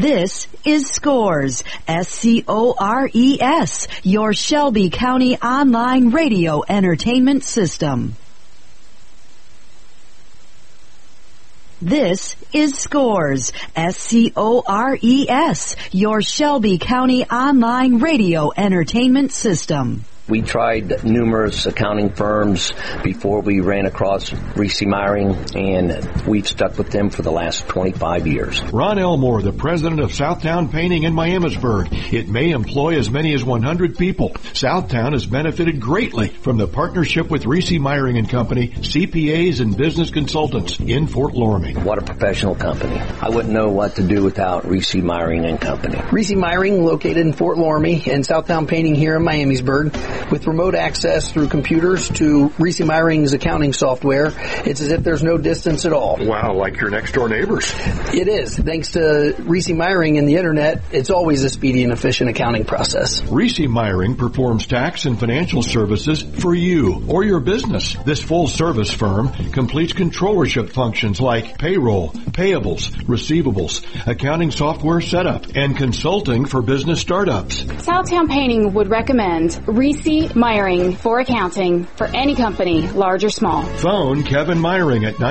This is Scores, SCORES, your Shelby County online radio entertainment system. This is Scores, SCORES, your Shelby County online radio entertainment system. We tried numerous accounting firms before we ran across Reese Meyering, and we've stuck with them for the last 25 years. Ron Elmore, the president of Southtown Painting in Miamisburg. It may employ as many as 100 people. Southtown has benefited greatly from the partnership with Reese Meyering and Company, CPAs and business consultants in Fort Loramie. What a professional company. I wouldn't know what to do without Reese Meyering and Company. Reese Meyering, located in Fort Loramie, and Southtown Painting here in Miamisburg. With remote access through computers to Reese Meyering's accounting software, it's as if there's no distance at all. Wow, like your next-door neighbors. It is. Thanks to Reese Meyering and the Internet, it's always a speedy and efficient accounting process. Reese Meyering performs tax and financial services for you or your business. This full-service firm completes controllership functions like payroll, payables, receivables, accounting software setup, and consulting for business startups. Southtown Painting would recommend Reese Meyering for accounting for any company, large or small. Phone Kevin Meyering at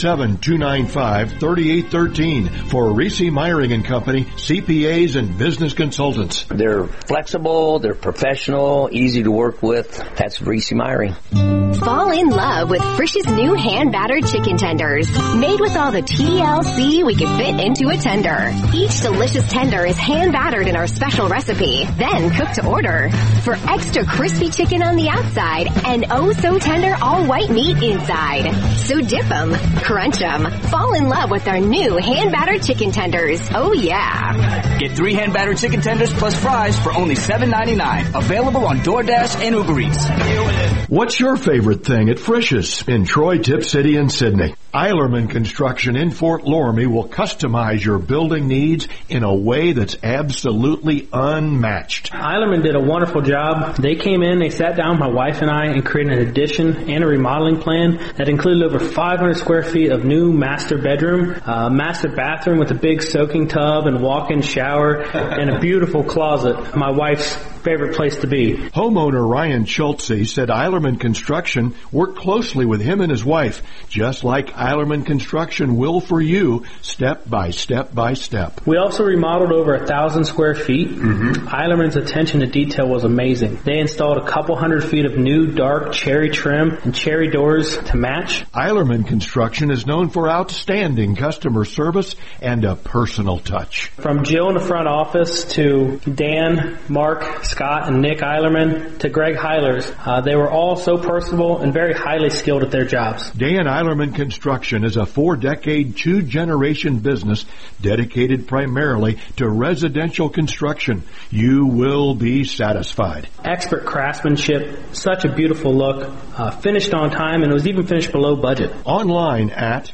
937-295-3813 for Reese Meyering and Company, CPAs and business consultants. They're flexible, they're professional, easy to work with. That's Reese Meyering. Fall in love with Frisch's new hand-battered chicken tenders. Made with all the TLC we can fit into a tender. Each delicious tender is hand-battered in our special recipe, then cooked to order. For extra crispy chicken on the outside and oh so tender all white meat inside. So dip them, crunch them, fall in love with our new hand-battered chicken tenders. Oh yeah. Get 3 hand-battered chicken tenders plus fries for only $7.99. Available on DoorDash and Uber Eats. What's your favorite thing at Frisch's in Troy, Tip City, and Sydney? Eilerman Construction in Fort Loramie will customize your building needs in a way that's absolutely unmatched. Eilerman did a wonderful job. They came in, they sat down with my wife and I and created an addition and a remodeling plan that included over 500 square feet of new master bedroom, master bathroom with a big soaking tub and walk-in shower, and a beautiful closet. My wife's favorite place to be. Homeowner Ryan Schultze said Eilerman Construction worked closely with him and his wife, just like Eilerman Construction will for you, step by step by step. We also remodeled over 1,000 square feet. Eilerman's attention to detail was amazing. They installed a couple hundred feet of new dark cherry trim and cherry doors to match. Eilerman Construction is known for outstanding customer service and a personal touch. From Jill in the front office to Dan, Mark, Scott, and Nick Eilerman to Greg Heilers, they were all so personable and very highly skilled at their jobs. Dan Eilerman Construction is a 4-decade, 2-generation business dedicated primarily to residential construction. You will be satisfied. Expert craftsmanship, such a beautiful look, finished on time, and it was even finished below budget. Online at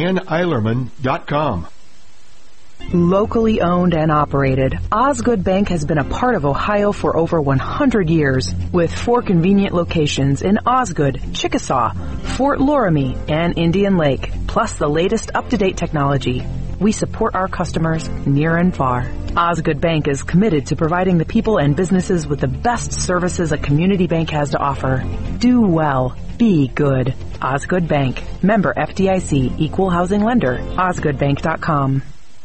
daneilerman.com. Locally owned and operated, Osgood Bank has been a part of Ohio for over 100 years, with 4 convenient locations in Osgood, Chickasaw, Fort Loramie, and Indian Lake, plus the latest up-to-date technology. We support our customers near and far. Osgood Bank is committed to providing the people and businesses with the best services a community bank has to offer. Do well. Be good. Osgood Bank. Member FDIC. Equal housing lender. OsgoodBank.com.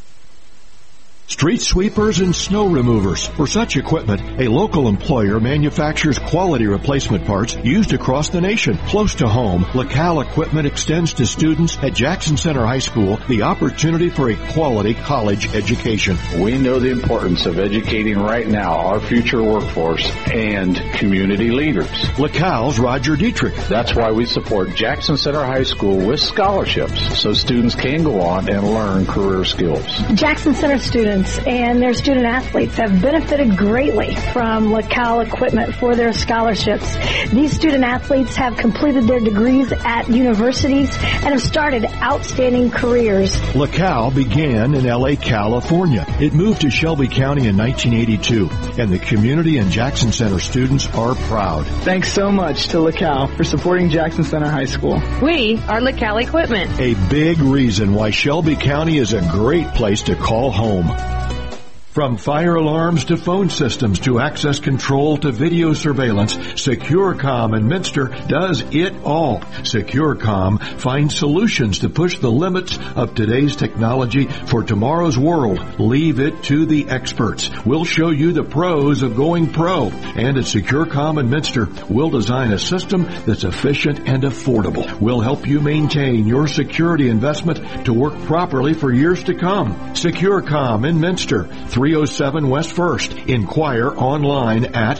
Street sweepers and snow removers. For such equipment, a local employer manufactures quality replacement parts used across the nation. Close to home, LaCal Equipment extends to students at Jackson Center High School the opportunity for a quality college education. We know the importance of educating right now our future workforce and community leaders. LaCal's Roger Dietrich. That's why we support Jackson Center High School with scholarships so students can go on and learn career skills. Jackson Center students and their student athletes have benefited greatly from LaCal Equipment for their scholarships. These student athletes have completed their degrees at universities and have started outstanding careers. LaCal began in L.A., California. It moved to Shelby County in 1982, and the community and Jackson Center students are proud. Thanks so much to LaCal for supporting Jackson Center High School. We are LaCal Equipment. A big reason why Shelby County is a great place to call home. From fire alarms to phone systems to access control to video surveillance, SecureCom in Minster does it all. SecureCom finds solutions to push the limits of today's technology for tomorrow's world. Leave it to the experts. We'll show you the pros of going pro. And at SecureCom in Minster, we'll design a system that's efficient and affordable. We'll help you maintain your security investment to work properly for years to come. SecureCom in Minster, 307 West 1st. Inquire online at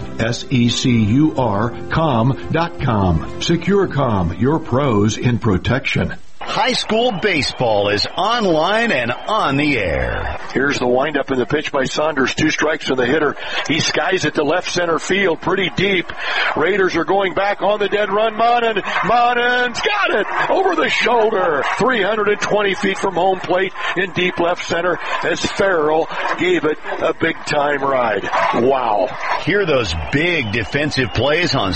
securcom.com. SecureCom, your pros in protection. High school baseball is online and on the air. Here's the windup in the pitch by Saunders. 2 strikes on the hitter. He skies it to left center field pretty deep. Raiders are going back on the dead run. Monen's got it over the shoulder. 320 feet from home plate in deep left center as Farrell gave it a big-time ride. Wow. Hear those big defensive plays on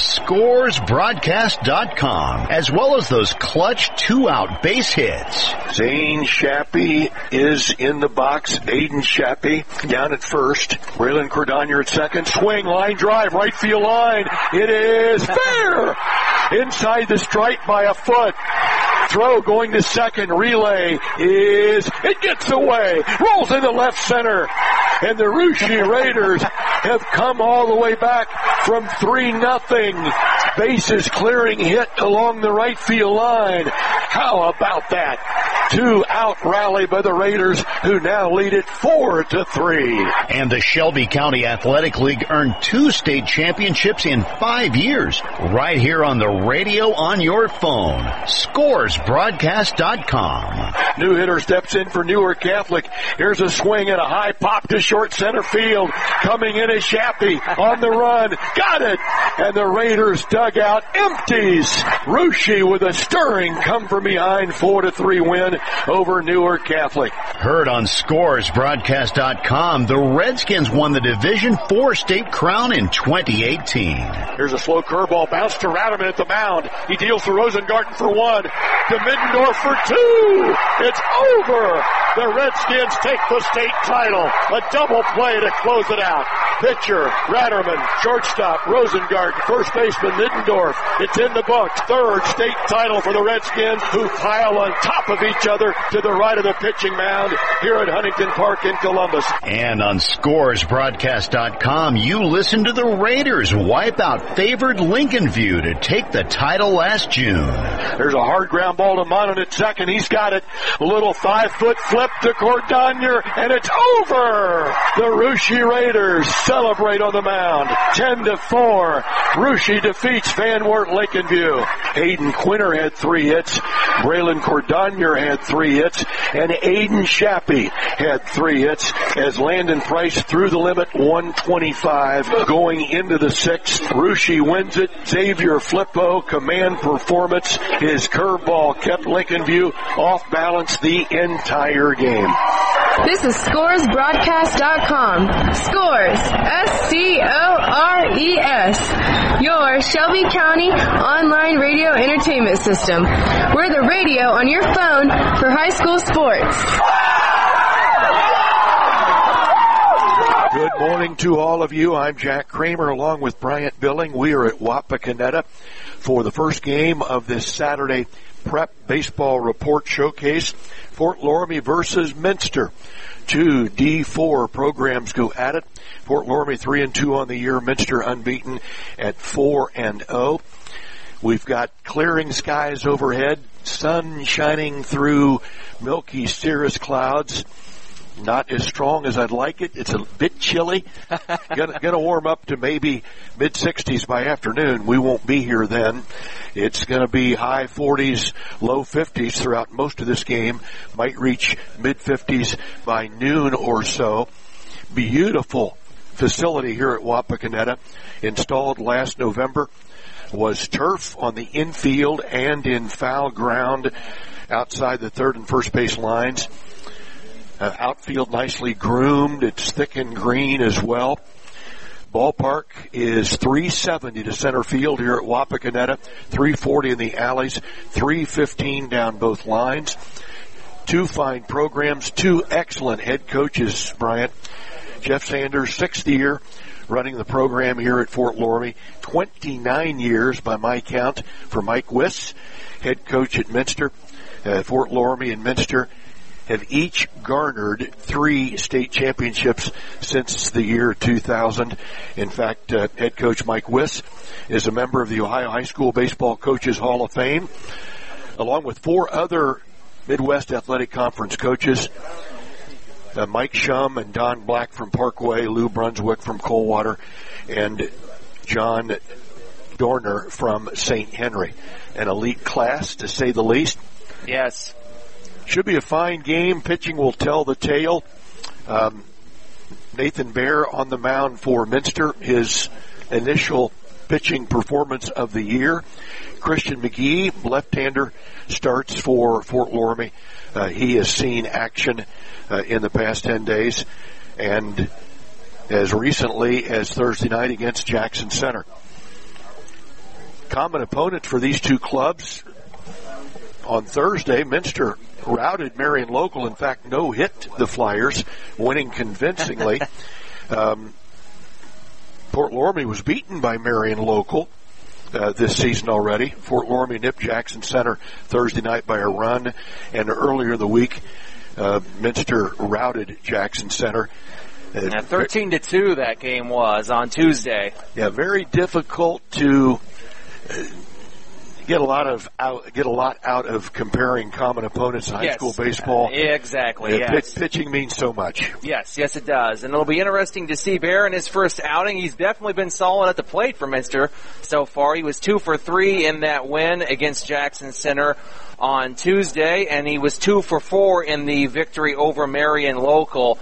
scoresbroadcast.com, as well as those clutch 2-out base hits. Zane Shappy is in the box. Aiden Shappy down at first. Braylon Cordonier at second. Swing, line drive, right field line. It is fair. Inside the stripe by a foot. Throw going to second. Relay it gets away. Rolls into left center. And the Russia Raiders have come all the way back from 3-0. Bases clearing hit along the right field line. How about that? 2-out rally by the Raiders, who now lead it 4-3. And the Shelby County Athletic League earned 2 state championships in 5 years, right here on the radio on your phone. Scoresbroadcast.com. New hitter steps in for Newark Catholic. Here's a swing and a high pop to short center field. Coming in is Shappy on the run. Got it! And the Raiders dugout empties. Russia with a stirring come from behind 4-3 win over Newark Catholic. Heard on scoresbroadcast.com, the Redskins won the Division IV state crown in 2018. Here's a slow curveball bounce to Radaman at the mound. He deals to Rosengarten for 1. To Middendorf for 2. It's over. The Redskins take the state title. A double play to close it out. Pitcher, Ratterman, shortstop, Rosengarten, first baseman, Middendorf. It's in the books. 3rd state title for the Redskins, who pile on top of each other to the right of the pitching mound here at Huntington Park in Columbus. And on scoresbroadcast.com, you listen to the Raiders wipe out favored Lincoln View to take the title last June. There's a hard ground ball to Monon at second. He's got it. A little 5-foot flip to Cordonier, and it's over. The Russia Raiders celebrate on the mound. 10-4. Russia defeats Van Wert Lincoln View. Aiden Quinter had 3 hits. Braylon Cordonier had 3 hits. And Aiden Shappy had 3 hits as Landon Price threw the limit 125. Going into the 6th, Russia wins it. Xavier Flippo, command performance. His curveball kept Lincoln View off balance the entire game. This is scoresbroadcast.com. Scores, S-C-O-R-E-S. Your Shelby County online radio entertainment system. We're the radio on your phone for high school sports. Good morning to all of you. I'm Jack Kramer along with Bryant Billing. We are at Wapakoneta for the first game of this Saturday Prep Baseball Report Showcase. Fort Loramie versus Minster. 2 D4 programs go at it. Fort Loramie 3-2 on the year. Minster unbeaten at 4-0. We've got clearing skies overhead. Sun shining through milky cirrus clouds. Not as strong as I'd like it. It's a bit chilly. Gonna warm up to maybe mid-60s by afternoon. We won't be here then. It's gonna be high 40s, low 50s throughout most of this game. Might reach mid-50s by noon or so. Beautiful facility here at Wapakoneta. Installed last November. Was turf on the infield and in foul ground outside the third and first base lines. Outfield nicely groomed. It's thick and green as well. Ballpark is 370 to center field here at Wapakoneta, 340 in the alleys, 315 down both lines. 2 fine programs, 2 excellent head coaches, Bryant. Jeff Sanders, 6th year running the program here at Fort Loramie. 29 years by my count for Mike Wiss, head coach at Minster. Fort Loramie and Minster have each garnered 3 state championships since the year 2000. In fact, head coach Mike Wiss is a member of the Ohio High School Baseball Coaches Hall of Fame, along with 4 other Midwest Athletic Conference coaches. Mike Shum and Don Black from Parkway, Lou Brunswick from Coldwater, and John Dorner from St. Henry. An elite class, to say the least. Yes. Should be a fine game. Pitching will tell the tale. Nathan Baer on the mound for Minster, his initial pitching performance of the year. Christian McGee, left-hander, starts for Fort Loramie. He has seen action in the past 10 days, and as recently as Thursday night against Jackson Center. Common opponent for these two clubs. On Thursday, Minster routed Marion Local. In fact, no-hit the Flyers, winning convincingly. Fort Loramie was beaten by Marion Local this season already. Fort Loramie nipped Jackson Center Thursday night by a run, and earlier in the week, Minster routed Jackson Center. 13-2 that game was on Tuesday. Yeah, very difficult to get a lot out of comparing common opponents in high school baseball. Exactly. Yes. Pitching means so much. Yes, it does, and it'll be interesting to see Baer in his first outing. He's definitely been solid at the plate for Minster so far. He was 2 for 3 in that win against Jackson Center on Tuesday, and he was 2 for 4 in the victory over Marion Local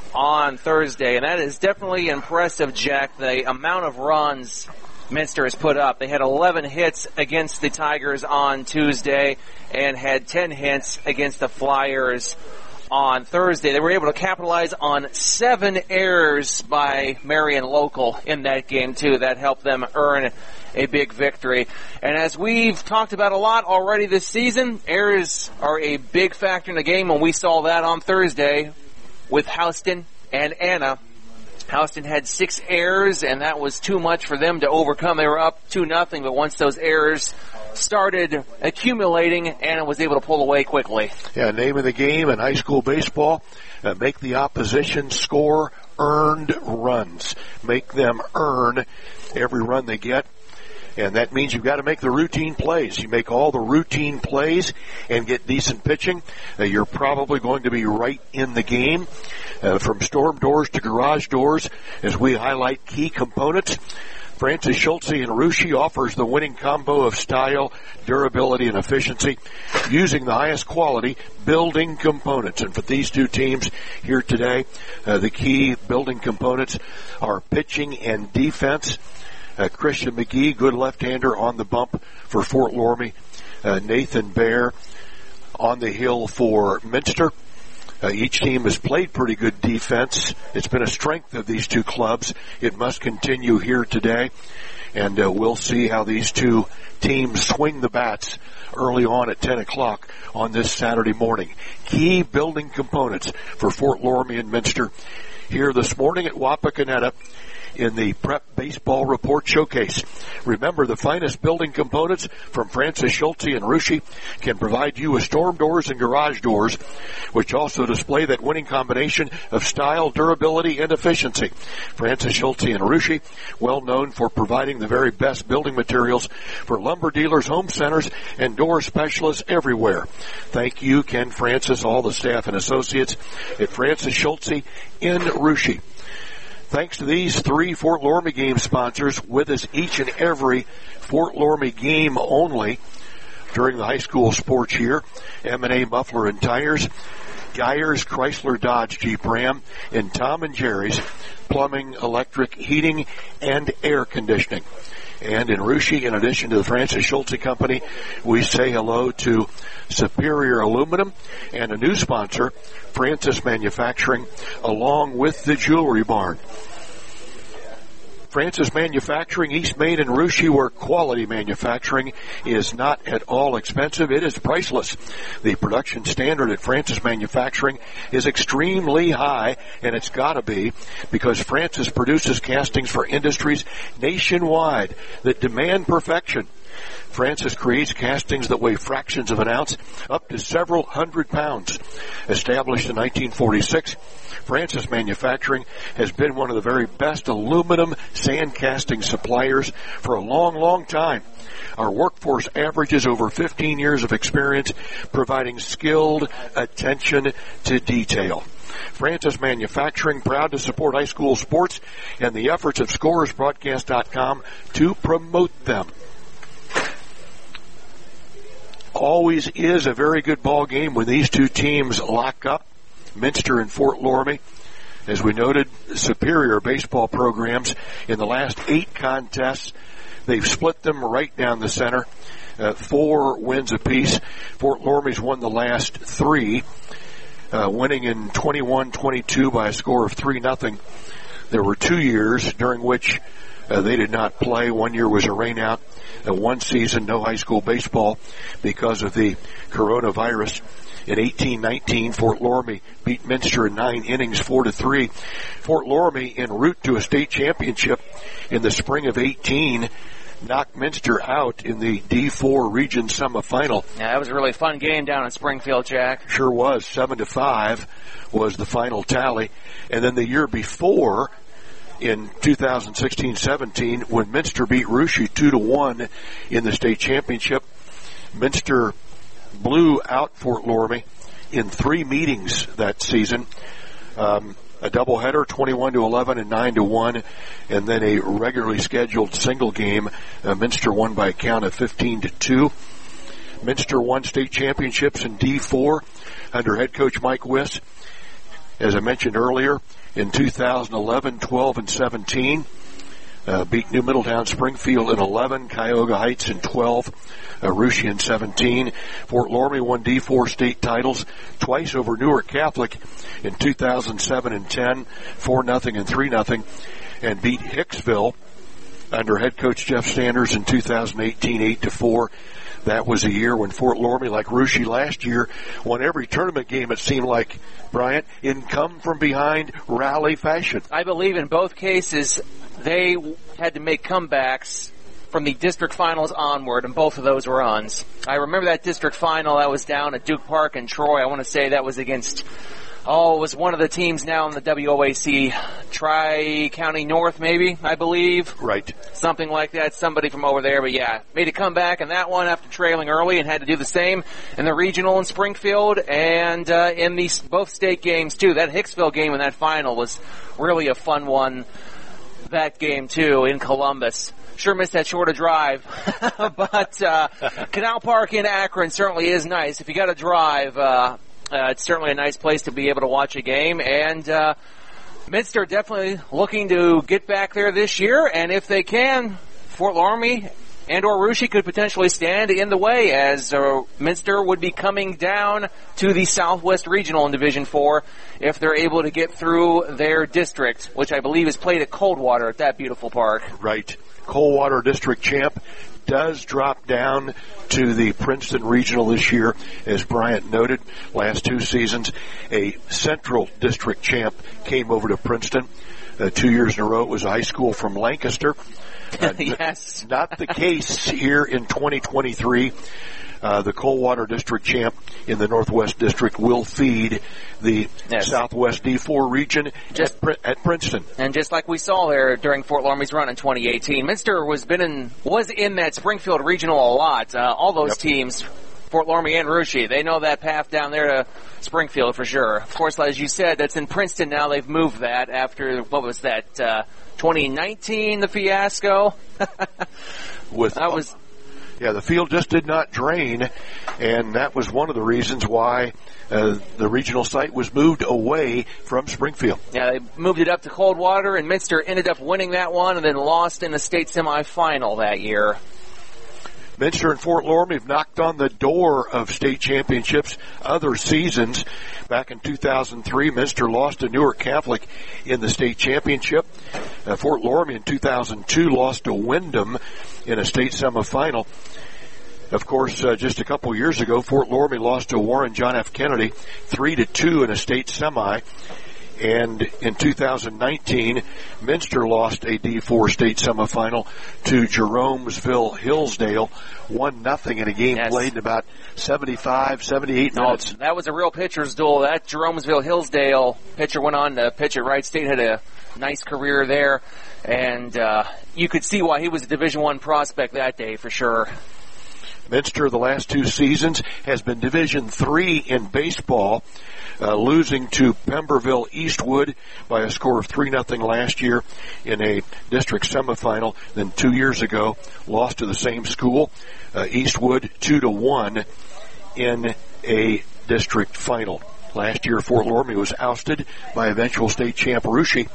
on Thursday, and that is definitely impressive, Jack. The amount of runs Minster has put up. They had 11 hits against the Tigers on Tuesday and had 10 hits against the Flyers on Thursday. They were able to capitalize on 7 errors by Marion Local in that game, too. That helped them earn a big victory. And as we've talked about a lot already this season, errors are a big factor in the game, and we saw that on Thursday with Houston and Anna. Houston had 6 errors, and that was too much for them to overcome. They were up 2-0, but once those errors started accumulating, Anna was able to pull away quickly. Yeah, name of the game in high school baseball, make the opposition score earned runs. Make them earn every run they get. And that means you've got to make the routine plays. You make all the routine plays and get decent pitching, you're probably going to be right in the game. From storm doors to garage doors, as we highlight key components, Francis Schultze and Rushi offers the winning combo of style, durability, and efficiency using the highest quality building components. And for these two teams here today, the key building components are pitching and defense. Christian McGee, good left-hander on the bump for Fort Loramie. Nathan Baer on the hill for Minster. Each team has played pretty good defense. It's been a strength of these two clubs. It must continue here today. And we'll see how these two teams swing the bats early on at 10 o'clock on this Saturday morning. Key building components for Fort Loramie and Minster here this morning at Wapakoneta in the Prep Baseball Report Showcase. Remember, the finest building components from Francis Schultze and Rushi can provide you with storm doors and garage doors, which also display that winning combination of style, durability, and efficiency. Francis Schultze and Rushi, well known for providing the very best building materials for lumber dealers, home centers, and door specialists everywhere. Thank you, Ken Francis, all the staff and associates at Francis Schultze in Rushi. Thanks to these 3 Fort Loramie game sponsors with us each and every Fort Loramie game only during the high school sports year. M&A Muffler and Tires, Geyers Chrysler Dodge Jeep Ram, and Tom and Jerry's Plumbing, Electric, Heating, and Air Conditioning. And in Rushi, in addition to the Francis Schultze Company, we say hello to Superior Aluminum and a new sponsor, Francis Manufacturing, along with the Jewelry Barn. Francis Manufacturing, East Main and Russia, where quality manufacturing is not at all expensive. It is priceless. The production standard at Francis Manufacturing is extremely high, and it's got to be, because Francis produces castings for industries nationwide that demand perfection. Francis creates castings that weigh fractions of an ounce, up to several hundred pounds. Established in 1946, Francis Manufacturing has been one of the very best aluminum sand casting suppliers for a long, long time. Our workforce averages over 15 years of experience providing skilled attention to detail. Francis Manufacturing, proud to support high school sports and the efforts of ScorersBroadcast.com to promote them. Always is a very good ball game when these two teams lock up, Minster and Fort Loramie. As we noted, superior baseball programs in the last 8 contests. They've split them right down the center, 4 wins apiece. Fort Loramie's won the last 3, winning in 21-22 by a score of 3-0. There were 2 years during which they did not play. 1 year was a rainout. 1 season, no high school baseball because of the coronavirus. In 18-19, Fort Loramie beat Minster in 9 innings, 4-3. Fort Loramie, en route to a state championship in the spring of 18, knocked Minster out in the D4 region semifinal. Yeah, that was a really fun game down in Springfield, Jack. Sure was. 7-5 was the final tally. And then the year before, in 2016-17, when Minster beat Russia 2-1 in the state championship, Minster blew out Fort Loramie in 3 meetings that season. A doubleheader, 21-11 and 9-1, and then a regularly scheduled single game. Minster won by a count of 15-2. Minster won state championships in D4 under head coach Mike Wiss. As I mentioned earlier, in 2011, 12 and 17, beat New Middletown Springfield in 11, Cuyahoga Heights in 12, Russia in 17. Fort Loramie won D4 state titles twice over Newark Catholic in 2007 and 10, 4-0 and 3-0, and beat Hicksville under head coach Jeff Sanders in 2018, 8-4. That was a year when Fort Loramie, like Russia last year, won every tournament game, it seemed like, Bryant, in come-from-behind rally fashion. I believe in both cases they had to make comebacks from the district finals onward, and both of those were runs. I remember that district final that was down at Duke Park in Troy. I want to say that was against, it was one of the teams now in the WOAC, Tri-County North maybe, I believe. Right. Something like that, somebody from over there, but yeah, made a comeback in that one after trailing early and had to do the same in the regional in Springfield and in these both state games too. That Hicksville game in that final was really a fun one, that game too, in Columbus. Sure missed that shorter drive, but Canal Park in Akron certainly is nice. If you got to drive, it's certainly a nice place to be able to watch a game, and Minster definitely looking to get back there this year, and if they can, Fort Loramie and or Russia could potentially stand in the way, as Minster would be coming down to the Southwest Regional in Division 4 if they're able to get through their district, which I believe is played at Coldwater at that beautiful park. Right. Coldwater District Champ does drop down to the Princeton Regional this year, as Bryant noted. Last 2 seasons, a Central District Champ came over to Princeton. 2 years in a row, it was a high school from Lancaster. Yes. Not the case here in 2023. The Coldwater District Champ in the Northwest District will feed the Southwest D4 region at Princeton. And just like we saw there during Fort Loramie's run in 2018, Minster was in that Springfield Regional a lot. All those teams, Fort Loramie and Russia, they know that path down there to Springfield for sure. Of course, as you said, that's in Princeton now. They've moved that after, 2019, the fiasco? Yeah, the field just did not drain, and that was one of the reasons why the regional site was moved away from Springfield. Yeah, they moved it up to Coldwater, and Minster ended up winning that one and then lost in the state semifinal that year. Minster and Fort Loramie have knocked on the door of state championships other seasons. Back in 2003, Minster lost to Newark Catholic in the state championship. Fort Loramie in 2002 lost to Wyndham in a state semifinal. Of course, just a couple years ago, Fort Loramie lost to Warren John F. Kennedy 3-2 in a state semi. And in 2019, Minster lost a D4 state semifinal to Jeromesville Hillsdale, 1-0 in a game played in about 78 minutes. That was a real pitcher's duel. That Jeromesville Hillsdale pitcher went on to pitch at Wright State, had a nice career there, and you could see why he was a Division I prospect that day for sure. Minster, the last 2 seasons, has been Division III in baseball, losing to Pemberville Eastwood by a score of 3-0 last year in a district semifinal. Then 2 years ago, lost to the same school, Eastwood, 2-1 in a district final. Last year, Fort Loramie was ousted by eventual state champ Russia,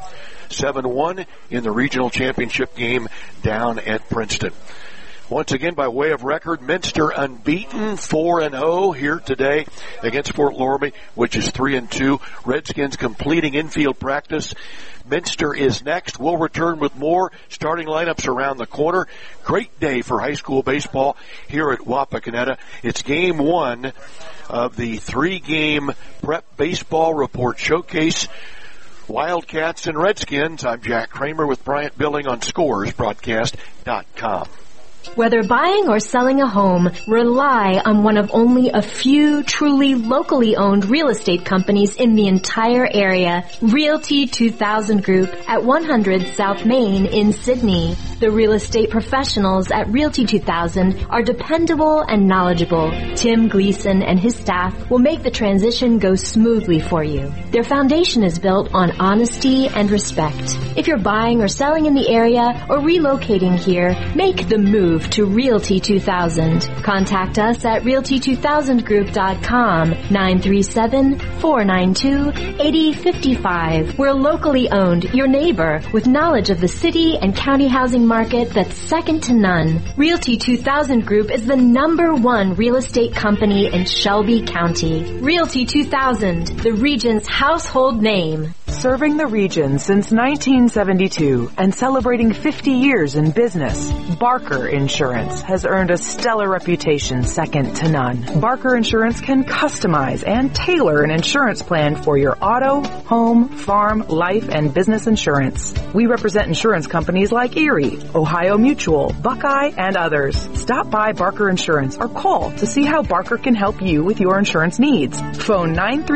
7-1 in the regional championship game down at Princeton. Once again, by way of record, Minster unbeaten, 4-0 here today against Fort Loramie, which is 3-2. Redskins completing infield practice. Minster is next. We'll return with more starting lineups around the corner. Great day for high school baseball here at Wapakoneta. It's game 1 of the 3-game prep baseball report showcase. Wildcats and Redskins. I'm Jack Kramer with Bryant Billing on ScoresBroadcast.com. Whether buying or selling a home, rely on one of only a few truly locally owned real estate companies in the entire area. Realty 2000 Group at 100 South Main in Sydney. The real estate professionals at Realty 2000 are dependable and knowledgeable. Tim Gleason and his staff will make the transition go smoothly for you. Their foundation is built on honesty and respect. If you're buying or selling in the area or relocating here, make the move to Realty 2000. Contact us at realty2000group.com, 937-492-8055. We're locally owned, your neighbor, with knowledge of the city and county housing market that's second to none. Realty 2000 Group is the #1 real estate company in Shelby County. Realty 2000, the region's household name. Serving the region since 1972 and celebrating 50 years in business, Barker Insurance has earned a stellar reputation second to none. Barker Insurance can customize and tailor an insurance plan for your auto, home, farm, life, and business insurance. We represent insurance companies like Erie, Ohio Mutual, Buckeye, and others. Stop by Barker Insurance or call to see how Barker can help you with your insurance needs. Phone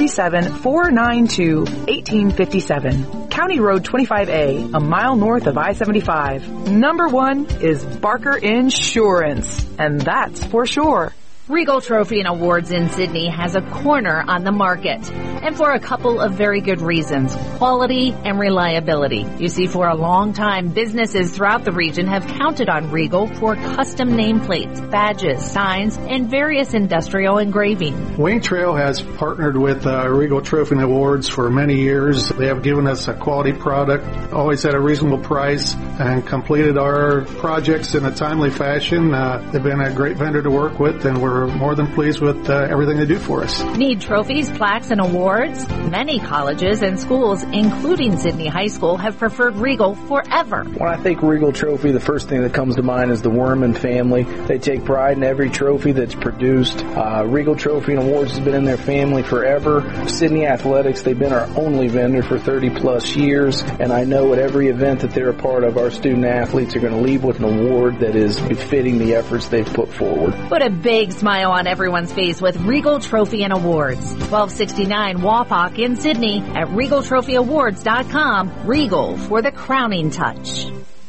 937-492-1857. County Road 25A, a mile north of I-75. #1 is Barker Insurance, and that's for sure. Regal Trophy and Awards in Sydney has a corner on the market, and for a couple of very good reasons: quality and reliability. You see, for a long time, businesses throughout the region have counted on Regal for custom nameplates, badges, signs, and various industrial engraving. Wayne Trail has partnered with Regal Trophy and Awards for many years. They have given us a quality product, always at a reasonable price, and completed our projects in a timely fashion. They've been a great vendor to work with, and we're more than pleased with everything they do for us. Need trophies, plaques, and awards? Many colleges and schools, including Sydney High School, have preferred Regal forever. When I think Regal Trophy, the first thing that comes to mind is the Werman family. They take pride in every trophy that's produced. Regal Trophy and Awards has been in their family forever. Sydney Athletics, they've been our only vendor for 30 plus years, and I know at every event that they're a part of, our student athletes are going to leave with an award that is befitting the efforts they've put forward. Put a big smile on everyone's face with Regal Trophy and Awards. 1269 Wapak in Sydney at RegalTrophyAwards.com. Regal for the crowning touch.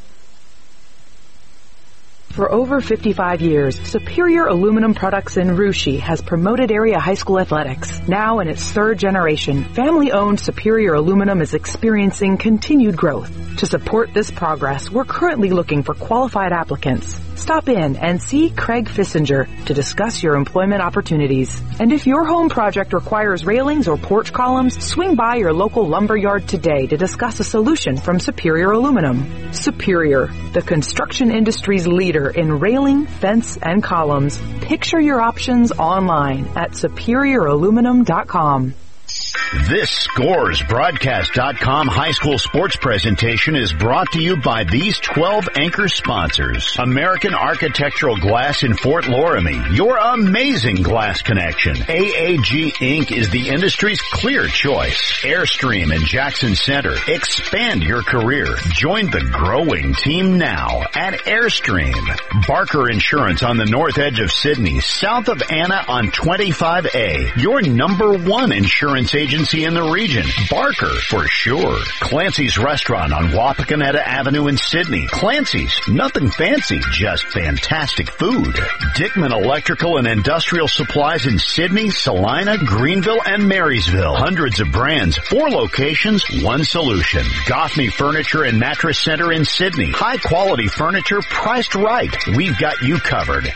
For over 55 years, Superior Aluminum Products in Russia has promoted area high school athletics. Now in its 3rd generation, family-owned Superior Aluminum is experiencing continued growth. To support this progress, we're currently looking for qualified applicants. Stop in and see Craig Fissinger to discuss your employment opportunities. And if your home project requires railings or porch columns, swing by your local lumber yard today to discuss a solution from Superior Aluminum. Superior, the construction industry's leader in railing, fence, and columns. Picture your options online at superiораluminum.com. This ScoresBroadcast.com high school sports presentation is brought to you by these 12 anchor sponsors. American Architectural Glass in Fort Loramie, your amazing glass connection. AAG Inc. is the industry's clear choice. Airstream in Jackson Center. Expand your career. Join the growing team now at Airstream. Barker Insurance on the north edge of Sydney, south of Anna on 25A. Your number one insurance agency in the region. Barker, for sure. Clancy's Restaurant on Wapakoneta Avenue in Sydney. Clancy's, nothing fancy, just fantastic food. Dickman Electrical and Industrial Supplies in Sydney, Salina, Greenville, and Marysville. Hundreds of brands, 4 locations, 1 solution. Goffney Furniture and Mattress Center in Sydney. High quality furniture priced right. We've got you covered.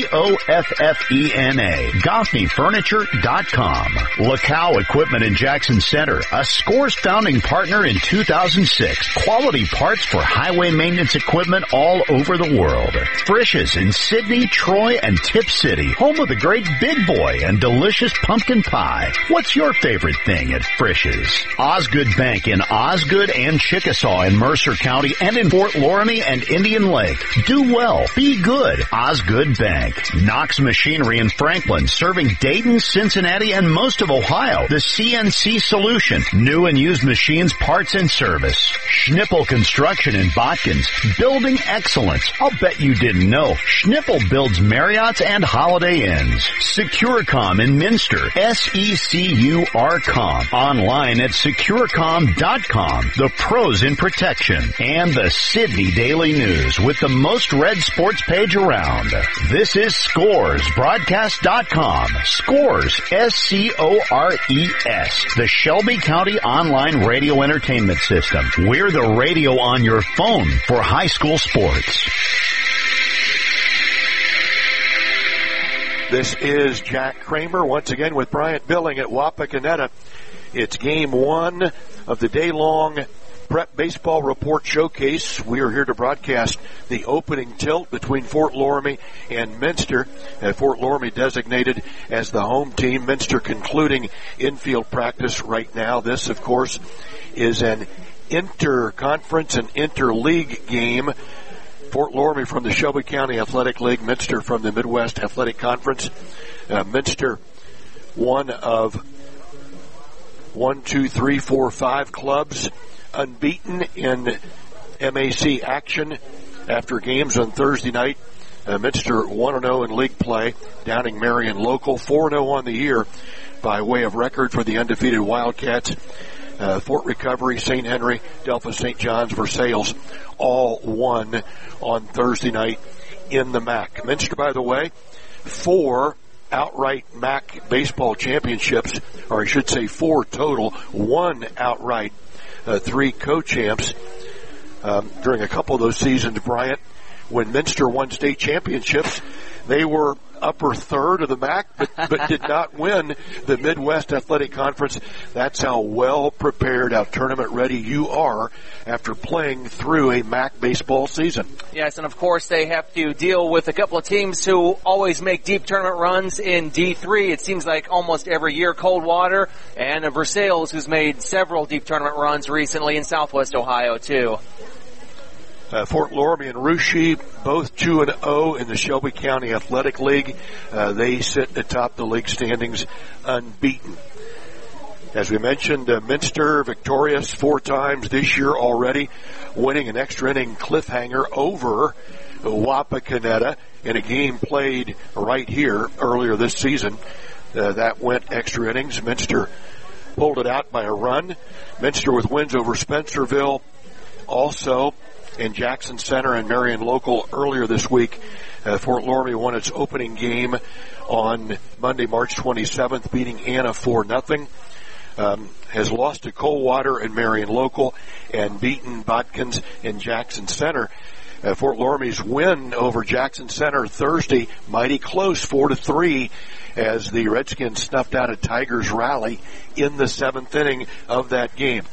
GOFFENA. GoffneyFurniture.com. Lacow Equipment in Jackson Center, a Scores founding partner in 2006. Quality parts for highway maintenance equipment all over the world. Frisch's in Sydney, Troy, and Tip City, home of the great Big Boy and delicious pumpkin pie. What's your favorite thing at Frisch's? Osgood Bank in Osgood and Chickasaw in Mercer County and in Fort Loramie and Indian Lake. Do well. Be good. Osgood Bank. Knox Machinery in Franklin, serving Dayton, Cincinnati, and most of Ohio. The CNC Solution. New and used machines, parts, and service. Schnippel Construction in Botkins. Building excellence. I'll bet you didn't know. Schnippel builds Marriotts and Holiday Inns. Securecom in Minster. SECURcom. Online at securecom.com. The pros in protection. And the Sydney Daily News with the most read sports page around. This is ScoresBroadcast.com. Scores, SCORES. The Shelby County Online Radio Entertainment System. We're the radio on your phone for high school sports. This is Jack Kramer once again with Bryant Billing at Wapakoneta. It's game 1 of the day-long Prep Baseball Report Showcase. We are here to broadcast the opening tilt between Fort Loramie and Minster. Fort Loramie designated as the home team. Minster concluding infield practice right now. This, of course, is an inter-conference and inter-league game. Fort Loramie from the Shelby County Athletic League, Minster from the Midwest Athletic Conference. Minster, one of 5 clubs unbeaten in MAC action after games on Thursday night. Minster 1-0 in league play, downing Marion Local 4-0 on the year by way of record for the undefeated Wildcats. Fort Recovery, St. Henry, Delphos St. John's, Versailles, all won on Thursday night in the MAC. Minster, by the way, 4 outright MAC baseball championships, or I should say 4 total, 1 outright, 3 co-champs during a couple of those seasons, Bryant. When Minster won state championships, they were upper third of the MAC, but did not win the Midwest Athletic Conference. That's how well prepared, how tournament ready you are after playing through a MAC baseball season. Yes, and of course they have to deal with a couple of teams who always make deep tournament runs in D3. It seems like almost every year, Coldwater and Versailles, who's made several deep tournament runs recently in Southwest Ohio too. Fort Loramie and Russia, both 2-0 in the Shelby County Athletic League. They sit atop the league standings unbeaten. As we mentioned, Minster victorious 4 times this year already, winning an extra inning cliffhanger over Wapakoneta in a game played right here earlier this season. That went extra innings. Minster pulled it out by a run. Minster with wins over Spencerville also in Jackson Center and Marion Local earlier this week. Fort Loramie won its opening game on Monday, March 27th, beating Anna 4-0. Has lost to Coldwater and Marion Local and beaten Botkins and Jackson Center. Fort Loramie's win over Jackson Center Thursday, mighty close, 4-3, as the Redskins snuffed out a Tigers rally in the 7th inning of that game.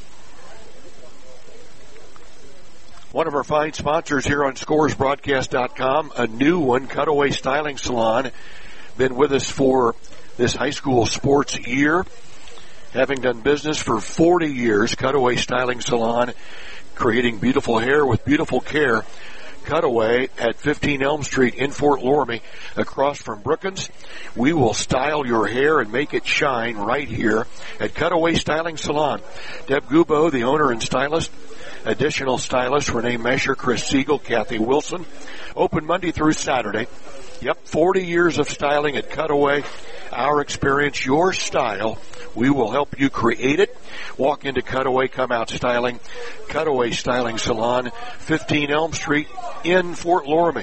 One of our fine sponsors here on ScoresBroadcast.com, a new one, Cutaway Styling Salon, been with us for this high school sports year, having done business for 40 years. Cutaway Styling Salon, creating beautiful hair with beautiful care. Cutaway at 15 Elm Street in Fort Loramie, across from Brookins. We will style your hair and make it shine right here at Cutaway Styling Salon. Deb Gubo, the owner and stylist. Additional stylists, Renee Mesher, Chris Siegel, Kathy Wilson. Open Monday through Saturday. Yep, 40 years of styling at Cutaway. Our experience, your style. We will help you create it. Walk into Cutaway, come out styling. Cutaway Styling Salon, 15 Elm Street in Fort Loramie.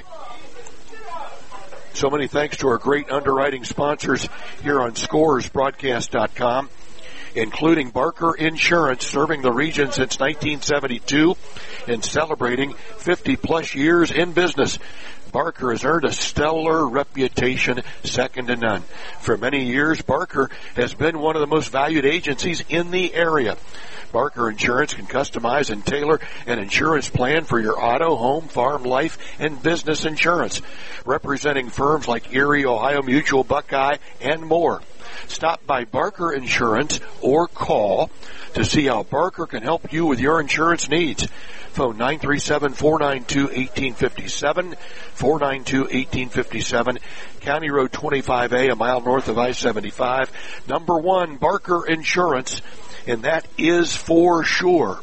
So many thanks to our great underwriting sponsors here on ScoresBroadcast.com, including Barker Insurance, serving the region since 1972 and celebrating 50-plus years in business. Barker has earned a stellar reputation, second to none. For many years, Barker has been one of the most valued agencies in the area. Barker Insurance can customize and tailor an insurance plan for your auto, home, farm, life, and business insurance, representing firms like Erie, Ohio Mutual, Buckeye, and more. Stop by Barker Insurance or call to see how Barker can help you with your insurance needs. Phone 937-492-1857, 492-1857, County Road 25A, a mile north of I-75. Number one, Barker Insurance, and that is for sure.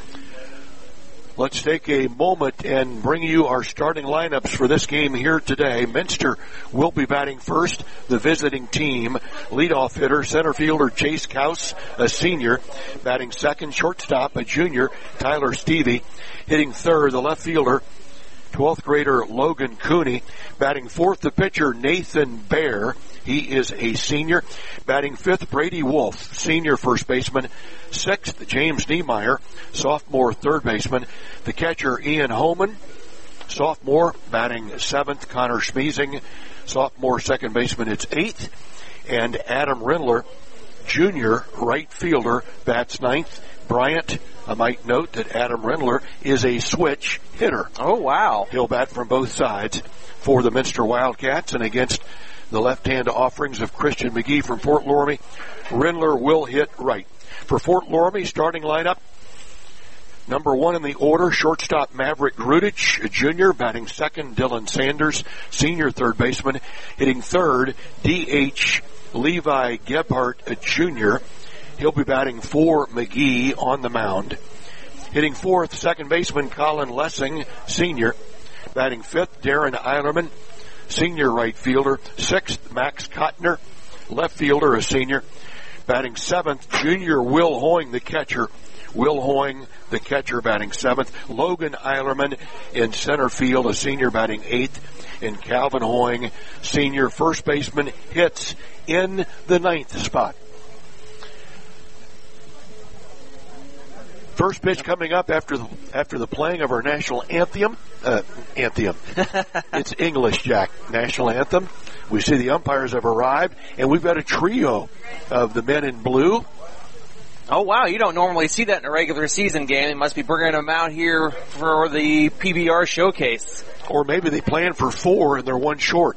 Let's take a moment and bring you our starting lineups for this game here today. Minster will be batting first, the visiting team. Leadoff hitter, center fielder Chase Kaus, a senior. Batting second, shortstop, a junior, Tyler Stevie. Hitting third, the left fielder, 12th grader Logan Cooney. Batting fourth, the pitcher Nathan Baer. He is a senior. Batting fifth, Brady Wolf, senior first baseman. Sixth, James Niemeyer, sophomore third baseman. The catcher, Ian Holman, sophomore. Batting seventh, Connor Schmeezing, sophomore second baseman. It's eighth. And Adam Rindler, junior right fielder, bats ninth. Bryant, I might note that Adam Rindler is a switch hitter. Oh, wow. He'll bat from both sides for the Minster Wildcats, and against the left-hand offerings of Christian McGee from Fort Loramie, Rindler will hit right. For Fort Loramie, starting lineup, number one in the order, shortstop Maverick Grudich, a junior. Batting second, Dylan Sanders, senior third baseman. Hitting third, DH Levi Gebhardt, a junior. He'll be batting for McGee on the mound. Hitting fourth, second baseman Colin Lessing, senior. Batting fifth, Darren Eilerman, senior right fielder. Sixth, Max Kottner, left fielder, a senior. Batting seventh, junior Will Hoying, the catcher. Will Hoying, the catcher, batting seventh. Logan Eilerman in center field, a senior, batting eighth. And Calvin Hoying, senior first baseman, hits in the ninth spot. First pitch coming up after the playing of our national anthem. It's English, Jack. National anthem. We see the umpires have arrived, and we've got a trio of the men in blue. Oh, wow. You don't normally see that in a regular season game. They must be bringing them out here for the PBR showcase. Or maybe they planned for four and they're one short.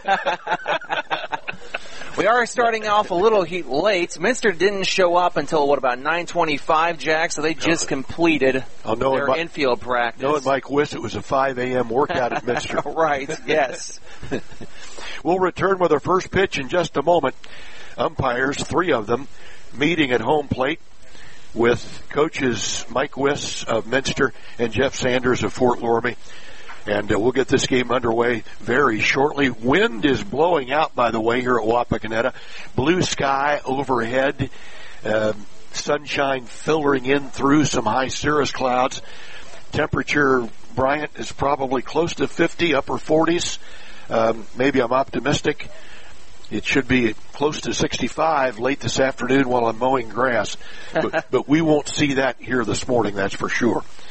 We are starting off a little late. Minster didn't show up until, about 9:25, Jack, so they just completed their infield practice. Knowing Mike Wiss, it was a 5 a.m. workout at Minster. Right, yes. We'll return with our first pitch in just a moment. Umpires, three of them, meeting at home plate with coaches Mike Wiss of Minster and Jeff Sanders of Fort Loramie. And we'll get this game underway very shortly. Wind is blowing out, by the way, here at Wapakoneta. Blue sky overhead. Sunshine filtering in through some high cirrus clouds. Temperature, Bryant, is probably close to 50, upper 40s. Maybe I'm optimistic. It should be close to 65 late this afternoon while I'm mowing grass. But we won't see that here this morning, that's for sure.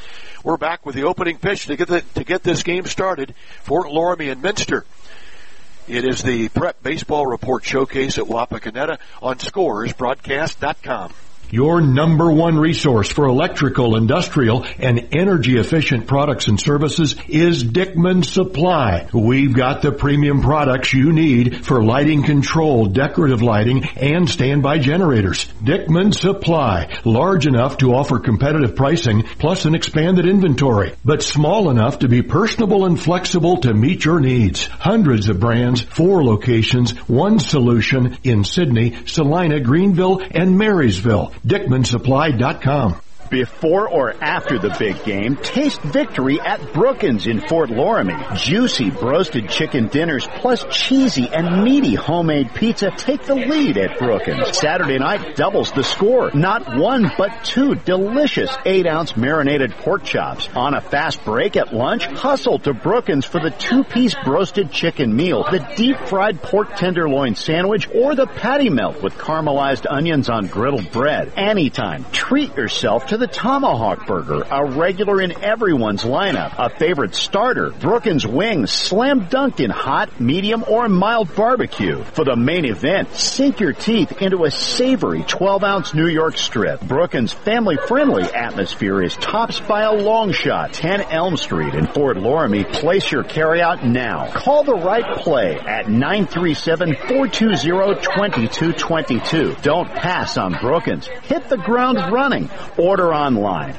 We're back with the opening pitch to get this game started. Fort Loramie and Minster. It is the Prep Baseball Report Showcase at Wapakoneta on ScoresBroadcast.com. Your number one resource for electrical, industrial, and energy-efficient products and services is Dickman Supply. We've got the premium products you need for lighting control, decorative lighting, and standby generators. Dickman Supply, large enough to offer competitive pricing plus an expanded inventory, but small enough to be personable and flexible to meet your needs. Hundreds of brands, 4 locations, 1 solution in Sydney, Salina, Greenville, and Marysville. DickmanSupply.com. Before or after the big game, taste victory at Brookins in Fort Loramie. Juicy broasted chicken dinners plus cheesy and meaty homemade pizza take the lead at Brookins. Saturday night doubles the score. Not 1, but 2 delicious 8-ounce marinated pork chops. On a fast break at lunch, hustle to Brookins for the 2-piece broasted chicken meal, the deep-fried pork tenderloin sandwich, or the patty melt with caramelized onions on griddled bread. Anytime, treat yourself to the Tomahawk Burger, a regular in everyone's lineup, a favorite starter, Brookins wings, slam dunked in hot, medium, or mild barbecue. For the main event, sink your teeth into a savory 12-ounce New York strip. Brookins' family-friendly atmosphere is topped by a long shot, 10 Elm Street in Fort Loramie. Place your carryout now. Call the right play at 937-420-2222. Don't pass on Brookins. Hit the ground running. Order online.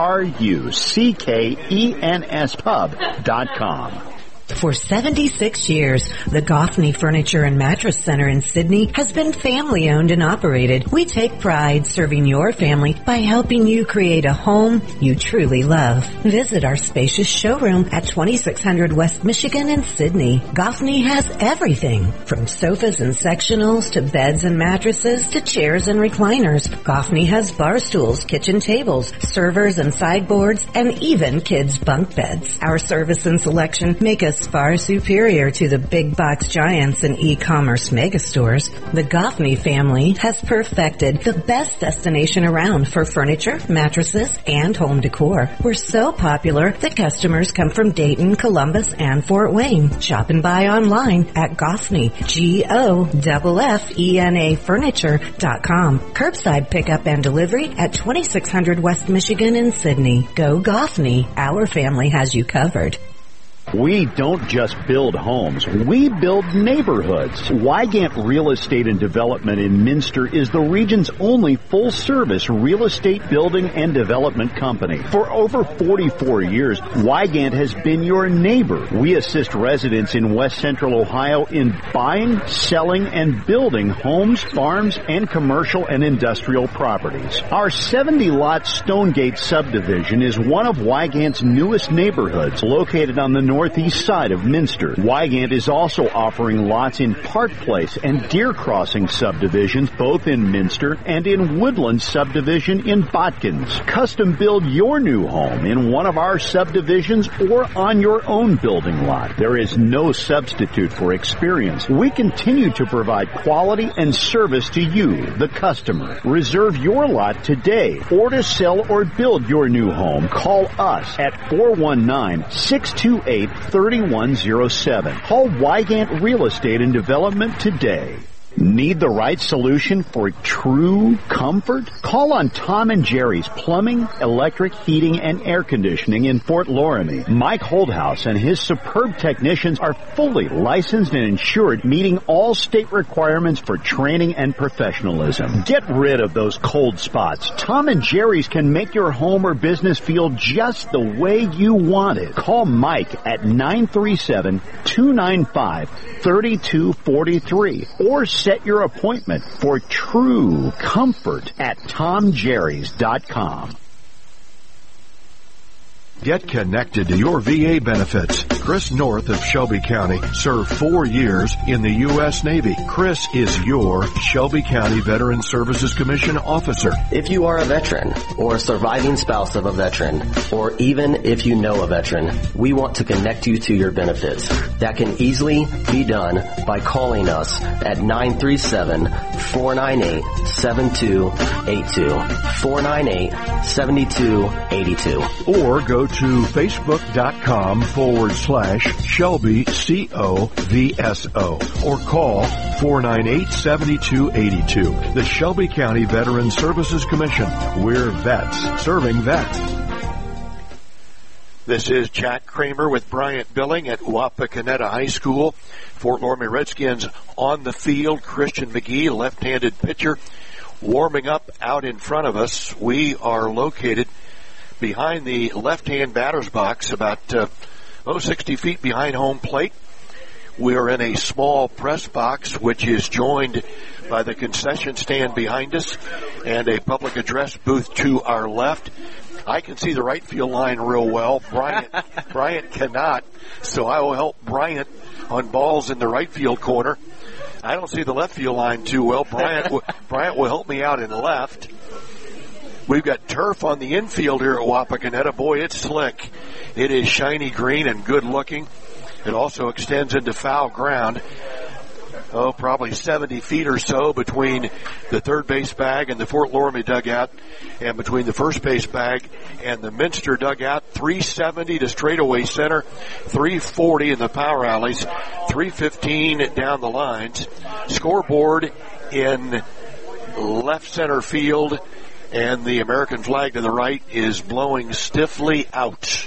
BRUCKENSpub.com. For 76 years, the Goffney Furniture and Mattress Center in Sydney has been family-owned and operated. We take pride serving your family by helping you create a home you truly love. Visit our spacious showroom at 2600 West Michigan in Sydney. Goffney has everything, from sofas and sectionals to beds and mattresses to chairs and recliners. Goffney has bar stools, kitchen tables, servers and sideboards, and even kids' bunk beds. Our service and selection make us far superior to the big box giants and e-commerce megastores. The Goffney family has perfected the best destination around for furniture, mattresses, and home decor. We're so popular that customers come from Dayton, Columbus, and Fort Wayne. Shop and buy online at Goffney, GOFFENA Furniture.com. Curbside pickup and delivery at 2600 West Michigan in Sydney. Go Goffney. Our family has you covered. We don't just build homes, we build neighborhoods. Wygant Real Estate and Development in Minster is the region's only full-service real estate building and development company. For over 44 years, Wygant has been your neighbor. We assist residents in West Central Ohio in buying, selling, and building homes, farms, and commercial and industrial properties. Our 70-lot Stonegate subdivision is one of Wygant's newest neighborhoods, located on the northeast side of Minster. Wygant is also offering lots in Park Place and Deer Crossing subdivisions, both in Minster, and in Woodland subdivision in Botkins. Custom build your new home in one of our subdivisions or on your own building lot. There is no substitute for experience. We continue to provide quality and service to you, the customer. Reserve your lot today, or to sell or build your new home, call us at 419-628-3107. Call Wygant Real Estate and Development today. Need the right solution for true comfort? Call on Tom and Jerry's Plumbing, Electric, Heating, and Air Conditioning in Fort Loramie. Mike Holdhouse and his superb technicians are fully licensed and insured, meeting all state requirements for training and professionalism. Get rid of those cold spots. Tom and Jerry's can make your home or business feel just the way you want it. Call Mike at 937-295-3243 or set your appointment for true comfort at TomJerrys.com. Get connected to your VA benefits. Chris North of Shelby County served 4 years in the U.S. Navy. Chris is your Shelby County Veteran Services Commission officer. If you are a veteran or a surviving spouse of a veteran, or even if you know a veteran, we want to connect you to your benefits. That can easily be done by calling us at 937-498-7282. 498-7282. Or go to facebook.com/Shelby COVSO or call 498-7282. The Shelby County Veteran Services Commission. We're vets serving vets. This is Jack Kramer with Bryant Billing at Wapakoneta High School. Fort Loramie Redskins on the field. Christian McGee, left-handed pitcher, warming up out in front of us. We are located behind the left-hand batter's box, about 60 feet behind home plate. We are in a small press box, which is joined by the concession stand behind us and a public address booth to our left. I can see the right field line real well. Bryant cannot, so I will help Bryant on balls in the right field corner. I don't see the left field line too well. Bryant will help me out in left. We've got turf on the infield here at Wapakoneta. Boy, it's slick. It is shiny green and good looking. It also extends into foul ground. Probably 70 feet or so between the third base bag and the Fort Loramie dugout, and between the first base bag and the Minster dugout. 370 to straightaway center, 340 in the power alleys, 315 down the lines. Scoreboard in left center field, and the American flag to the right is blowing stiffly out.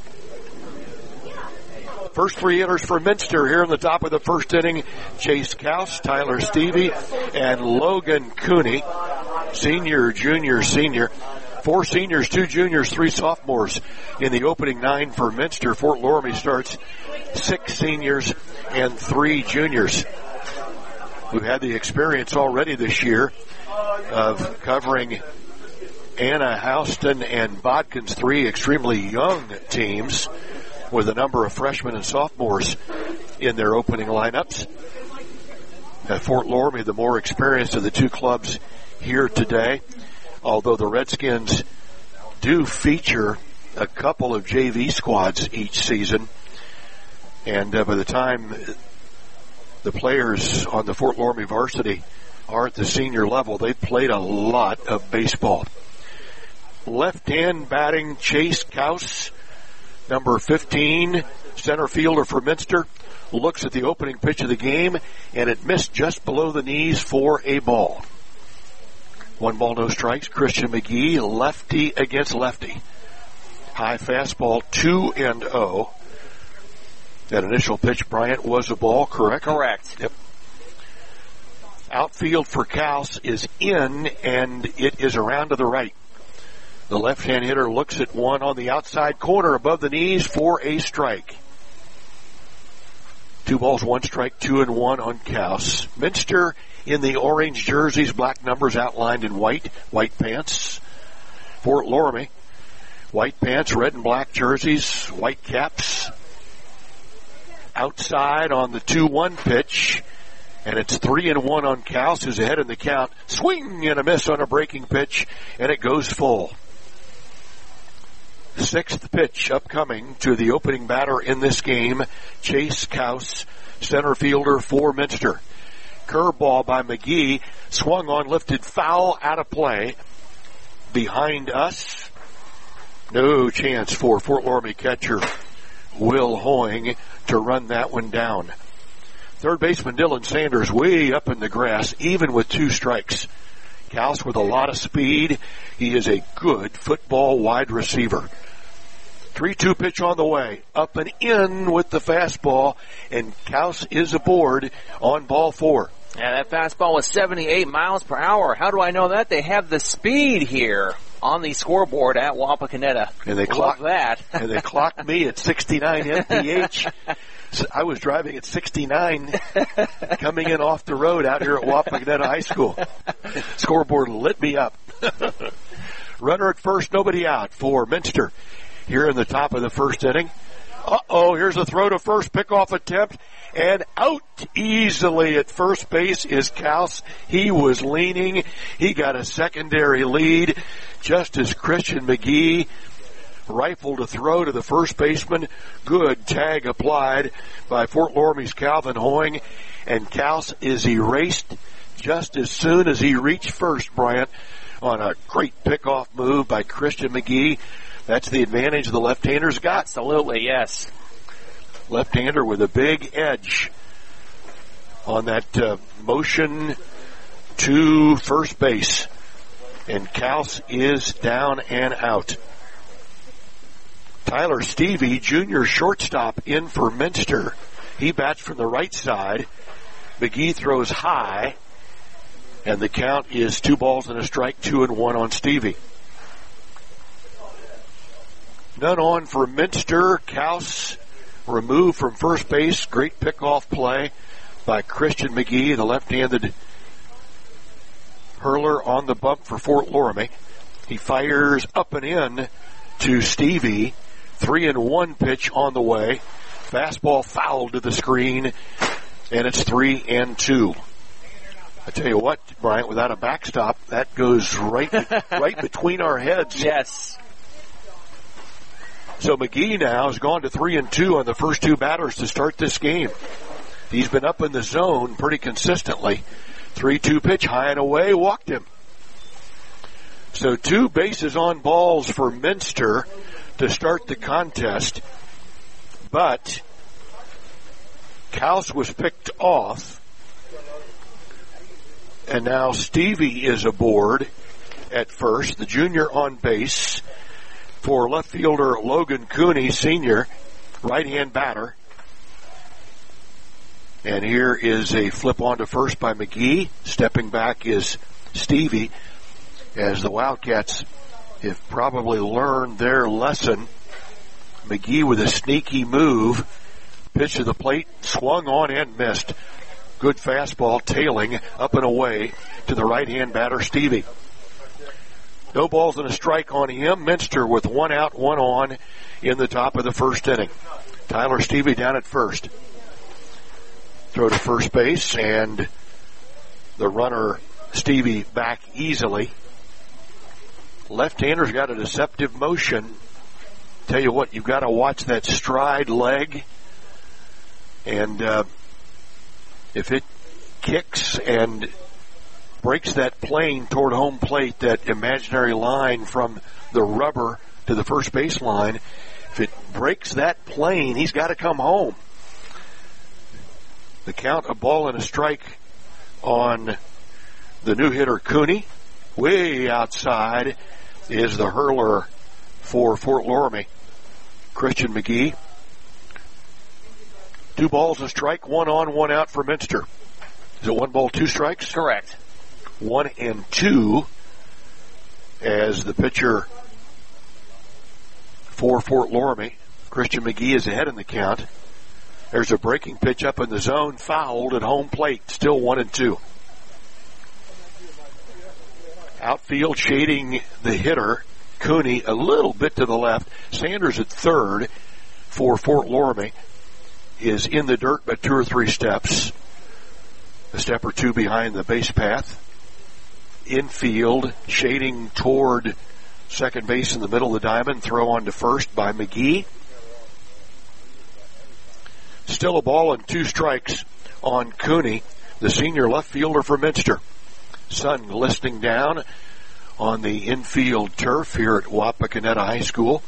First three hitters for Minster here in the top of the first inning: Chase Kaus, Tyler Stevie, and Logan Cooney. Senior, junior, senior. 4 seniors, 2 juniors, 3 sophomores in the opening 9 for Minster. Fort Loramie starts 6 seniors and 3 juniors. We've had the experience already this year of covering Anna, Houston, and Bodkin's 3 extremely young teams with a number of freshmen and sophomores in their opening lineups. At Fort Loramie, the more experienced of the 2 clubs here today, although the Redskins do feature a couple of JV squads each season. And by the time the players on the Fort Loramie varsity are at the senior level, they've played a lot of baseball. Left-hand batting, Chase Kaus, number 15, center fielder for Minster, looks at the opening pitch of the game, and it missed just below the knees for a ball. 1 ball, no strikes. Christian McGee, lefty against lefty. High fastball, 2-0. That initial pitch, Bryant, was a ball, correct? Correct. Yep. Outfield for Kaus is in, and it is around to the right. The left-hand hitter looks at one on the outside corner above the knees for a strike. 2 balls, 1 strike, 2-1 on Kaus. Minster in the orange jerseys, black numbers outlined in white pants. Fort Loramie, white pants, red and black jerseys, white caps. Outside on the 2-1 pitch, and it's 3-1 on Kaus, who's ahead in the count. Swing and a miss on a breaking pitch, and it goes full. 6th pitch upcoming to the opening batter in this game, Chase Kaus, center fielder for Minster. Curveball by McGee, swung on, lifted foul, out of play. Behind us, no chance for Fort Loramie catcher Will Hoying to run that one down. Third baseman Dylan Sanders way up in the grass, even with 2 strikes. Kaus with a lot of speed. He is a good football wide receiver. 3-2 pitch on the way. Up and in with the fastball, and Kaus is aboard on ball 4. Yeah, that fastball was 78 miles per hour. How do I know that? They have the speed here on the scoreboard at Wapakoneta. And they clocked that. And they clocked me at 69 mph. So I was driving at 69 coming in off the road out here at Wapakoneta High School. Scoreboard lit me up. Runner at first, nobody out for Minster. Here in the top of the first inning, Here's a throw to first, pickoff attempt, and out easily at first base is Kaus. He was leaning. He got a secondary lead just as Christian McGee rifled a throw to the first baseman. Good tag applied by Fort Loramie's Calvin Hoying, and Kaus is erased just as soon as he reached first, Bryant, on a great pickoff move by Christian McGee. That's the advantage the left-handers got. Absolutely, yes. Left-hander with a big edge on that motion to first base. And Kaus is down and out. Tyler Stevie, junior shortstop, in for Minster. He bats from the right side. McGee throws high. And the count is 2-1, 2-1 on Stevie. None on for Minster. Kaus removed from first base. Great pickoff play by Christian McGee, the left-handed hurler on the bump for Fort Loramie. He fires up and in to Stevie. 3-1 pitch on the way. Fastball fouled to the screen, and it's 3-2. I tell you what, Bryant, without a backstop, that goes right between our heads. Yes. So McGee now has gone to 3-2 on the first two batters to start this game. He's been up in the zone pretty consistently. 3-2 pitch, high and away, walked him. So 2 bases on balls for Minster to start the contest. But Kaus was picked off. And now Stevie is aboard at first, the junior on base for left fielder Logan Cooney, senior, right-hand batter. And here is a flip on to first by McGee. Stepping back is Stevie, as the Wildcats have probably learned their lesson. McGee with a sneaky move. Pitch to the plate, swung on and missed. Good fastball tailing up and away to the right-hand batter, Stevie. No balls and a strike on him. Minster with 1 out, 1 on in the top of the first inning. Tyler Stevie down at first. Throw to first base, and the runner, Stevie, back easily. Left-hander's got a deceptive motion. Tell you what, you've got to watch that stride leg. And if it kicks and breaks that plane toward home plate, that imaginary line from the rubber to the first base line, if it breaks that plane, he's got to come home. The count, a ball and a strike on the new hitter Cooney. Way outside is the hurler for Fort Loramie, Christian McGee. 2 balls, a strike, 1 on, 1 out for Minster. Is it 1 ball, 2 strikes? Correct. 1-2 as the pitcher for Fort Loramie, Christian McGee, is ahead in the count. There's a breaking pitch up in the zone, fouled at home plate, still 1-2. Outfield shading the hitter, Cooney, a little bit to the left. Sanders at third for Fort Loramie is in the dirt but 2 or 3 steps. A step or 2 behind the base path. Infield, shading toward second base in the middle of the diamond. Throw on to first by McGee. Still a ball and 2 strikes on Cooney, the senior left fielder for Minster. Sun glistening down on the infield turf here at Wapakoneta High School.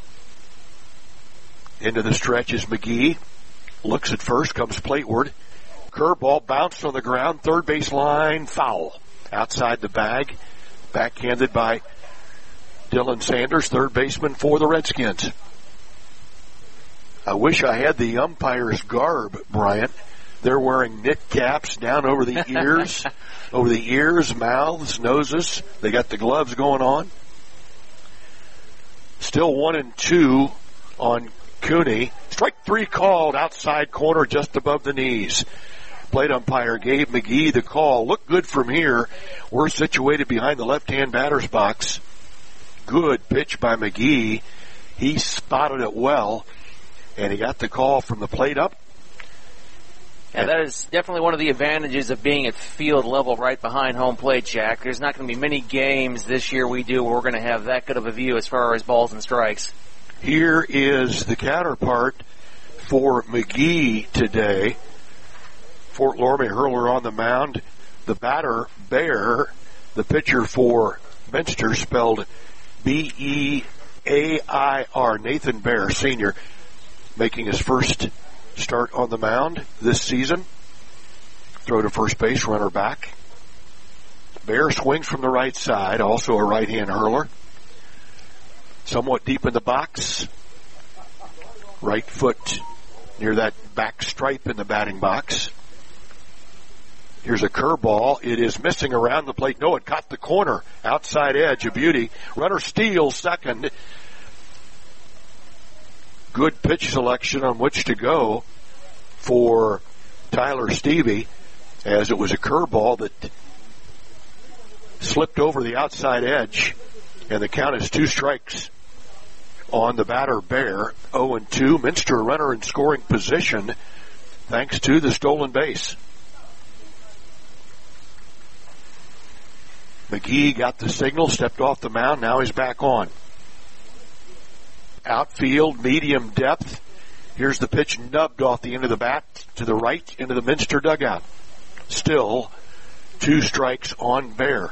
Into the stretch is McGee. Looks at first, comes plateward. Curveball bounced on the ground, third base line, foul. Outside the bag, backhanded by Dylan Sanders, third baseman for the Redskins. I wish I had the umpire's garb, Bryant. They're wearing knit caps down over the ears, mouths, noses. They got the gloves going on. Still 1-2 on Cooney. Strike 3 called, outside corner just above the knees. Plate umpire gave McGee the call. Look good from here. We're situated behind the left-hand batter's box. Good pitch by McGee. He spotted it well. and he got the call from the plate up. Yeah, that is definitely one of the advantages of being at field level right behind home plate, Jack. There's not going to be many games this year where we're going to have that good of a view as far as balls and strikes. Here is the counterpart for McGee today. Fort Loramie hurler on the mound. The batter, Bear, the pitcher for Minster, spelled B-E-A-I-R. Nathan Bear, senior, making his first start on the mound this season. Throw to first base, runner back. Bear swings from the right side, also a right-hand hurler. Somewhat deep in the box. Right foot near that back stripe in the batting box. Here's a curveball. It is missing around the plate. No, it caught the corner. Outside edge, a beauty. Runner steals second. Good pitch selection on which to go for Tyler Stevie, as it was a curveball that slipped over the outside edge, and the count is 2 strikes on the batter, Bear. 0-2. Minster runner in scoring position thanks to the stolen base. McGee got the signal, stepped off the mound. Now he's back on. Outfield, medium depth. Here's the pitch nubbed off the end of the bat to the right into the Minster dugout. Still 2 strikes on Bear.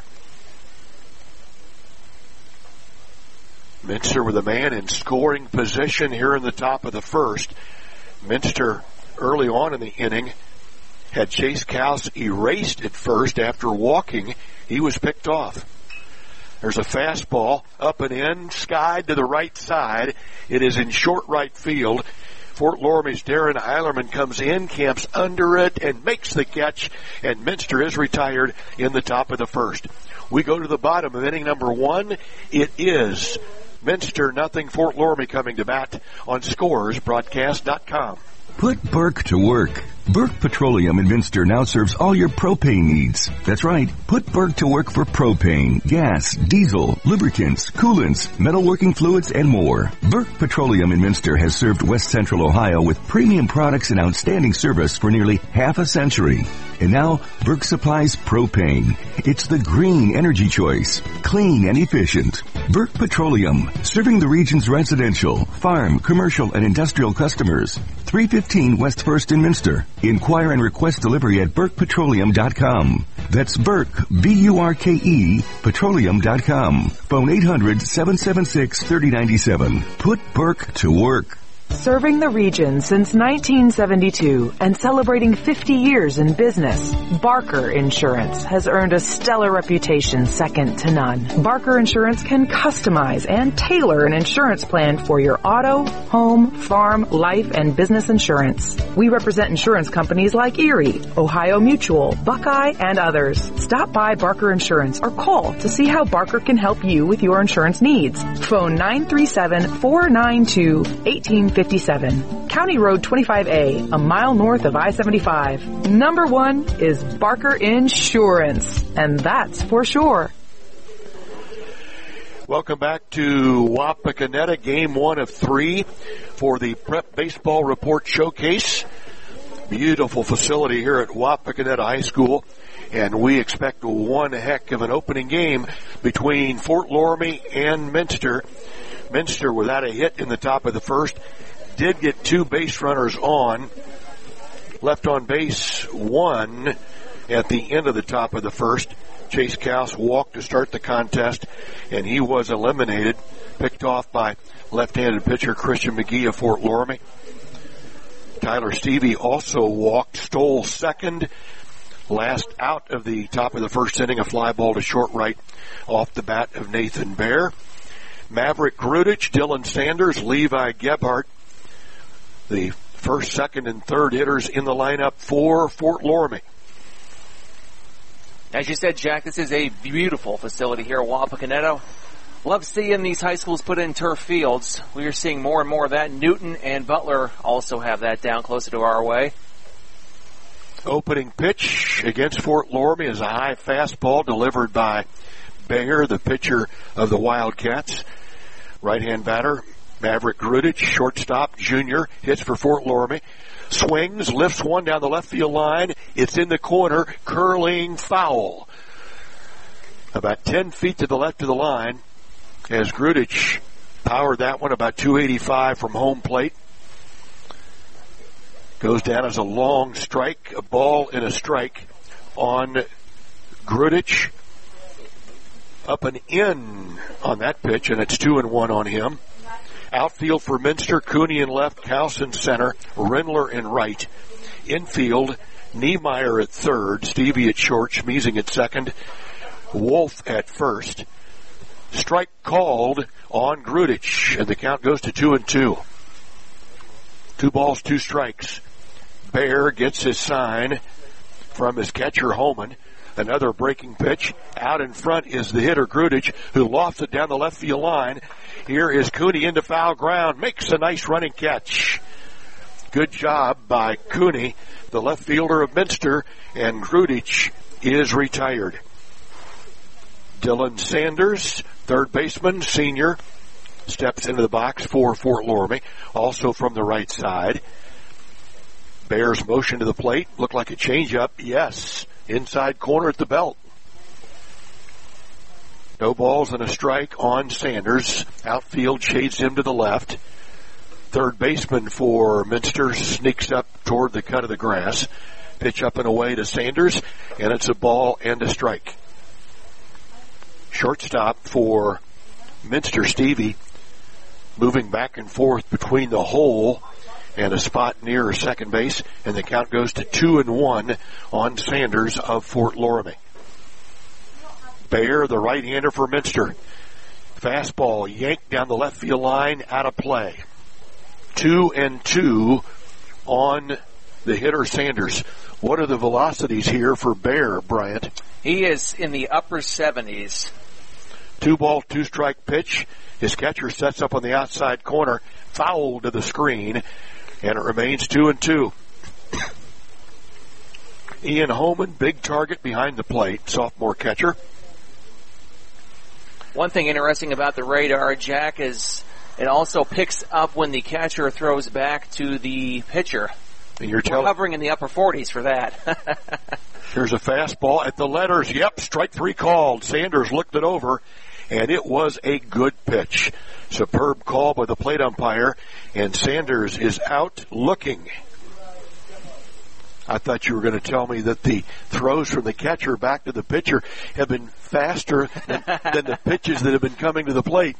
Minster with a man in scoring position here in the top of the first. Minster early on in the inning had Chase Kaus erased at first after walking. He was picked off. There's a fastball up and in, skied to the right side. It is in short right field. Fort Loramie's Darren Eilerman comes in, camps under it, and makes the catch, and Minster is retired in the top of the first. We go to the bottom of inning number 1. It is Minster 0, Fort Loramie coming to bat on ScoresBroadcast.com. Put Burke to work. Burke Petroleum in Minster now serves all your propane needs. That's right. Put Burke to work for propane, gas, diesel, lubricants, coolants, metalworking fluids, and more. Burke Petroleum in Minster has served West Central Ohio with premium products and outstanding service for nearly half a century. And now, Burke supplies propane. It's the green energy choice. Clean and efficient. Burke Petroleum, serving the region's residential, farm, commercial, and industrial customers. 315 West 1st in Minster. Inquire and request delivery at BurkePetroleum.com. That's Burke, B-U-R-K-E, petroleum.com. Phone 800-776-3097. Put Burke to work. Serving the region since 1972 and celebrating 50 years in business, Barker Insurance has earned a stellar reputation second to none. Barker Insurance can customize and tailor an insurance plan for your auto, home, farm, life, and business insurance. We represent insurance companies like Erie, Ohio Mutual, Buckeye, and others. Stop by Barker Insurance or call to see how Barker can help you with your insurance needs. Phone 937-492-1857. County Road 25A, a mile north of I-75. Number 1 is Barker Insurance, and that's for sure. Welcome back to Wapakoneta, game 1 of 3 for the Prep Baseball Report Showcase. Beautiful facility here at Wapakoneta High School, and we expect one heck of an opening game between Fort Loramie and Minster. Minster, without a hit in the top of the first, did get 2 base runners on. Left on base 1 at the end of the top of the first. Chase Kaus walked to start the contest, and he was eliminated, picked off by left-handed pitcher Christian McGee of Fort Loramie. Tyler Stevie also walked, stole second. Last out of the top of the first inning, a fly ball to short right off the bat of Nathan Bear. Maverick Grudich, Dylan Sanders, Levi Gebhardt, the first, second, and third hitters in the lineup for Fort Loramie. As you said, Jack, this is a beautiful facility here at Wapakoneta. Love seeing these high schools put in turf fields. We are seeing more and more of that. Newton and Butler also have that down closer to our way. Opening pitch against Fort Loramie is a high fastball delivered by Bear, the pitcher of the Wildcats. Right-hand batter, Maverick Grudich, shortstop, junior, hits for Fort Loramie. Swings, lifts one down the left field line. It's in the corner, curling foul. About 10 feet to the left of the line as Grudich powered that one about 285 from home plate. Goes down as a long strike, a ball and a strike on Grudich. Up and in on that pitch, and it's 2-1 on him. Outfield for Minster, Cooney in left, Cowson center, Rindler in right. Infield, Niemeyer at third, Stevie at short, Schmiesing at second, Wolf at first. Strike called on Grudich, and the count goes to 2-2. 2 balls, 2 strikes. Bear gets his sign from his catcher, Holman. Another breaking pitch. Out in front is the hitter, Grudich, who lofts it down the left field line. Here is Cooney into foul ground. Makes a nice running catch. Good job by Cooney, the left fielder of Minster, and Grudich is retired. Dylan Sanders, third baseman, senior, steps into the box for Fort Loramie, also from the right side. Bears motion to the plate. Looked like a changeup. Yes. Inside corner at the belt. No balls and a strike on Sanders. Outfield shades him to the left. Third baseman for Minster sneaks up toward the cut of the grass. Pitch up and away to Sanders, and it's a ball and a strike. Shortstop for Minster, Stevie, moving back and forth between the hole and a spot near second base, and the count goes to 2-1 on Sanders of Fort Loramie. Bayer, the right-hander for Minster. Fastball yanked down the left field line, out of play. 2-2 on the hitter, Sanders. What are the velocities here for Bayer, Bryant? He is in the upper 70s. 2 ball, 2 strike pitch. His catcher sets up on the outside corner, foul to the screen, and it remains 2-2. Ian Holman, big target behind the plate, sophomore catcher. One thing interesting about the radar, Jack, is it also picks up when the catcher throws back to the pitcher. And you're We're hovering in the upper 40s for that. Here's a fastball at the letters. Yep, strike 3 called. Sanders looked it over, and it was a good pitch. Superb call by the plate umpire, and Sanders is out looking. I thought you were going to tell me that the throws from the catcher back to the pitcher have been faster than the pitches that have been coming to the plate.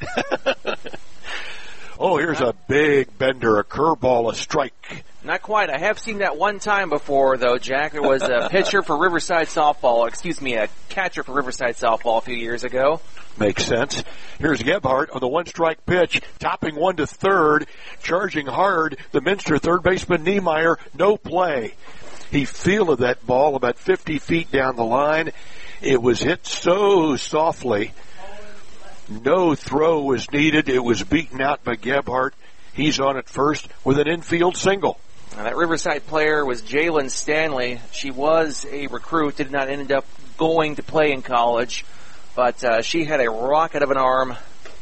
Oh, here's a big bender, a curveball, a strike. Not quite. I have seen that one time before, though, Jack. There was a pitcher for Riverside Softball, a catcher for Riverside Softball a few years ago. Makes sense. Here's Gebhardt on the 1-strike pitch, topping one to third, charging hard. The Minster third baseman Niemeyer, no play. He fielded that ball about 50 feet down the line. It was hit so softly. No throw was needed. It was beaten out by Gebhardt. He's on at first with an infield single. Now, that Riverside player was Jalen Stanley. She was a recruit, did not end up going to play in college, but she had a rocket of an arm.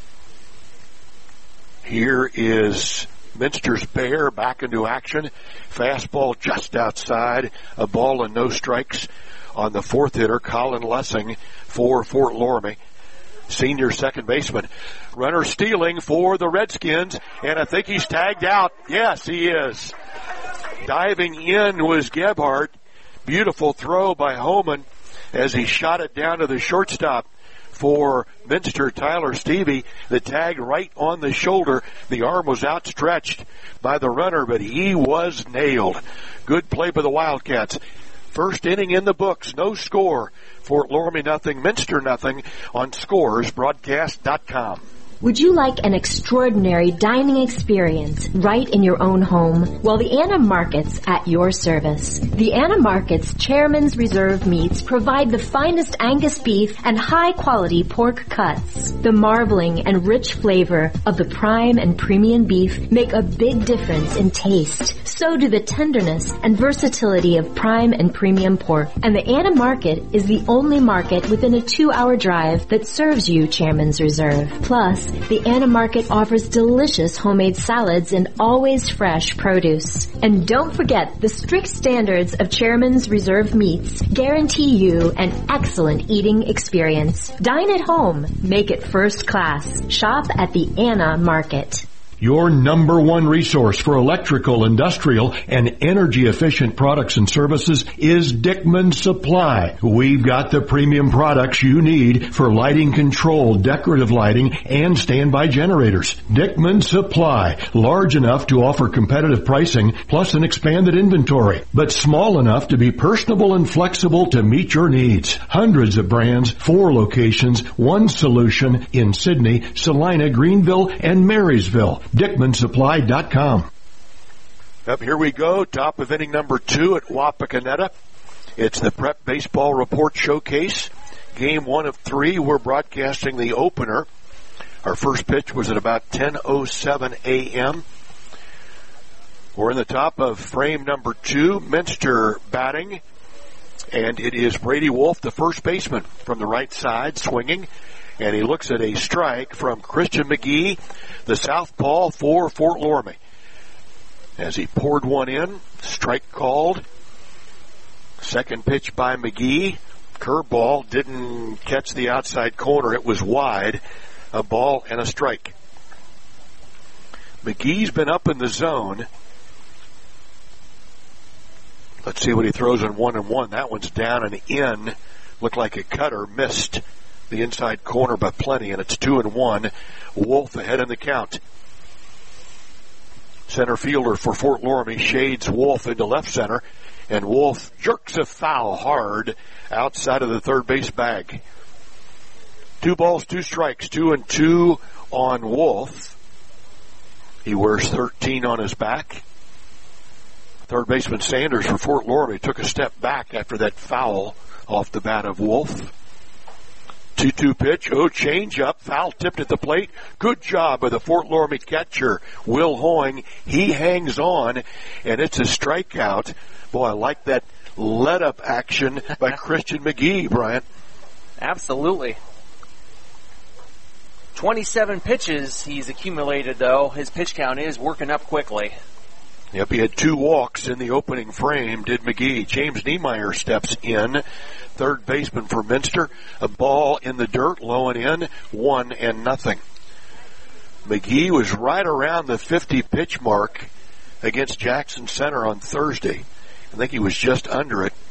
Here is Minster's Bear back into action. Fastball just outside. A ball and no strikes on the fourth hitter, Colin Lessing, for Fort Loramie. Senior second baseman. Runner stealing for the Redskins, and I think he's tagged out. Yes, he is. Diving in was Gebhardt. Beautiful throw by Holman as he shot it down to the shortstop for Minster, Tyler Stevie. The tag right on the shoulder. The arm was outstretched by the runner, but he was nailed. Good play by the Wildcats. First inning in the books. No score. Fort Loramie nothing, Minster nothing on scoresbroadcast.com. Would you like an extraordinary dining experience right in your own home? Well, the Anna Markets at your service. The Anna Markets Chairman's Reserve meats provide the finest Angus beef and high-quality pork cuts. The marbling and rich flavor of the prime and premium beef make a big difference in taste. So do the tenderness and versatility of prime and premium pork. And the Anna Market is the only market within a 2-hour drive that serves you Chairman's Reserve. Plus, the Anna Market offers delicious homemade salads and always fresh produce. And don't forget, the strict standards of Chairman's Reserve Meats guarantee you an excellent eating experience. Dine at home. Make it first class. Shop at the Anna Market. Your number one resource for electrical, industrial, and energy-efficient products and services is Dickman Supply. We've got the premium products you need for lighting control, decorative lighting, and standby generators. Dickman Supply, large enough to offer competitive pricing plus an expanded inventory, but small enough to be personable and flexible to meet your needs. Hundreds of brands, 4 locations, one solution in Sydney, Salina, Greenville, and Marysville. DickmanSupply.com. Up here we go, top of inning number 2 at Wapakoneta. It's the Prep Baseball Report Showcase. Game 1 of 3, we're broadcasting the opener. Our first pitch was at about 10:07 a.m. We're in the top of frame number 2, Minster batting. And it is Brady Wolf, the first baseman, from the right side, swinging. And he looks at a strike from Christian McGee, the southpaw for Fort Loramie. As he poured one in, strike called. Second pitch by McGee. Curveball didn't catch the outside corner. It was wide. A ball and a strike. McGee's been up in the zone. Let's see what he throws on 1-1. That one's down and in. Looked like a cutter. Missed the inside corner by plenty, and it's 2-1. Wolf ahead in the count. Center fielder for Fort Loramie shades Wolf into left center, and Wolf jerks a foul hard outside of the third base bag. 2 balls, 2 strikes, 2-2 on Wolf. He wears 13 on his back. Third baseman Sanders for Fort Loramie took a step back after that foul off the bat of Wolf. 2-2 pitch. Change up. Foul tipped at the plate. Good job by the Fort Loramie catcher, Will Hoying. He hangs on, and it's a strikeout. Boy, I like that let-up action by Christian McGee, Bryant. Absolutely. 27 pitches he's accumulated, though. His pitch count is working up quickly. Yep, he had 2 walks in the opening frame, did McGee. James Niemeyer steps in, third baseman for Minster. A ball in the dirt, low and in, 1-0. McGee was right around the 50-pitch mark against Jackson Center on Thursday. I think he was just under it.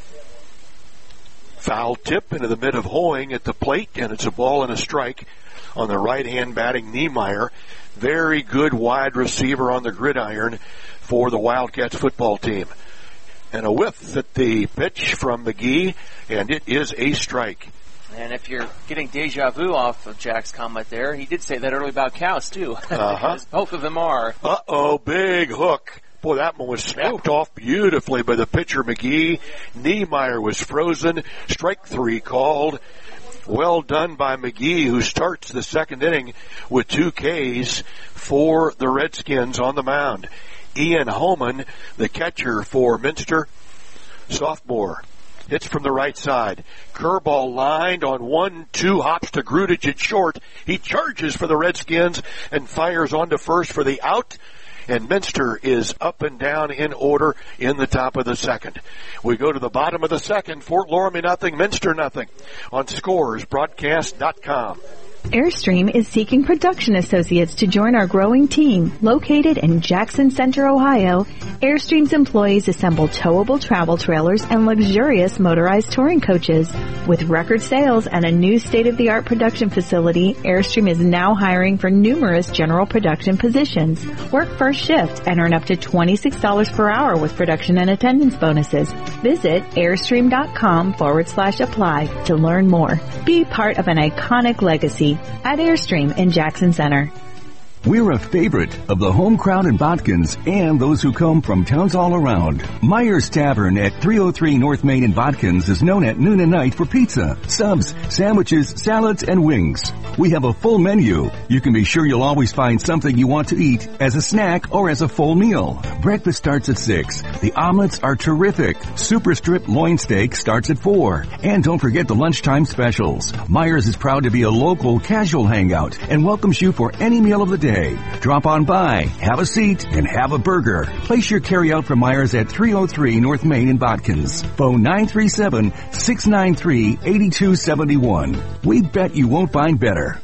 Foul tip into the mid of Hoying at the plate, and it's a ball and a strike on the right-hand batting Niemeyer. Very good wide receiver on the gridiron for the Wildcats football team. And a whiff at the pitch from McGee, and it is a strike. And if you're getting deja vu off of Jack's comment there, he did say that early about cows, too. Because both of them are. Big hook. Boy, that one was snapped off beautifully by the pitcher, McGee. Niemeyer was frozen. Strike 3 called. Well done by McGee, who starts the second inning with 2 Ks for the Redskins on the mound. Ian Homan, the catcher for Minster, sophomore, hits from the right side. Curveball lined on 1-2, hops to Grudich at short. He charges for the Redskins and fires onto first for the out. And Minster is up and down in order in the top of the second. We go to the bottom of the second. Fort Loramie nothing, Minster nothing on ScoresBroadcast.com. Airstream is seeking production associates to join our growing team. Located in Jackson Center, Ohio, Airstream's employees assemble towable travel trailers and luxurious motorized touring coaches. With record sales and a new state-of-the-art production facility, Airstream is now hiring for numerous general production positions. Work first shift and earn up to $26 per hour with production and attendance bonuses. Visit Airstream.com/apply to learn more. Be part of an iconic legacy at Airstream in Jackson Center. We're a favorite of the home crowd in Botkins and those who come from towns all around. Myers Tavern at 303 North Main in Botkins is known at noon and night for pizza, subs, sandwiches, salads, and wings. We have a full menu. You can be sure you'll always find something you want to eat as a snack or as a full meal. Breakfast starts at 6. The omelets are terrific. Super strip loin steak starts at 4. And don't forget the lunchtime specials. Myers is proud to be a local casual hangout and welcomes you for any meal of the day. Drop on by, have a seat, and have a burger. Place your carryout from Myers at 303 North Main in Botkins. Phone 937-693-8271. We bet you won't find better.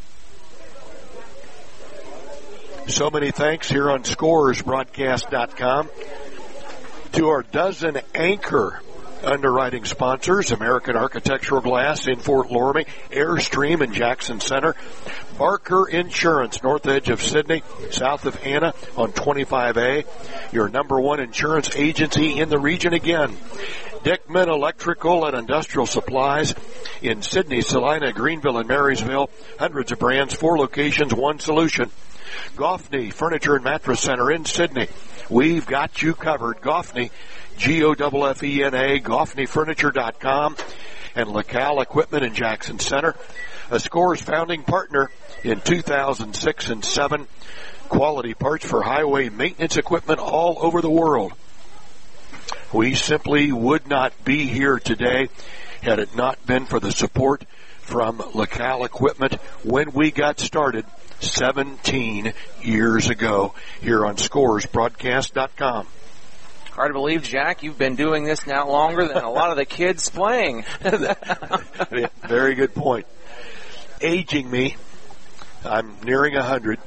So many thanks here on ScoresBroadcast.com to our dozen anchor underwriting sponsors: American Architectural Glass in Fort Loramie, Airstream in Jackson Center, Barker Insurance, north edge of Sydney, south of Anna on 25A, your number one insurance agency in the region again. Dickman Electrical and Industrial Supplies in Sydney, Salina, Greenville, and Marysville. Hundreds of brands, 4 locations, 1 solution. Goffney Furniture and Mattress Center in Sydney. We've got you covered. Goffney, Goffena, GoffneyFurniture.com, and LaCal Equipment in Jackson Center. A Scores founding partner in 2006 and 7. Quality parts for highway maintenance equipment all over the world. We simply would not be here today had it not been for the support from LaCal Equipment when we got started 17 years ago here on ScoresBroadcast.com. Hard to believe, Jack, you've been doing this now longer than a lot of the kids playing. Very good point. Aging me, I'm nearing 100.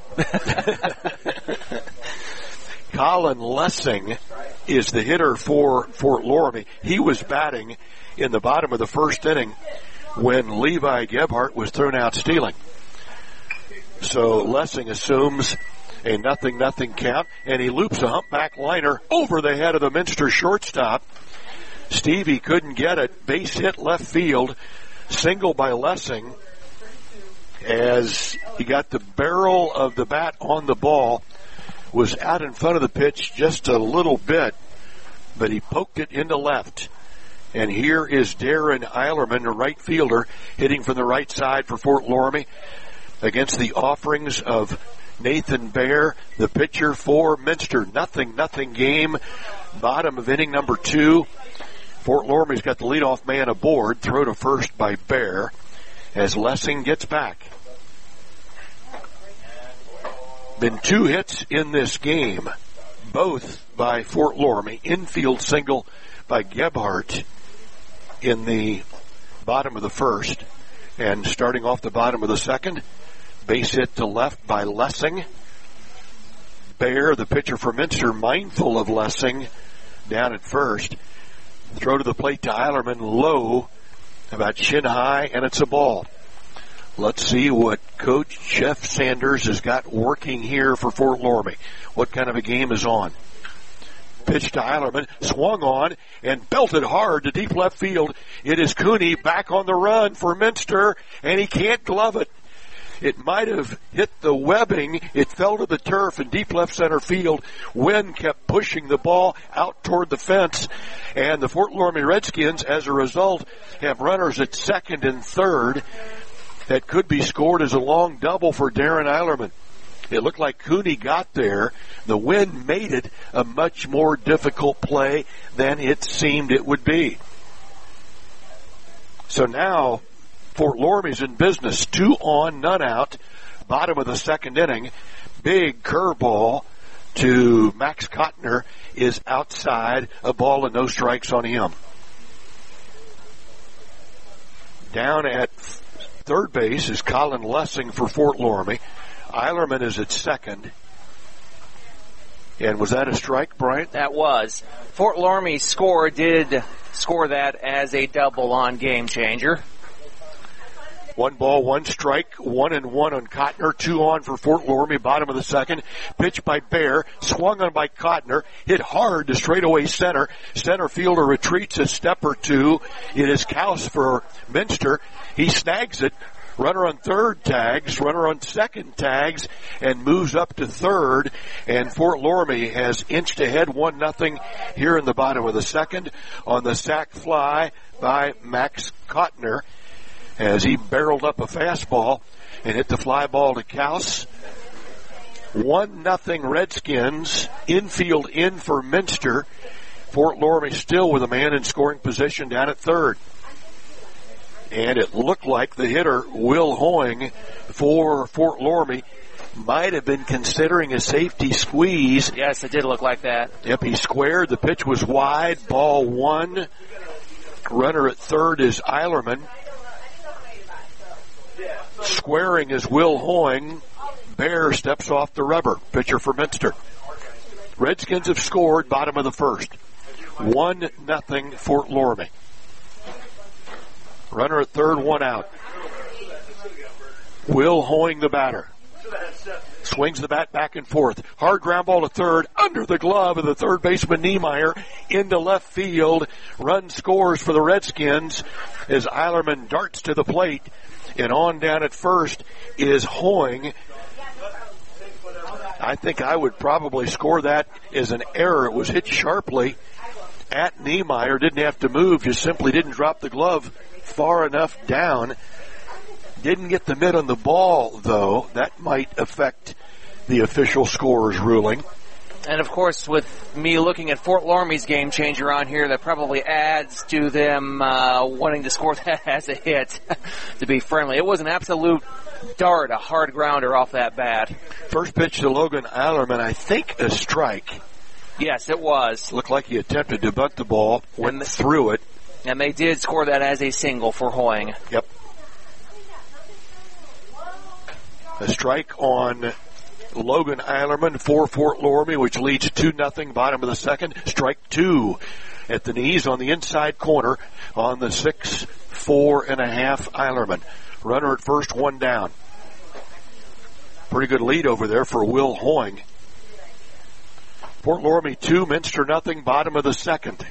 Colin Lessing is the hitter for Fort Loramie. He was batting in the bottom of the first inning when Levi Gebhardt was thrown out stealing. So Lessing assumes a 0-0 count, and he loops a humpback liner over the head of the Minster shortstop. Stevie couldn't get it. Base hit left field. Single by Lessing as he got the barrel of the bat on the ball. Was out in front of the pitch just a little bit, but he poked it into left. And here is Darren Eilerman, the right fielder, hitting from the right side for Fort Loramie against the offerings of Nathan Baer, the pitcher for Minster. 0-0 game, bottom of inning number 2. Fort Loramie's got the leadoff man aboard. Throw to first by Baer as Lessing gets back. Been 2 hits in this game, both by Fort Loramie. Infield single by Gebhardt in the bottom of the first, and starting off the bottom of the second, base hit to left by Lessing. Baer, the pitcher for Minster, mindful of Lessing, down at first. Throw to the plate to Eilerman, low, about shin high, and it's a ball. Let's see what Coach Jeff Sanders has got working here for Fort Loramie. What kind of a game is on? Pitch to Eilerman, swung on, and belted hard to deep left field. It is Cooney back on the run for Minster, and he can't glove it. It might have hit the webbing. It fell to the turf in deep left center field. Wind kept pushing the ball out toward the fence. And the Fort Loramie Redskins, as a result, have runners at second and third. That could be scored as a long double for Darren Eilerman. It looked like Cooney got there. The wind made it a much more difficult play than it seemed it would be. So now Fort Loramie's in business. 2 on, none out. Bottom of the second inning. Big curveball to Max Kottner is outside. A ball and no strikes on him. Down at third base is Colin Lessing for Fort Loramie. Eilerman is at second. And was that a strike, Brian? That was. Fort Loramie did score that as a double on Game Changer. 1 ball, 1 strike, 1-1 on Kottner, 2 on for Fort Loramie, bottom of the second. Pitch by Baer, swung on by Kottner, hit hard to straightaway center. Center fielder retreats a step or two. It is Kaus for Minster. He snags it, Runner on third tags, runner on second tags, and moves up to third. And Fort Loramie has inched ahead 1-0 here in the bottom of the second on the sac fly by Max Kottner as he barreled up a fastball and hit the fly ball to Kaus. 1-0 Redskins. Infield in for Minster. Fort Loramie still with a man in scoring position down at third. And it looked like the hitter, Will Hoying, for Fort Loramie, might have been considering a safety squeeze. Yes, it did look like that. Yep, he squared. The pitch was wide. Ball 1. Runner at third is Eilerman. Squaring is Will Hoying. Bear steps off the rubber. Pitcher for Minster. Redskins have scored, bottom of the first. 1-0 Fort Loramie. Runner at third, 1 out. Will Hoying the batter. Swings the bat back and forth. Hard ground ball to third, under the glove of the third baseman Niemeyer, into left field. Run scores for the Redskins as Eilerman darts to the plate. And on down at first is Hoying. I think I would probably score that as an error. It was hit sharply at Niemeyer. Didn't have to move, just simply didn't drop the glove far enough down. Didn't get the mitt on the ball, though. That might affect the official scorer's ruling. And, of course, with me looking at Fort Loramie's game changer on here, that probably adds to them wanting to score that as a hit, to be friendly. It was an absolute dart, a hard grounder off that bat. First pitch to Logan Eilerman, I think a strike. Yes, it was. Looked like he attempted to bunt the ball, went through it. And they did score that as a single for Hoying. Yep. A strike on Logan Eilerman for Fort Loramie, which leads 2-0, bottom of the second. Strike 2 at the knees on the inside corner on the 6'4.5" Eilerman. Runner at first, 1 down. Pretty good lead over there for Will Hoying. Fort Loramie 2, Minster 0, bottom of the second.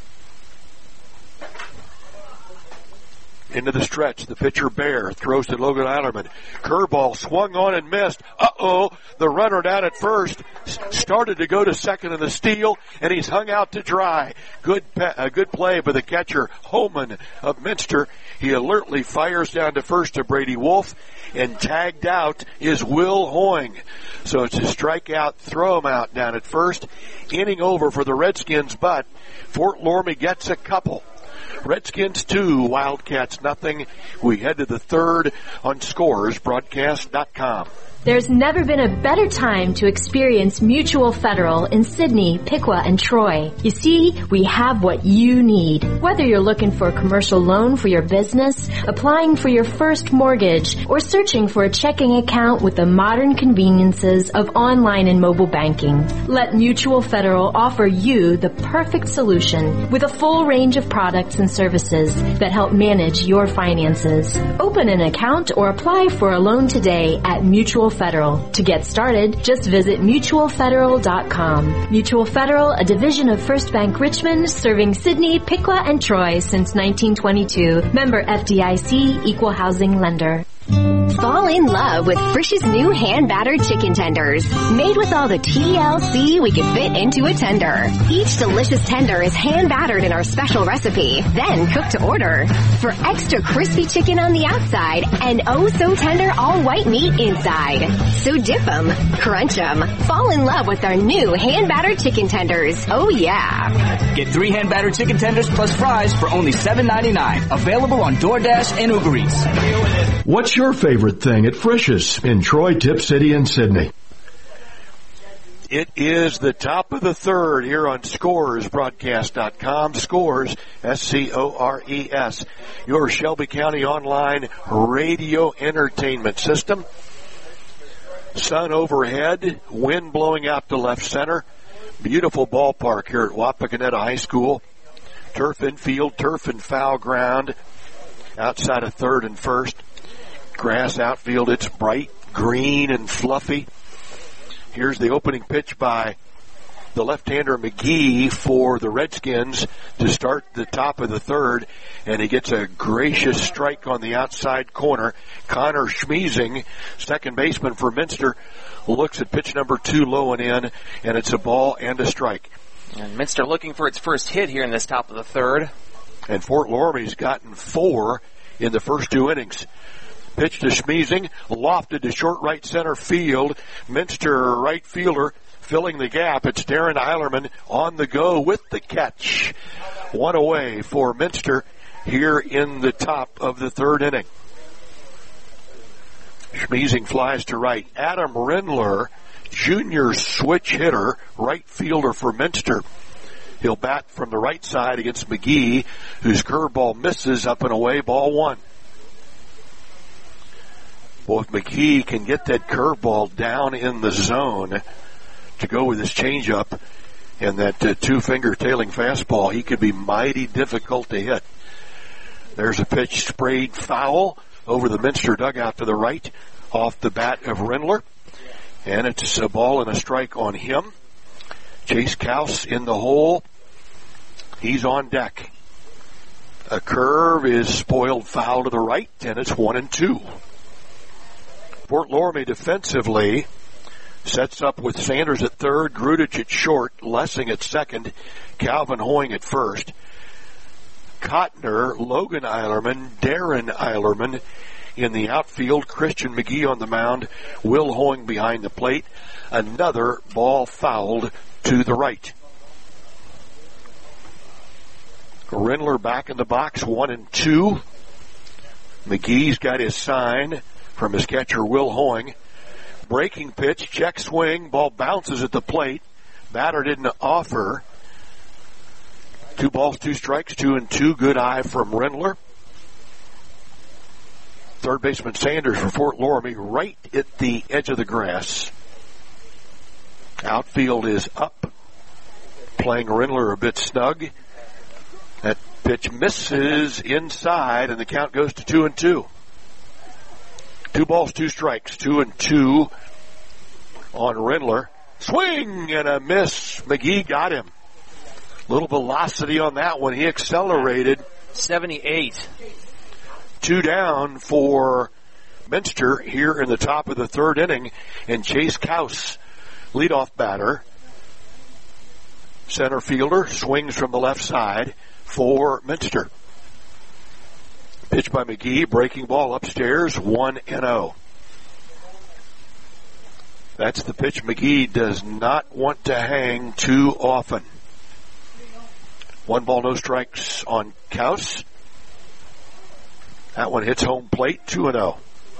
Into the stretch, the pitcher Bear throws to Logan Eilerman. Curveball swung on and missed. The runner down at first started to go to second in the steal, and he's hung out to dry. Good play by the catcher Homan of Minster. He alertly fires down to first to Brady Wolf, and tagged out is Will Hoying. So it's a strikeout, throw him out down at first. Inning over for the Redskins, but Fort Loramie gets a couple. Redskins 2, Wildcats 0. We head to the third on ScoresBroadcast.com. There's never been a better time to experience Mutual Federal in Sydney, Piqua, and Troy. You see, we have what you need. Whether you're looking for a commercial loan for your business, applying for your first mortgage, or searching for a checking account with the modern conveniences of online and mobile banking, let Mutual Federal offer you the perfect solution with a full range of products and services that help manage your finances. Open an account or apply for a loan today at Mutual Federal. To get started, just visit mutualfederal.com. Mutual Federal, a division of First Bank Richmond, serving Sydney, Piqua, and Troy since 1922. Member FDIC, Equal Housing Lender. Fall in love with Frisch's new hand-battered chicken tenders. Made with all the TLC we could fit into a tender. Each delicious tender is hand-battered in our special recipe, then cooked to order. For extra crispy chicken on the outside and oh-so-tender all-white meat inside. So dip them, crunch them, fall in love with our new hand-battered chicken tenders. Oh, yeah. Get 3 hand-battered chicken tenders plus fries for only $7.99. Available on DoorDash and Uber Eats. What's your favorite thing at Frisch's in Troy, Tip City, and Sydney? It is the top of the third here on ScoresBroadcast.com. Scores, S-C-O-R-E-S. Your Shelby County online radio entertainment system. Sun overhead, wind blowing out to left center. Beautiful ballpark here at Wapakoneta High School. Turf infield, turf and foul ground outside of third and first. Grass outfield, it's bright green and fluffy. Here's the opening pitch by the left-hander McGee for the Redskins to start the top of the third, and he gets a gracious strike on the outside corner. Connor Schmiesing, second baseman for Minster, looks at pitch number 2 low and in, and it's a ball and a strike. And Minster looking for its first hit here in this top of the third. And Fort Loramie's gotten 4 in the first 2 innings. Pitch to Schmiesing, lofted to short right center field. Minster right fielder filling the gap. It's Darren Eilerman on the go with the catch. 1 away for Minster here in the top of the third inning. Schmiesing flies to right. Adam Rindler, junior switch hitter, right fielder for Minster. He'll bat from the right side against McGee, whose curveball misses up and away, ball 1. Well, if McGee can get that curveball down in the zone to go with his changeup and that two-finger tailing fastball, he could be mighty difficult to hit. There's a pitch sprayed foul over the Minster dugout to the right off the bat of Rindler. And it's a ball and a strike on him. Chase Kaus in the hole. He's on deck. A curve is spoiled foul to the right, and it's 1-2. Fort Loramie defensively sets up with Sanders at third, Grudich at short, Lessing at second, Calvin Hoying at first. Kottner, Logan Eilerman, Darren Eilerman in the outfield, Christian McGee on the mound, Will Hoying behind the plate. Another ball fouled to the right. Rindler back in the box, 1-2. McGee's got his sign from his catcher, Will Hoying. Breaking pitch, check swing, ball bounces at the plate. Batter didn't offer. 2 balls, 2 strikes, 2-2. Good eye from Rindler. Third baseman Sanders for Fort Loramie right at the edge of the grass. Outfield is up, playing Rindler a bit snug. That pitch misses inside, and the count goes to 2-2. 2 balls, 2 strikes, 2-2 on Rindler. Swing and a miss. McGee got him. Little velocity on that one. He accelerated. 78. 2 down for Minster here in the top of the third inning. And Chase Kaus, leadoff batter, center fielder, swings from the left side for Minster. Pitch by McGee, breaking ball upstairs, 1-0. That's the pitch McGee does not want to hang too often. 1 ball, no strikes on Kaus. That one hits home plate, 2-0.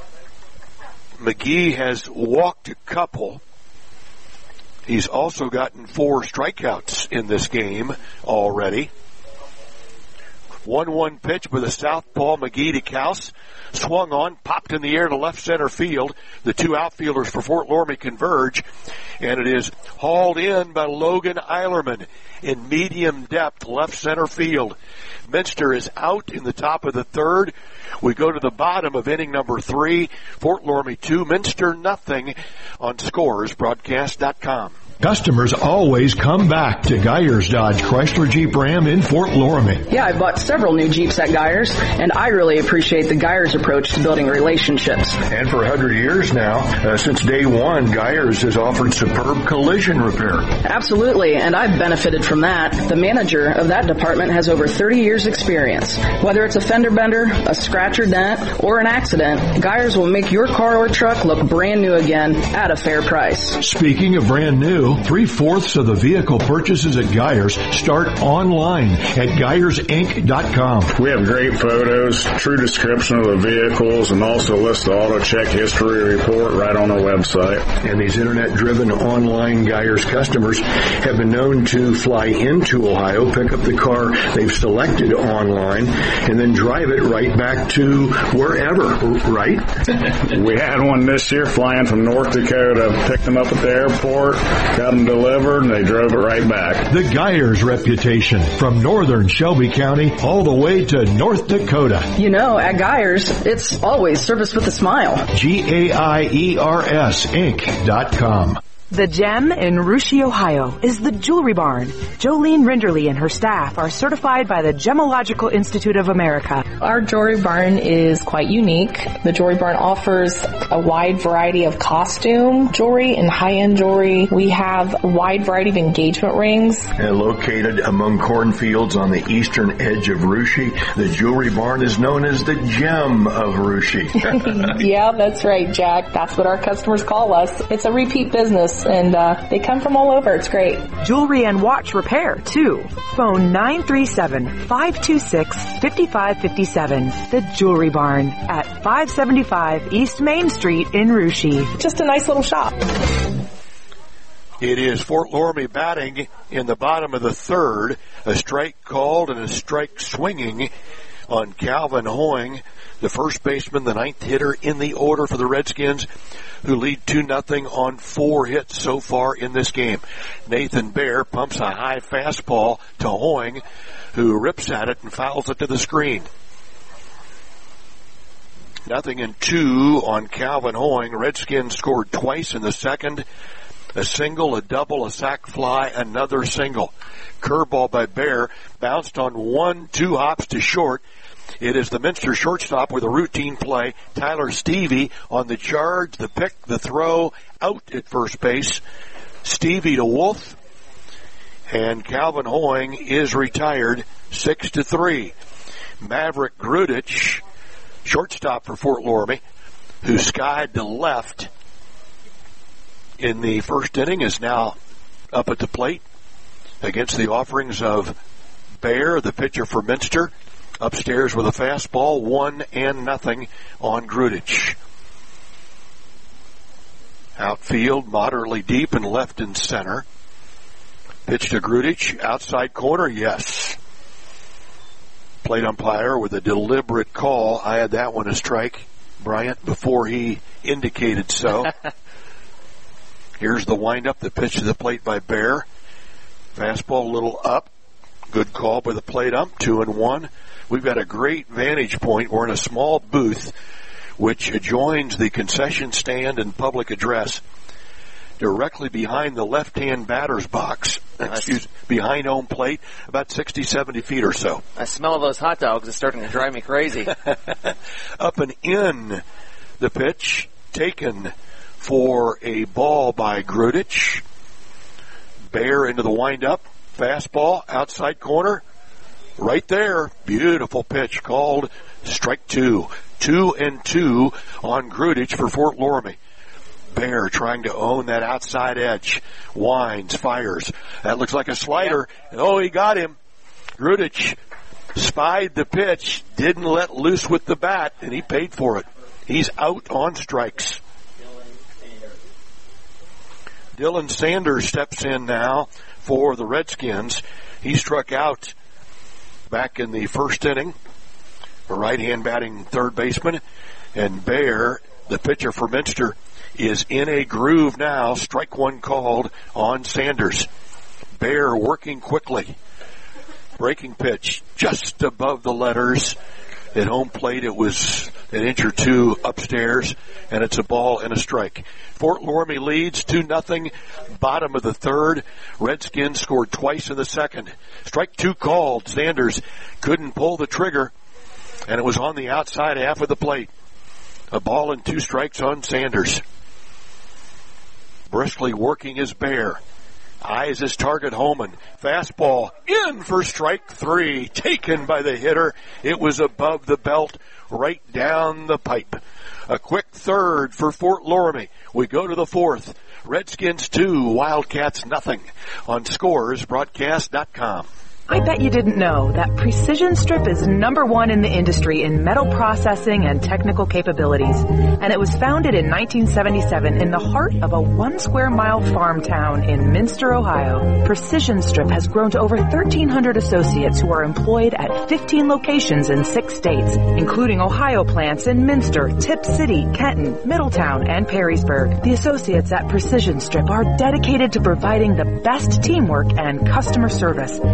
McGee has walked a couple. He's also gotten 4 strikeouts in this game already. 1-1 pitch with a southpaw, McGee to Kaus. Swung on, popped in the air to left center field. The 2 outfielders for Fort Loramie converge, and it is hauled in by Logan Eilerman in medium depth left center field. Minster is out in the top of the third. We go to the bottom of inning number 3. Fort Loramie 2, Minster nothing on ScoresBroadcast.com. Customers always come back to Geyers Dodge Chrysler Jeep Ram in Fort Loramie. Yeah, I bought several new Jeeps at Geyers, and I really appreciate the Geyers approach to building relationships. And for 100 years now, since day one, Geyers has offered superb collision repair. Absolutely, and I've benefited from that. The manager of that department has over 30 years experience. Whether it's a fender bender, a scratch or dent, or an accident, Geyers will make your car or truck look brand new again at a fair price. Speaking of brand new, 3/4 of the vehicle purchases at Geyers start online at GeyersInc.com. We have great photos, true description of the vehicles, and also list the auto check history report right on our website. And these internet-driven online Geyers customers have been known to fly into Ohio, pick up the car they've selected online, and then drive it right back to wherever, right? We had one this year flying from North Dakota, picked them up at the airport, got them delivered, and they drove it right back. The Geyers reputation, from northern Shelby County all the way to North Dakota. You know, at Geyers, it's always service with a smile. GAIERS Inc.com. The gem in Russia, Ohio is the Jewelry Barn. Jolene Rinderly and her staff are certified by the Gemological Institute of America. Our Jewelry Barn is quite unique. The Jewelry Barn offers a wide variety of costume jewelry and high-end jewelry. We have a wide variety of engagement rings. And located among cornfields on the eastern edge of Russia, the Jewelry Barn is known as the gem of Russia. Yeah, that's right, Jack. That's what our customers call us. It's a repeat business. And they come from all over. It's great. Jewelry and watch repair, too. Phone 937-526-5557. The Jewelry Barn at 575 East Main Street in Russia. Just a nice little shop. It is Fort Loramie batting in the bottom of the third. A strike called and a strike swinging on Calvin Hoying, the first baseman, the ninth hitter in the order for the Redskins, who lead 2-0 on 4 hits so far in this game. Nathan Baer pumps a high fastball to Hoying, who rips at it and fouls it to the screen. 0-2 on Calvin Hoying. Redskins scored twice in the second. A single, a double, a sac fly, another single. Curveball by Baer, bounced on 1-2 hops to short. It is the Minster shortstop with a routine play. Tyler Stevie on the charge, the pick, the throw, out at first base. Stevie to Wolf. And Calvin Hoying is retired 6-3. Maverick Grudich, shortstop for Fort Loramie, who skied to left in the first inning, is now up at the plate against the offerings of Baer, the pitcher for Minster. Upstairs with a fastball, 1-0 on Grudich. Outfield, moderately deep and left and center. Pitch to Grudich, outside corner, yes. Plate umpire with a deliberate call. I had that one a strike, Bryant, before he indicated so. Here's the windup, the pitch to the plate by Baer. Fastball a little up. Good call by the plate ump, 2-1. We've got a great vantage point. We're in a small booth which adjoins the concession stand and public address, directly behind the left-hand batter's box, behind home plate, about 60, 70 feet or so. I smell those hot dogs. It's starting to drive me crazy. Up and in the pitch, taken for a ball by Grudich. Baer into the windup. Fastball, outside corner. Right there. Beautiful pitch called strike 2. 2-2 on Grudich for Fort Loramie. Baer trying to own that outside edge. Winds, fires. That looks like a slider. Yep. Oh, he got him. Grudich spied the pitch, didn't let loose with the bat, and he paid for it. He's out on strikes. Dylan Sanders steps in now for the Redskins. He struck out back in the first inning, a right-hand batting third baseman. And Baer, the pitcher for Minster, is in a groove now. Strike 1 called on Sanders. Baer working quickly. Breaking pitch just above the letters. At home plate, it was an inch or two upstairs, and it's a ball and a strike. Fort Loramie leads 2-0, bottom of the third. Redskins scored twice in the second. Strike 2 called. Sanders couldn't pull the trigger, and it was on the outside half of the plate. A ball and 2 strikes on Sanders. Briskly working is Baer. Eyes his target, Holman. Fastball in for strike 3. Taken by the hitter. It was above the belt, right down the pipe. A quick third for Fort Loramie. We go to the fourth. Redskins 2, Wildcats nothing. On ScoresBroadcast.com. I bet you didn't know that Precision Strip is #1 in the industry in metal processing and technical capabilities. And it was founded in 1977 in the heart of a 1 square mile farm town in Minster, Ohio. Precision Strip has grown to over 1,300 associates who are employed at 15 locations in 6 states, including Ohio plants in Minster, Tip City, Kenton, Middletown, and Perrysburg. The associates at Precision Strip are dedicated to providing the best teamwork and customer service. And on a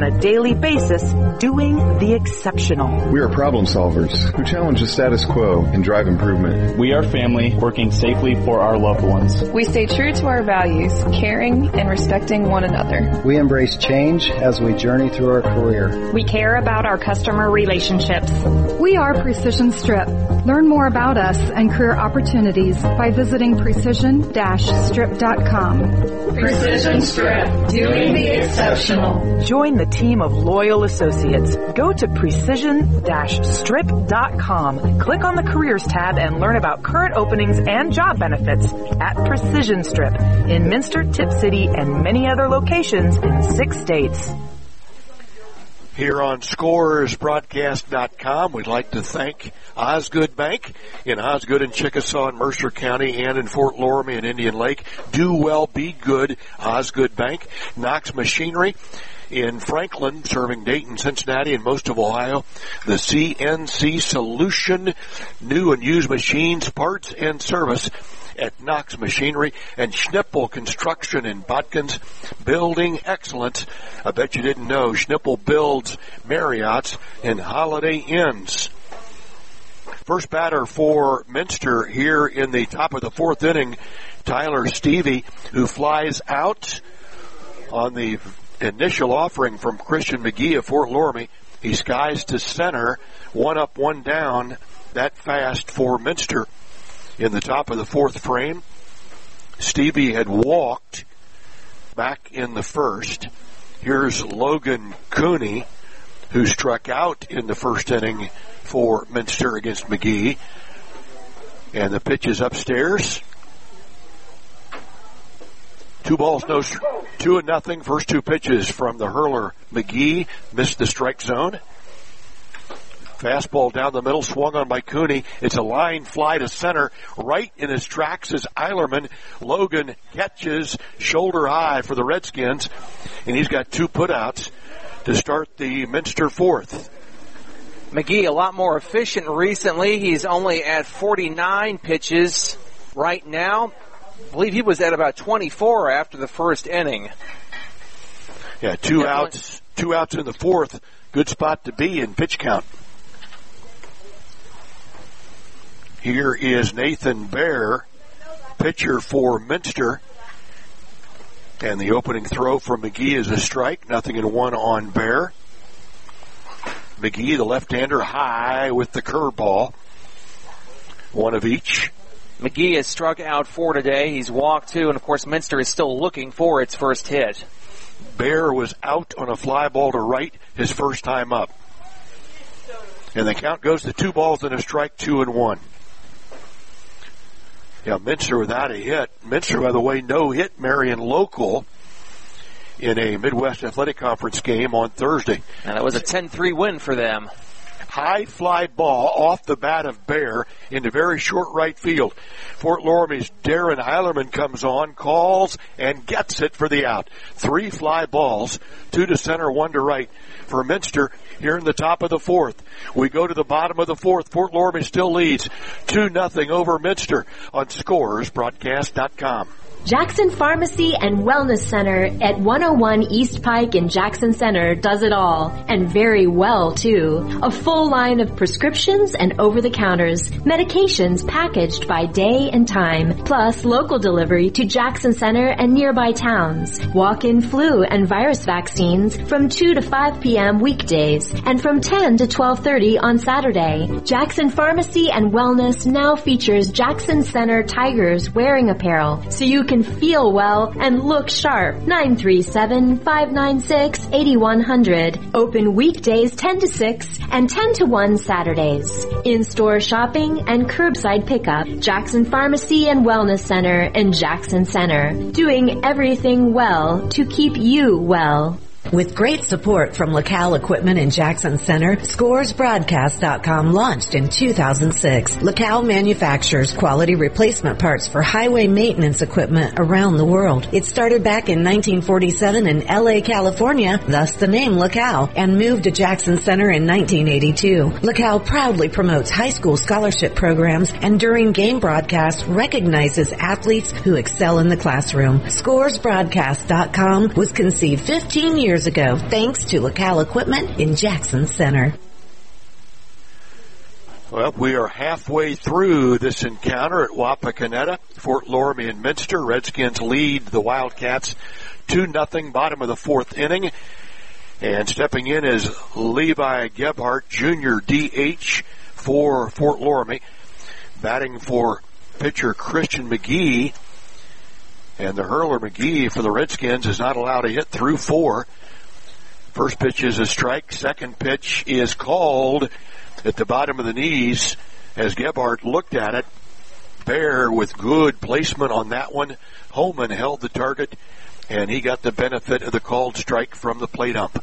a daily basis doing the exceptional. We are problem solvers who challenge the status quo and drive improvement. We are family working safely for our loved ones. We stay true to our values, caring and respecting one another. We embrace change as we journey through our career. We care about our customer relationships. We are Precision Strip. Learn more about us and career opportunities by visiting precision-strip.com. Precision Strip, doing the exceptional. Join the team of loyal associates. Go to precision-strip.com. Click on the Careers tab and learn about current openings and job benefits at Precision Strip in Minster, Tip City, and many other locations in 6 states. Here on ScoresBroadcast.com, we'd like to thank Osgood Bank in Osgood and Chickasaw and Mercer County and in Fort Loramie and Indian Lake. Do well, be good, Osgood Bank. Knox Machinery in Franklin, serving Dayton, Cincinnati, and most of Ohio. The CNC Solution, new and used machines, parts, and service at Knox Machinery, and Schnippel Construction in Botkins, building excellence. I bet you didn't know Schnippel builds Marriotts and Holiday Inns. First batter for Minster here in the top of the 4th inning, Tyler Stevie, who flies out on the initial offering from Christian McGee of Fort Loramie. He skies to center, 1 up, 1 down, that fast for Minster. In the top of the 4th frame, Stevie had walked back in the first. Here's Logan Cooney, who struck out in the first inning for Minster against McGee. And the pitch is upstairs. 2 balls, no, 2-0. First 2 pitches from the hurler. McGee missed the strike zone. Fastball down the middle, swung on by Cooney. It's a line fly to center. Right in his tracks is Eilerman. Logan catches shoulder high for the Redskins, and he's got 2 putouts to start the Minster 4th. McGee a lot more efficient recently. He's only at 49 pitches right now. I believe he was at about 24 after the first inning. Yeah, two outs in the 4th. Good spot to be in pitch count. Here is Nathan Baer, pitcher for Minster. And the opening throw from McGee is a strike. 0-1 on Baer. McGee, the left-hander, high with the curveball. 1 of each. McGee has struck out 4 today. He's walked 2, and of course Minster is still looking for its first hit. Baer was out on a fly ball to right his first time up. And the count goes to 2 balls and a strike, 2-1. Yeah, Minster without a hit. Minster, by the way, no hit Marion local in a Midwest Athletic Conference game on Thursday. And that was a 10-3 win for them. High fly ball off the bat of Baer into very short right field. Fort Loramie's Darren Eilerman comes on, calls, and gets it for the out. 3 fly balls, 2 to center, 1 to right for Minster here in the top of the 4th. We go to the bottom of the 4th. Fort Loramie still leads 2-0 over Minster on ScoresBroadcast.com. Jackson Pharmacy and Wellness Center at 101 East Pike in Jackson Center does it all, and very well too. A full line of prescriptions and over-the-counters, medications packaged by day and time, plus local delivery to Jackson Center and nearby towns. Walk-in flu and virus vaccines from 2 to 5 p.m. weekdays and from 10 to 12:30 on Saturday. Jackson Pharmacy and Wellness now features Jackson Center Tigers wearing apparel, so you can feel well and look sharp. 937-596-8100. Open weekdays 10 to 6 and 10 to 1 Saturdays. In-store shopping and curbside pickup. Jackson Pharmacy and Wellness Center in Jackson Center. Doing everything well to keep you well. With great support from LaCal Equipment in Jackson Center, ScoresBroadcast.com launched in 2006. LaCal manufactures quality replacement parts for highway maintenance equipment around the world. It started back in 1947 in LA, California, thus the name LaCal, and moved to Jackson Center in 1982. LaCal proudly promotes high school scholarship programs and during game broadcasts recognizes athletes who excel in the classroom. ScoresBroadcast.com was conceived 15 years years ago, thanks to LaCal Equipment in Jackson Center. Well, we are halfway through this encounter at Wapakoneta. Fort Loramie and Minster. Redskins lead the Wildcats 2-0, bottom of the fourth inning. And stepping in is Levi Gebhardt, junior DH for Fort Loramie. Batting for pitcher Christian McGee. And the hurler McGee for the Redskins is not allowed to hit through 4. First pitch is a strike. Second pitch is called at the bottom of the knees as Gebhardt looked at it. Bear with good placement on that one. Holman held the target, and he got the benefit of the called strike from the plate ump.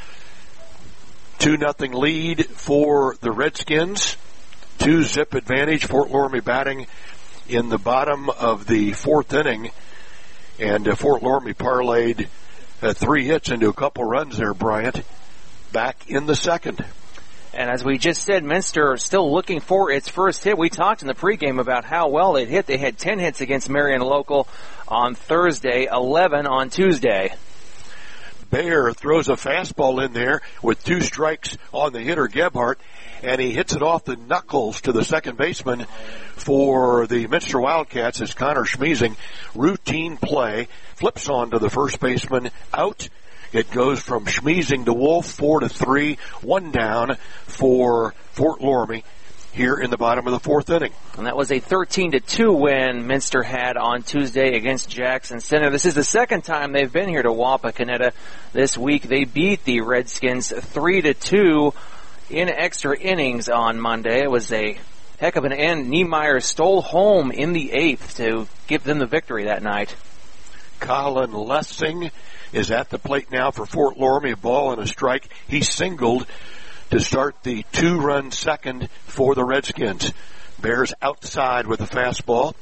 2-0 lead for the Redskins. 2-zip advantage. Fort Loramie batting in the bottom of the fourth inning. And Fort Loramie parlayed 3 hits into a couple runs there, Bryant, back in the second. And as we just said, Minster still looking for its first hit. We talked in the pregame about how well it hit. They had 10 hits against Marion Local on Thursday, 11 on Tuesday. Bear throws a fastball in there with 2 strikes on the hitter, Gebhardt, and he hits it off the knuckles to the second baseman for the Minster Wildcats as Connor Schmeezing, routine play, flips on to the first baseman, out. It goes from Schmeezing to Wolf, 4-3, 1 down for Fort Loramie here in the bottom of the fourth inning. And that was a 13-2 win Minster had on Tuesday against Jackson Center. This is the second time they've been here to Wapakoneta this week. They beat the Redskins 3-2 in extra innings on Monday. It was a heck of an end. Niemeyer stole home in the 8th to give them the victory that night. Colin Lessing is at the plate now for Fort Loramie, a ball and a strike. He singled to start the 2-run second for the Redskins. Bears outside with a fastball.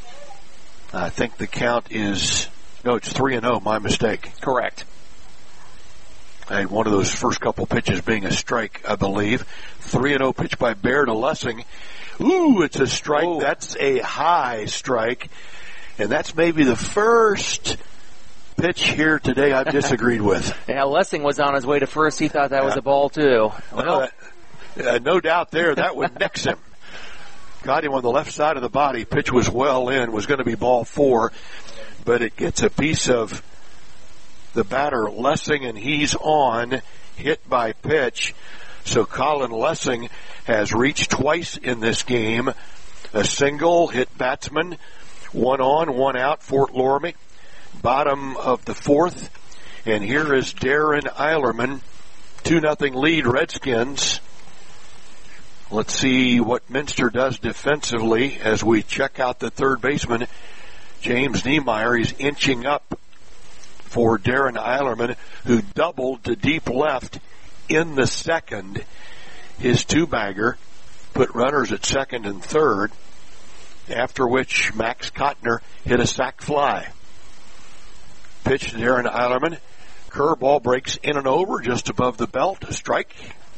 I think the count is, no, it's 3-0, my mistake. Correct. I had one of those first couple pitches being a strike, I believe. 3-0 pitch by Bear to Lessing. Ooh, it's a strike. Ooh. That's a high strike. And that's maybe the first pitch here today I've disagreed with. Yeah, Lessing was on his way to first. He thought that was a ball, too. Well, no doubt there. That would nix him. Got him on the left side of the body. Pitch was well in. Was going to be ball 4. But it gets a piece of the batter, Lessing, and he's on. Hit by pitch. So Colin Lessing has reached twice in this game. A single, hit batsman. 1 on, 1 out, Fort Loramie. Bottom of the fourth, and here is Darren Eilerman, 2-0 lead Redskins. Let's see what Minster does defensively as we check out the third baseman, James Niemeyer. He's inching up for Darren Eilerman, who doubled to deep left in the second. His 2-bagger put runners at second and third, after which Max Kottner hit a sac fly. Pitch to Darren Eilerman. Curveball breaks in and over just above the belt. A strike.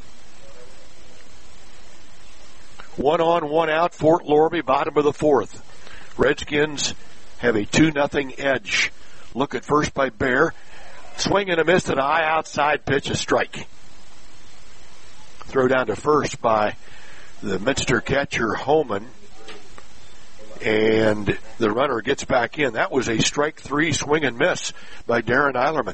1 on, 1 out. Fort Loramie, bottom of the fourth. Redskins have a 2-0 edge. Look at first by Bear. Swing and a miss, and a high outside pitch, a strike. Throw down to first by the Minster catcher, Holman. And the runner gets back in. That was a strike 3 swing and miss by Darren Eilerman.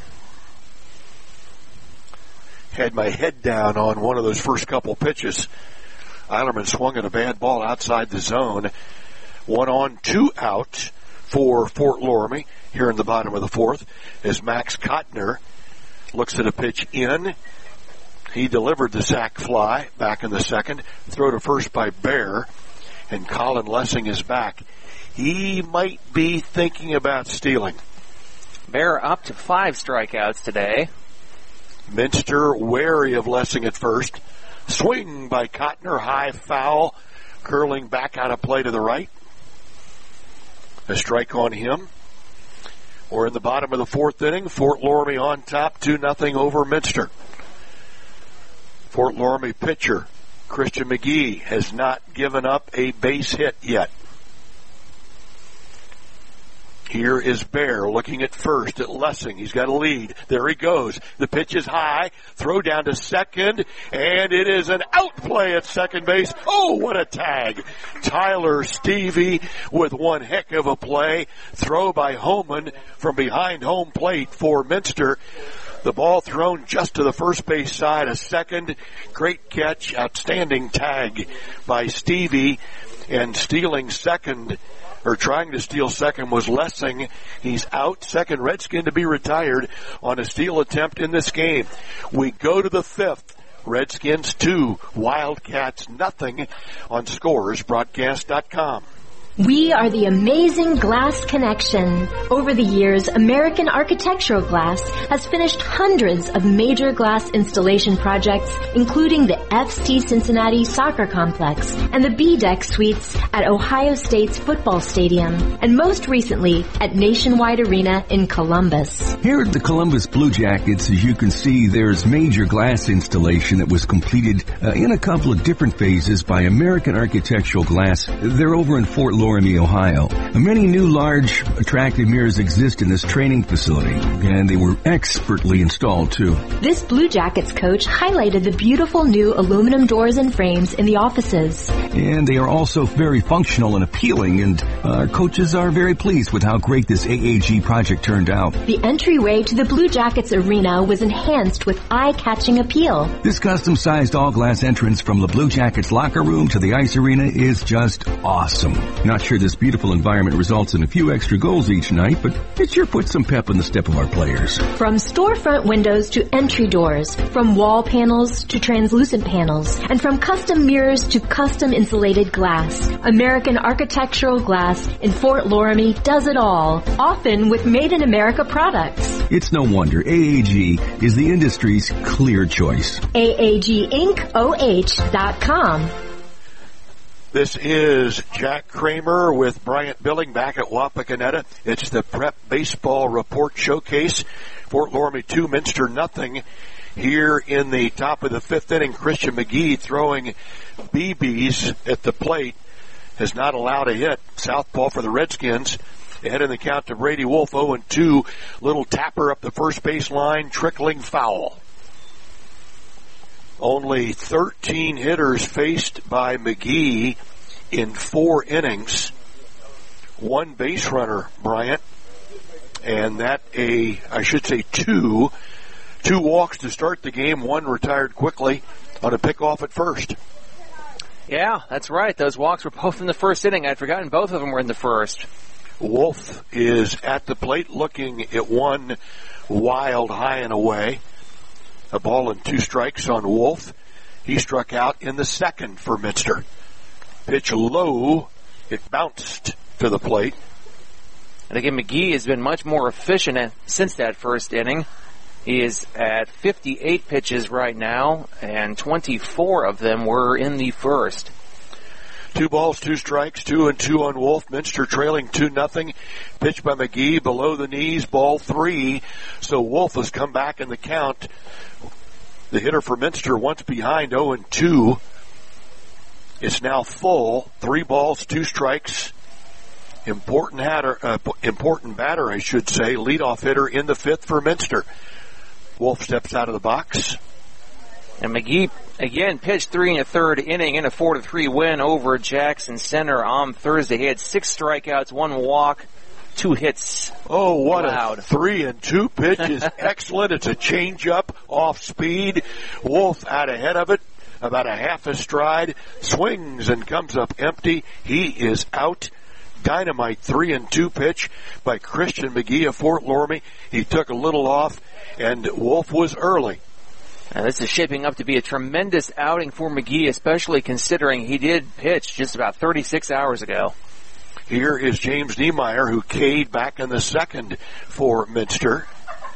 Had my head down on one of those first couple pitches. Eilerman swung at a bad ball outside the zone. 1 on, 2 out for Fort Loramie here in the bottom of the fourth as Max Kottner looks at a pitch in. He delivered the sac fly back in the second. Throw to first by Bear. And Colin Lessing is back. He might be thinking about stealing. Bear up to 5 strikeouts today. Minster wary of Lessing at first. Swing by Kottner, high foul, curling back out of play to the right. A strike on him. We're in the bottom of the fourth inning. Fort Loramie on top, 2-0 over Minster. Fort Loramie pitcher Christian McGee has not given up a base hit yet. Here is Bear looking at first at Lessing. He's got a lead. There he goes. The pitch is high. Throw down to second, and it is an outplay at second base. Oh, what a tag. Tyler Stevie with one heck of a play. Throw by Homan from behind home plate for Minster. The ball thrown just to the first base side. A second. Great catch. Outstanding tag by Stevie. And stealing second, or trying to steal second, was Lessing. He's out. Second Redskin to be retired on a steal attempt in this game. We go to the fifth. Redskins 2, Wildcats nothing on ScoresBroadcast.com. We are the Amazing Glass Connection. Over the years, American Architectural Glass has finished hundreds of major glass installation projects, including the FC Cincinnati Soccer Complex and the B-Deck Suites at Ohio State's football stadium, and most recently at Nationwide Arena in Columbus. Here at the Columbus Blue Jackets, as you can see, there's major glass installation that was completed in a couple of different phases by American Architectural Glass. They're over in Fort Laramie, Ohio. Many new large attractive mirrors exist in this training facility, and they were expertly installed too. This Blue Jackets coach highlighted the beautiful new aluminum doors and frames in the offices. And they are also very functional and appealing, and our coaches are very pleased with how great this AAG project turned out. The entryway to the Blue Jackets arena was enhanced with eye-catching appeal. This custom-sized all-glass entrance from the Blue Jackets locker room to the ice arena is just awesome. Not sure this beautiful environment results in a few extra goals each night, but it sure puts some pep in the step of our players. From storefront windows to entry doors, from wall panels to translucent panels, and from custom mirrors to custom insulated glass, American Architectural Glass in Fort Laramie does it all, often with made-in-America products. It's no wonder AAG is the industry's clear choice. AAGIncOH.com. This is Jack Kramer with Bryant Billing back at Wapakoneta. It's the Prep Baseball Report Showcase. Fort Laramie 2, Minster nothing. Here in the top of the fifth inning, Christian McGee throwing BBs at the plate has not allowed a hit. Southpaw for the Redskins. Ahead in the count to Brady Wolf, 0-2. Little tapper up the first base line, trickling foul. Only 13 hitters faced by McGee in 4 innings. 1 base runner, Bryant. And two walks to start the game. 1 retired quickly on a pickoff at first. Yeah, that's right. Those walks were both in the first inning. I'd forgotten both of them were in the first. Wolf is at the plate looking at one wild high and away. A ball and 2 strikes on Wolf. He struck out in the second for Minster. Pitch low. It bounced to the plate. And again, McGee has been much more efficient since that first inning. He is at 58 pitches right now, and 24 of them were in the first. 2 balls, 2 strikes, 2-2 on Wolf. Minster trailing 2-0. Pitch by McGee below the knees, ball 3. So Wolf has come back in the count. The hitter for Minster once behind 0-2. It's now full. 3 balls, 2 strikes. Important batter, I should say. Leadoff hitter in the fifth for Minster. Wolf steps out of the box. And McGee, again, pitched 3 1/3 inning in a 4-3 win over Jackson Center on Thursday. He had 6 strikeouts, 1 walk, 2 hits. Oh, what allowed. A 3-2 pitch is excellent. It's a changeup off speed. Wolf out ahead of it, about a half a stride, swings and comes up empty. He is out. Dynamite 3-2 pitch by Christian McGee of Fort Laramie. He took a little off, and Wolf was early. Now, this is shaping up to be a tremendous outing for McGee, especially considering he did pitch just about 36 hours ago. Here is James Niemeyer, who K'd back in the second for Minster.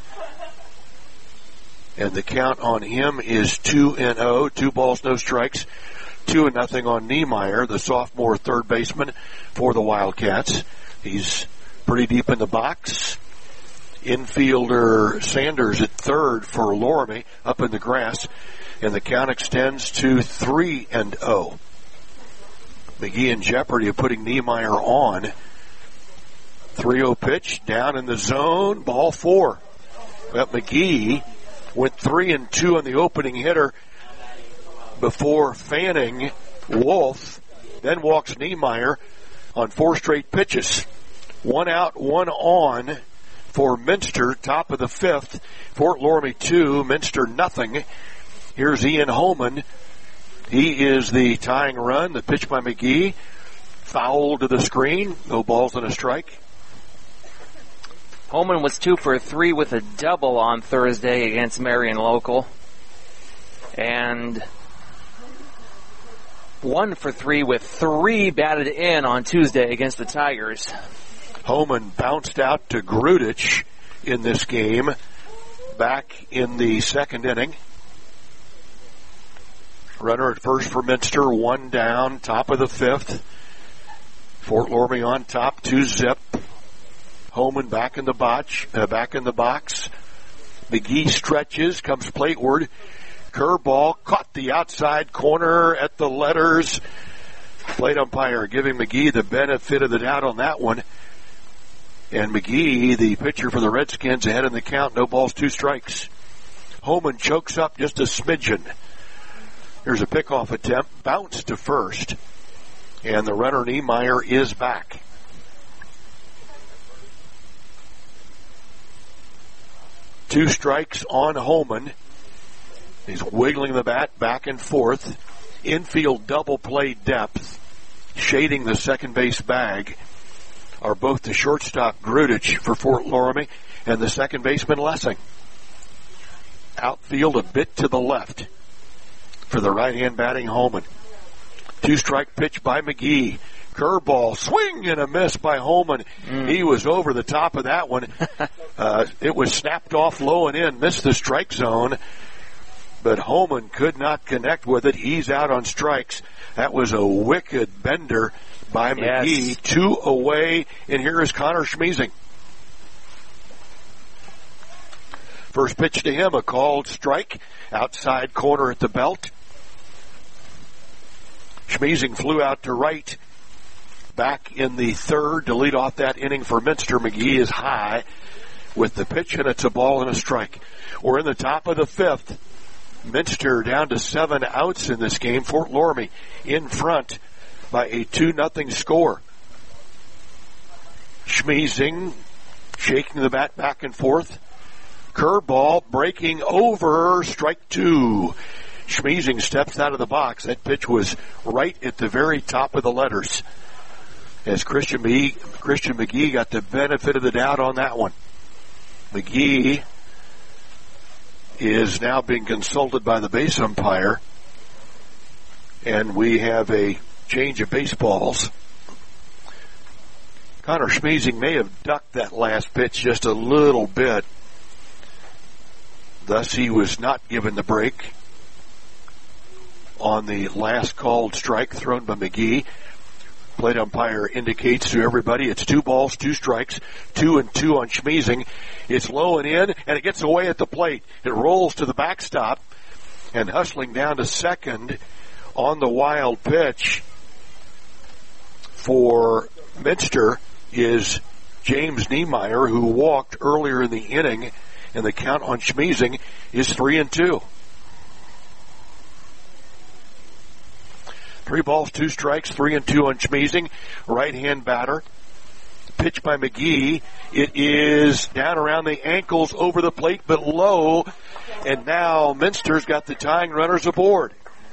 And the count on him is 2-0, 2 balls, no strikes. 2-0 on Niemeyer, the sophomore third baseman for the Wildcats. He's pretty deep in the box. Infielder Sanders at third for Laramie, up in the grass, and the count extends to 3-0. McGee in jeopardy of putting Niemeyer on 3-0 pitch down in the zone, ball 4. But McGee went 3-2 on the opening hitter before fanning Wolf, then walks Niemeyer on 4 straight pitches. 1 out, 1 on for Minster, top of the 5th. Fort Loramie 2, Minster nothing. Here's Ian Holman. He is the tying run. The pitch by McGee. Foul to the screen. No balls and a strike. Holman was 2 for 3 with a double on Thursday against Marion Local. And 1 for 3 with 3 batted in on Tuesday against the Tigers. Holman bounced out to Grudich in this game back in the 2nd inning. Runner at first for Minster, 1 down, top of the 5th. Fort Loramie on top, 2-zip. Holman back in the box. McGee stretches, comes plateward. Curveball caught the outside corner at the letters. Plate umpire giving McGee the benefit of the doubt on that one. And McGee, the pitcher for the Redskins, ahead in the count. No balls, 2 strikes. Holman chokes up just a smidgen. Here's a pickoff attempt. Bounce to first. And the runner, Niemeyer, is back. Two strikes on Holman. He's wiggling the bat back and forth. Infield double play depth. Shading the second base bag are both the shortstop Grudich for Fort Loramie and the second baseman Lessing. Outfield a bit to the left for the right-hand batting Holman. 2-strike pitch by McGee. Curveball, swing and a miss by Holman. He was over the top of that one. It was snapped off low and in, missed the strike zone, but Holman could not connect with it. He's out on strikes. That was a wicked bender by McGee. Yes. 2 away, and here is Connor Schmiesing. First pitch to him, a called strike, outside corner at the belt. Schmiesing flew out to right back in the 3rd to lead off that inning for Minster. McGee is high with the pitch, and it's a ball and a strike. We're in the top of the 5th. Minster down to 7 outs in this game. Fort Loramie in front by a 2-0 score. Schmiesing shaking the bat back and forth. Curveball breaking over, strike 2. Schmiesing steps out of the box. That pitch was right at the very top of the letters. As Christian McGee got the benefit of the doubt on that one. McGee is now being consulted by the base umpire. And we have a change of baseballs. Connor Schmiesing may have ducked that last pitch just a little bit. Thus, he was not given the break on the last called strike thrown by McGee. Plate umpire indicates to everybody it's 2 balls, 2 strikes, 2-2 on Schmiesing. It's low and in, and it gets away at the plate. It rolls to the backstop, and hustling down to second on the wild pitch for Minster is James Niemeyer, who walked earlier in the inning, and the count on Schmiesing is 3-2. 3 balls, 2 strikes, 3-2 on Schmiesing. Right-hand batter. Pitch by McGee. It is down around the ankles, over the plate, but low. And now Minster's got the tying runners aboard.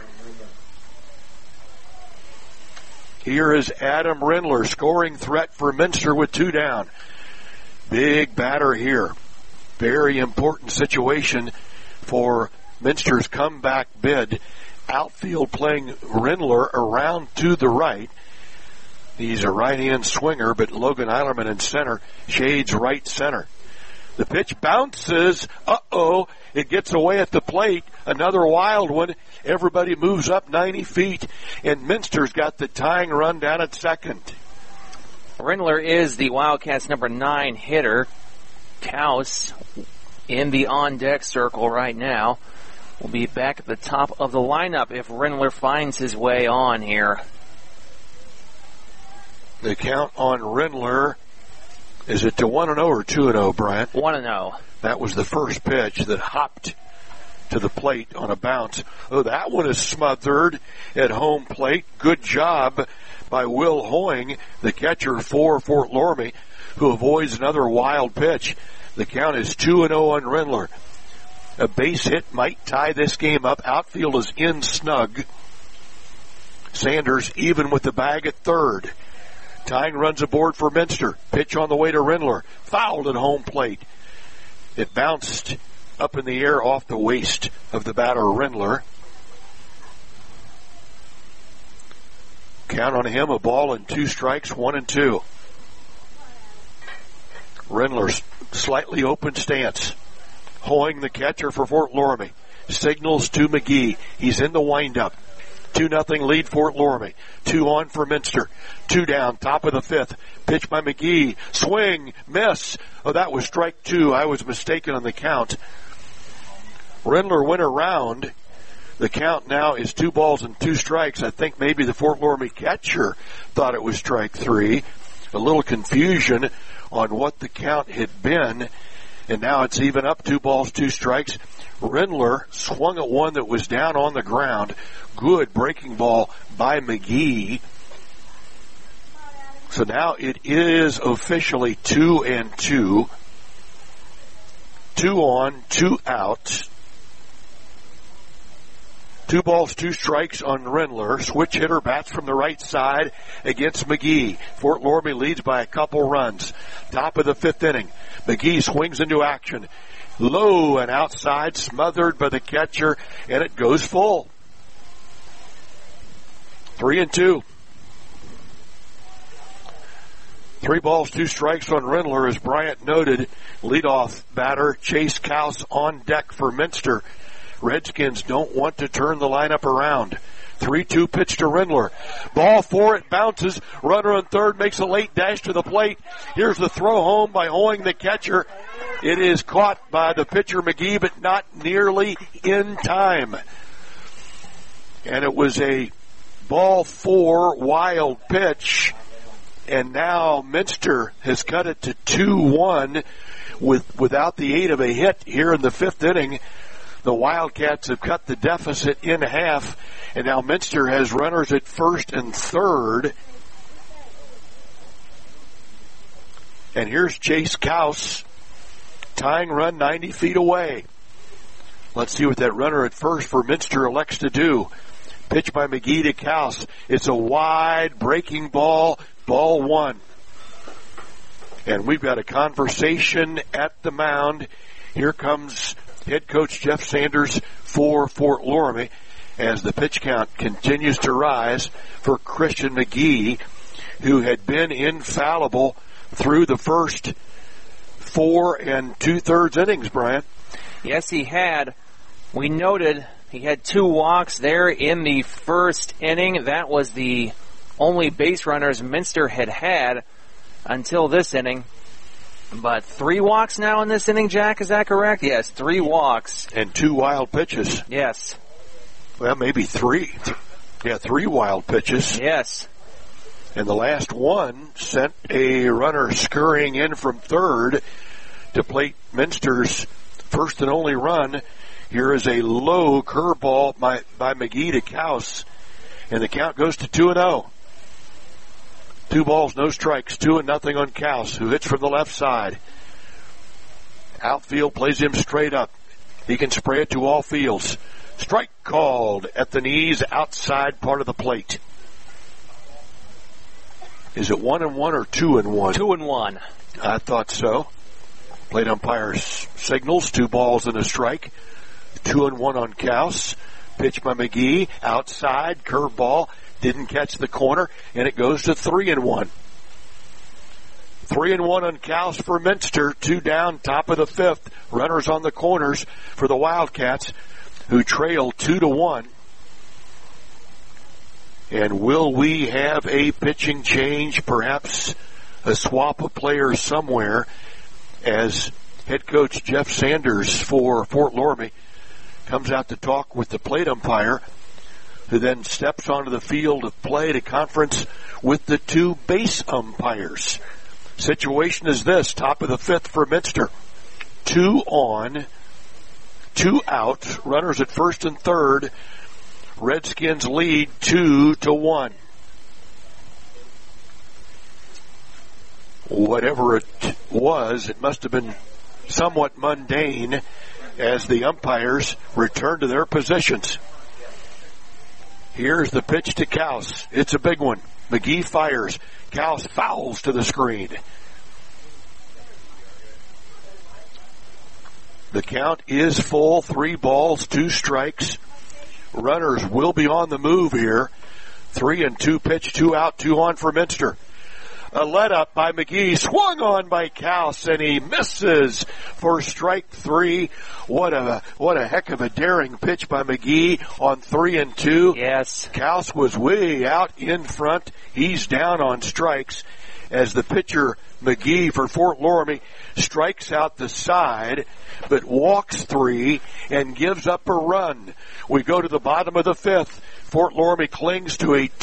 Here is Adam Rindler, scoring threat for Minster with 2 down. Big batter here. Very important situation for Minster's comeback bid. Outfield playing Rindler around to the right. He's a right-hand swinger, but Logan Eilerman in center, shades right center. The pitch bounces. It gets away at the plate. Another wild one. Everybody moves up 90 feet, and Minster's got the tying run down at second. Rindler is the Wildcats' number 9 hitter. Taus in the on-deck circle right now. Will be back at the top of the lineup if Rindler finds his way on here. The count on Rindler Is it to 1-0 or 2-0, Brian? 1-0. That was the first pitch that hopped to the plate on a bounce. Oh, that one is smothered at home plate. Good job by Will Hoying, the catcher for Fort Loramie, who avoids another wild pitch. The count is 2-0 on Rindler. A base hit might tie this game up. Outfield is in snug. Sanders even with the bag at third. Tying runs aboard for Minster. Pitch on the way to Rindler. Fouled at home plate. It bounced up in the air off the waist of the batter Rindler. Count on him, a ball and 2 strikes, 1-2. Rindler's slightly open stance. Hoying, the catcher for Fort Loramie, signals to McGee. He's in the windup. 2-0 lead Fort Loramie. 2 on for Minster. 2 down, top of the 5th. Pitch by McGee. Swing, miss. Oh, that was strike 2. I was mistaken on the count. Rindler went around. The count now is 2 balls and 2 strikes. I think maybe the Fort Loramie catcher thought it was strike 3. A little confusion on what the count had been. And now it's even up, 2 balls, 2 strikes. Rindler swung at one that was down on the ground. Good breaking ball by McGee. So now it is officially 2-2. 2 on, 2 out. 2 balls, 2 strikes on Rindler. Switch hitter bats from the right side against McGee. Fort Loramie leads by a couple runs. Top of the 5th inning. McGee swings into action. Low and outside, smothered by the catcher, and it goes full. 3-2. 3 balls, 2 strikes on Rindler, as Bryant noted. Leadoff batter Chase Kaus on deck for Minster. Redskins don't want to turn the lineup around. 3-2 pitch to Rindler. Ball 4, it bounces. Runner on third makes a late dash to the plate. Here's the throw home by Hoying, the catcher. It is caught by the pitcher McGee, but not nearly in time. And it was a ball 4 wild pitch. And now Minster has cut it to 2-1 without the aid of a hit here in the 5th inning. The Wildcats have cut the deficit in half, and now Minster has runners at first and third. And here's Chase Kaus, tying run 90 feet away. Let's see what that runner at first for Minster elects to do. Pitch by McGee to Kaus. It's a wide breaking ball, ball 1. And we've got a conversation at the mound. Here comes head coach Jeff Sanders for Fort Loramie as the pitch count continues to rise for Christian McGee, who had been infallible through the first 4 2/3 innings, Brian. Yes, he had. We noted he had 2 walks there in the first inning. That was the only base runners Minster had until this inning. But 3 walks now in this inning, Jack, is that correct? Yes, 3 walks. And 2 wild pitches. Yes. Well, maybe 3. Yeah, 3 wild pitches. Yes. And the last one sent a runner scurrying in from third to plate Minster's first and only run. Here is a low curveball by McGee to Kaus. And the count goes to 2-0. 2 balls, no strikes, 2-0 on Kaus, who hits from the left side. Outfield plays him straight up. He can spray it to all fields. Strike called at the knees, outside part of the plate. Is it 1-1 or 2-1? 2-1. I thought so. Plate umpire signals 2 balls and a strike. 2-1 on Kaus. Pitch by McGee, outside, curveball. Didn't catch the corner, and it goes to 3-1. 3-1 on Kaus for Minster. 2 down, top of the 5th. Runners on the corners for the Wildcats, who trail 2-1. And will we have a pitching change, perhaps a swap of players somewhere, as head coach Jeff Sanders for Fort Loramie comes out to talk with the plate umpire, who then steps onto the field of play to conference with the 2 base umpires. Situation is this, top of the fifth for Minster. 2 on, 2 out, runners at first and third. Redskins lead 2-1. Whatever it was, it must have been somewhat mundane as the umpires return to their positions. Here's the pitch to Kaus. It's a big one. McGee fires. Kaus fouls to the screen. The count is full. 3 balls, 2 strikes. Runners will be on the move here. 3-2 pitch, 2 out, 2 on for Minster. A let up by McGee, swung on by Kaus, and he misses for strike 3. What a heck of a daring pitch by McGee on 3-2. Yes. Kaus was way out in front. He's down on strikes as the pitcher McGee for Fort Loramie strikes out the side, but walks 3 and gives up a run. We go to the bottom of the fifth. Fort Loramie clings to a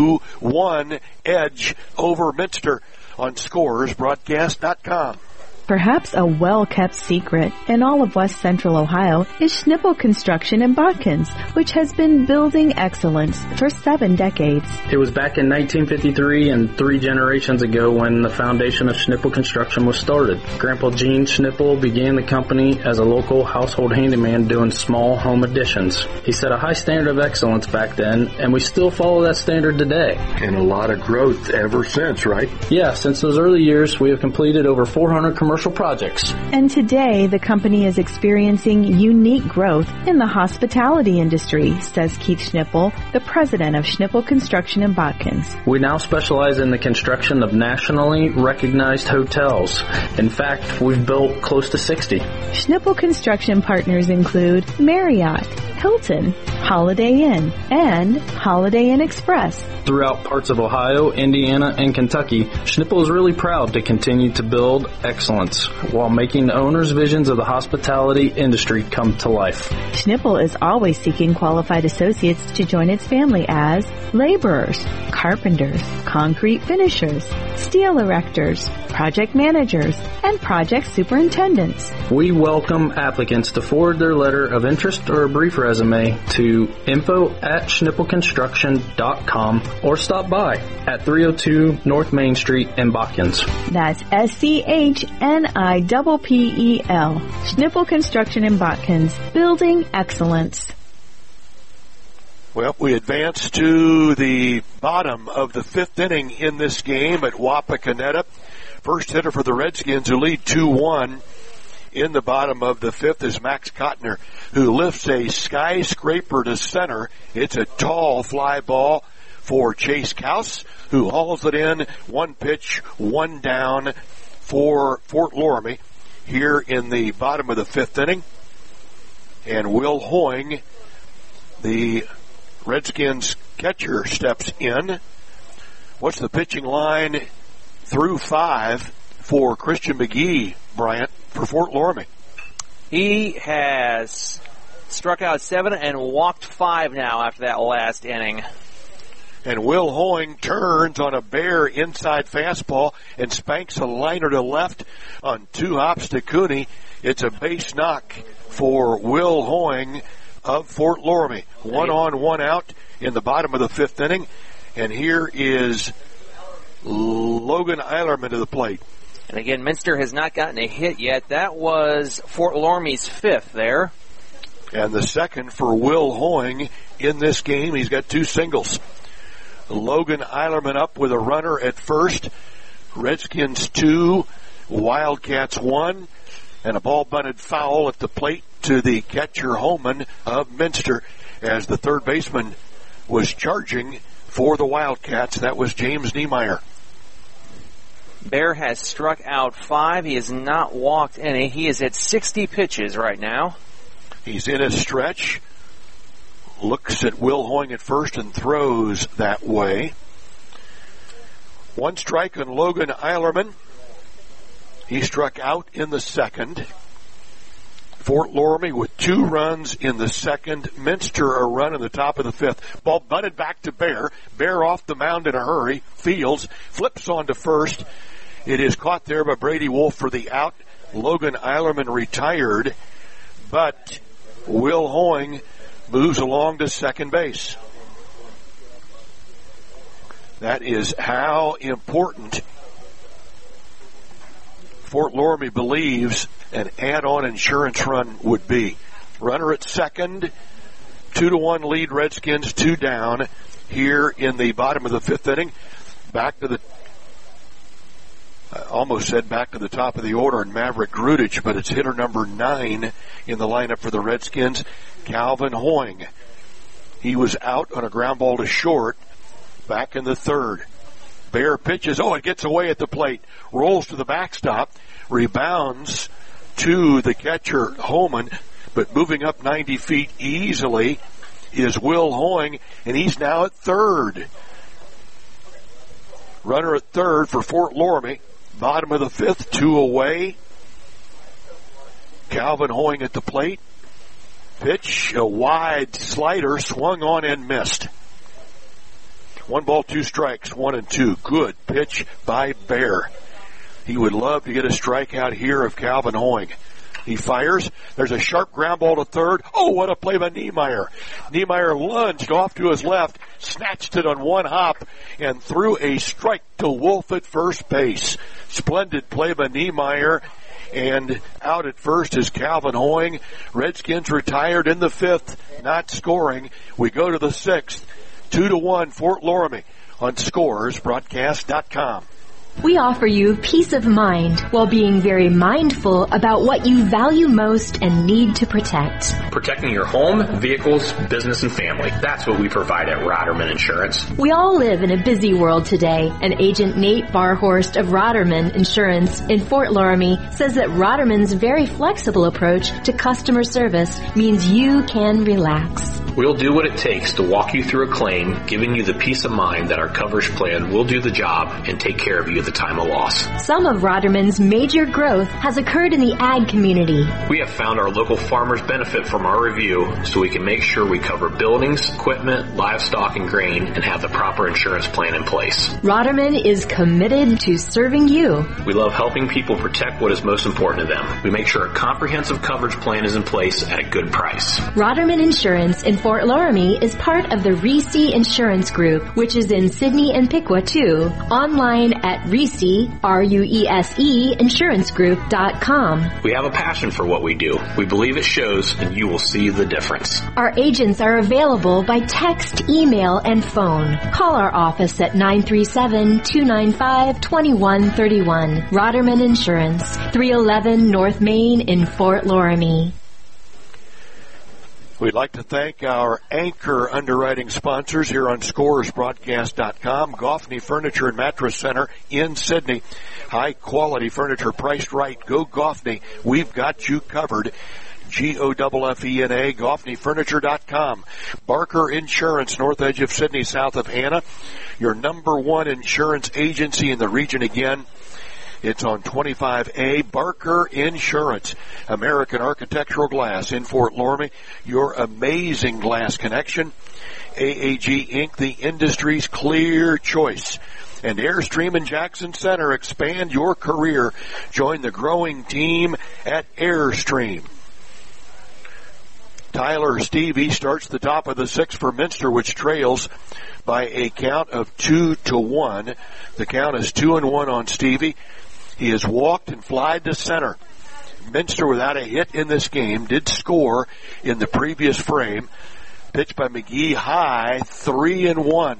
2-1 edge over Minster on ScoresBroadcast.com. Perhaps a well-kept secret in all of West Central Ohio is Schnipple Construction in Botkins, which has been building excellence for 7 decades. It was back in 1953 and 3 generations ago when the foundation of Schnipple Construction was started. Grandpa Gene Schnipple began the company as a local household handyman doing small home additions. He set a high standard of excellence back then, and we still follow that standard today. And a lot of growth ever since, right? Yeah, since those early years, we have completed over 400 commercial projects. And today, the company is experiencing unique growth in the hospitality industry, says Keith Schnipple, the president of Schnipple Construction in Botkins. We now specialize in the construction of nationally recognized hotels. In fact, we've built close to 60. Schnipple Construction partners include Marriott, Hilton, Holiday Inn, and Holiday Inn Express. Throughout parts of Ohio, Indiana, and Kentucky, Schnipple is really proud to continue to build excellence while making the owners' visions of the hospitality industry come to life. Schnipple is always seeking qualified associates to join its family as laborers, carpenters, concrete finishers, steel erectors, project managers, and project superintendents. We welcome applicants to forward their letter of interest or a brief resume to info@schnippleconstruction.com or stop by at 302 North Main Street in Botkins. That's SCHNIPPEL. Schnipple Construction in Botkins, building excellence. Well, we advance to the bottom of the 5th inning in this game at Wapakoneta. First hitter for the Redskins, who lead 2-1 in the bottom of the 5th, is Max Kottner, who lifts a skyscraper to center. It's a tall fly ball for Chase Kaus, who hauls it in. 1 pitch, 1 down for Fort Loramie here in the bottom of the 5th inning. And Will Hoying, the Redskins catcher, steps in. What's the pitching line through 5 for Christian McGee, Bryant, for Fort Loramie? He has struck out 7 and walked 5 now after that last inning. And Will Hoying turns on a bare inside fastball and spanks a liner to left on 2 hops to Cooney. It's a base knock for Will Hoying of Fort Loramie. 1 on, 1 out in the bottom of the 5th inning. And here is Logan Eilerman to the plate. And again, Minster has not gotten a hit yet. That was Fort Loramie's 5th there. And the 2nd for Will Hoying in this game. He's got 2 singles. Logan Eilerman up with a runner at first. Redskins 2, Wildcats 1, and a ball bunted foul at the plate to the catcher Holman of Minster as the third baseman was charging for the Wildcats. That was James Niemeyer. Bear has struck out 5. He has not walked any. He is at 60 pitches right now. He's in a stretch. Looks at Will Hoying at first and throws that way. 1 strike on Logan Eilerman. He struck out in the 2nd. Fort Loramie with 2 runs in the 2nd. Minster a run in the top of the 5th. Ball bunted back to Bear. Bear off the mound in a hurry. Fields flips on to first. It is caught there by Brady Wolf for the out. Logan Eilerman retired, but Will Hoying moves along to second base. That is how important Fort Loramie believes an add-on insurance run would be. Runner at second, 2-1 lead, Redskins, 2 down here in the bottom of the 5th inning. Back to the, I almost said back to the top of the order in Maverick Grudich, but it's hitter number 9 in the lineup for the Redskins, Calvin Hoying. He was out on a ground ball to short back in the 3rd. Bear pitches. Oh, it gets away at the plate. Rolls to the backstop. Rebounds to the catcher, Holman. But moving up 90 feet easily is Will Hoying, and he's now at 3rd. Runner at 3rd for Fort Loramie. Bottom of the 5th, 2 away. Calvin Hoying at the plate. Pitch, a wide slider, swung on and missed. 1 ball, 2 strikes, 1-2. Good pitch by Bear. He would love to get a strikeout here of Calvin Hoying. He fires. There's a sharp ground ball to 3rd. Oh, what a play by Niemeyer. Niemeyer lunged off to his left, snatched it on 1 hop, and threw a strike to Wolf at first base. Splendid play by Niemeyer. And out at first is Calvin Hoying. Redskins retired in the 5th, not scoring. We go to the 6th. 2-1 Fort Loramie on ScoresBroadcast.com. We offer you peace of mind while being very mindful about what you value most and need to protect. Protecting your home, vehicles, business, and family. That's what we provide at Roderman Insurance. We all live in a busy world today, and Agent Nate Barhorst of Roderman Insurance in Fort Loramie says that Roderman's very flexible approach to customer service means you can relax. We'll do what it takes to walk you through a claim, giving you the peace of mind that our coverage plan will do the job and take care of you at the time of loss. Some of Roderman's major growth has occurred in the ag community. We have found our local farmers benefit from our review, so we can make sure we cover buildings, equipment, livestock, and grain, and have the proper insurance plan in place. Roderman is committed to serving you. We love helping people protect what is most important to them. We make sure a comprehensive coverage plan is in place at a good price. Roderman Insurance in Fort Loramie is part of the Reese Insurance Group, which is in Sidney and Piqua too. Online at Reese, R-U-E-S-E, insurancegroup.com. We have a passion for what we do. We believe it shows, and you will see the difference. Our agents are available by text, email, and phone. Call our office at 937-295-2131. Roderman Insurance, 311 North Main in Fort Loramie. We'd like to thank our anchor underwriting sponsors here on ScoresBroadcast.com. Goffney Furniture and Mattress Center in Sidney. High quality furniture priced right. Go Goffney. We've got you covered. Goffena, GoffneyFurniture.com. Barker Insurance, north edge of Sidney, south of Hannah. Your number one insurance agency in the region again. It's on 25A. Barker Insurance. American Architectural Glass in Fort Loramie. Your amazing glass connection. AAG Inc., the industry's clear choice. And Airstream in Jackson Center. Expand your career. Join the growing team at Airstream. Tyler Stevie starts the top of the 6th for Minster, which trails by a count of 2-1. The count is 2-1 on Stevie. He has walked and flied to center. Minster without a hit in this game, did score in the previous frame. Pitched by McGee high, 3-1.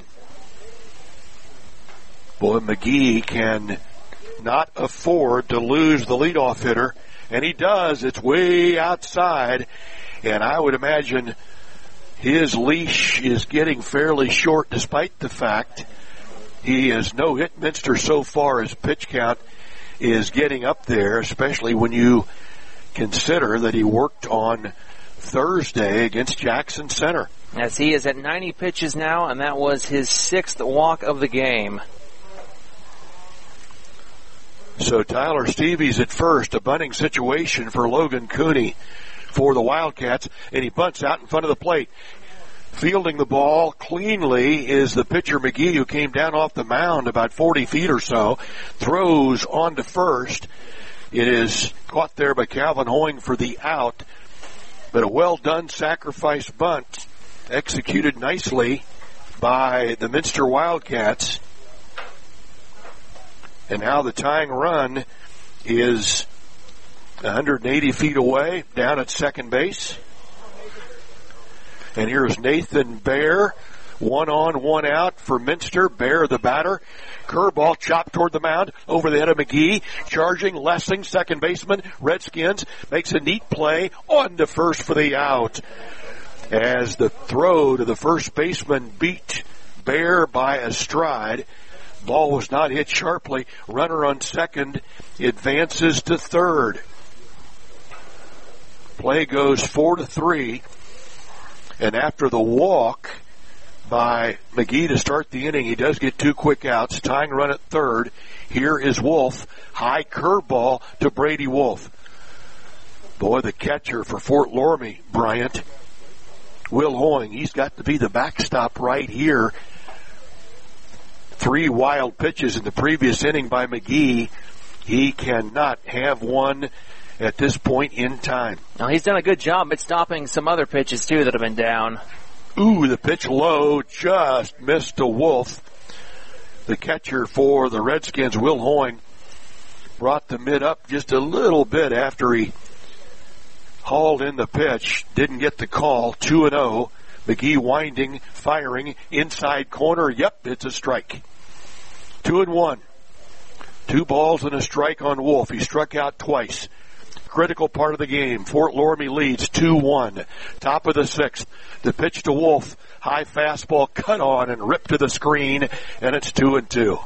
Boy, McGee can not afford to lose the leadoff hitter, and he does. It's way outside, and I would imagine his leash is getting fairly short despite the fact he has no hit Minster so far. His pitch count is getting up there, especially when you consider that he worked on Thursday against Jackson Center. As he is at 90 pitches now, and that was his 6th walk of the game. So Tyler Stevie's at first, a bunting situation for Logan Cooney for the Wildcats, and he bunts out in front of the plate. Fielding the ball cleanly is the pitcher McGee, who came down off the mound about 40 feet or so, throws on to first. It is caught there by Calvin Hoying for the out, but a well-done sacrifice bunt executed nicely by the Minster Wildcats. And now the tying run is 180 feet away, down at second base. And here's Nathan Baer, 1 on, 1 out for Minster. Baer, the batter. Curveball chopped toward the mound, over the head of McGee. Charging Lessing, second baseman. Redskins makes a neat play on to first for the out. As the throw to the first baseman beat Baer by a stride. Ball was not hit sharply. Runner on second advances to third. Play goes 4-3. And after the walk by McGee to start the inning, he does get 2 quick outs. Tying run at third. Here is Wolf. High curveball to Brady Wolf. Boy, the catcher for Fort Loramie, Bryant. Will Hoying, he's got to be the backstop right here. 3 wild pitches in the previous inning by McGee. He cannot have one at this point in time. Now, he's done a good job at stopping some other pitches, too, that have been down. Ooh, the pitch low just missed to Wolf. The catcher for the Redskins, Will Hoying, brought the mid up just a little bit after he hauled in the pitch. Didn't get the call. 2-0. McGee winding, firing, inside corner. Yep, it's a strike. 2-1. 2 balls and a strike on Wolf. He struck out twice. Critical part of the game. Fort Loramie leads 2-1. Top of the 6th. The pitch to Wolf. High fastball cut on and ripped to the screen, and it's 2-2.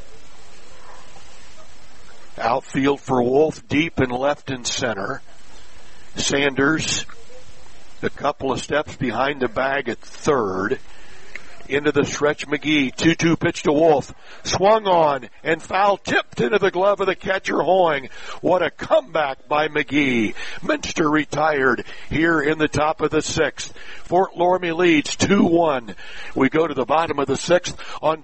Outfield for Wolf, deep and left and center. Sanders, a couple of steps behind the bag at third. Into the stretch, McGee, 2-2 pitch to Wolf. Swung on and foul tipped into the glove of the catcher, Hoying. What a comeback by McGee. Minster retired here in the top of the 6th. Fort Loramie leads 2-1. We go to the bottom of the 6th on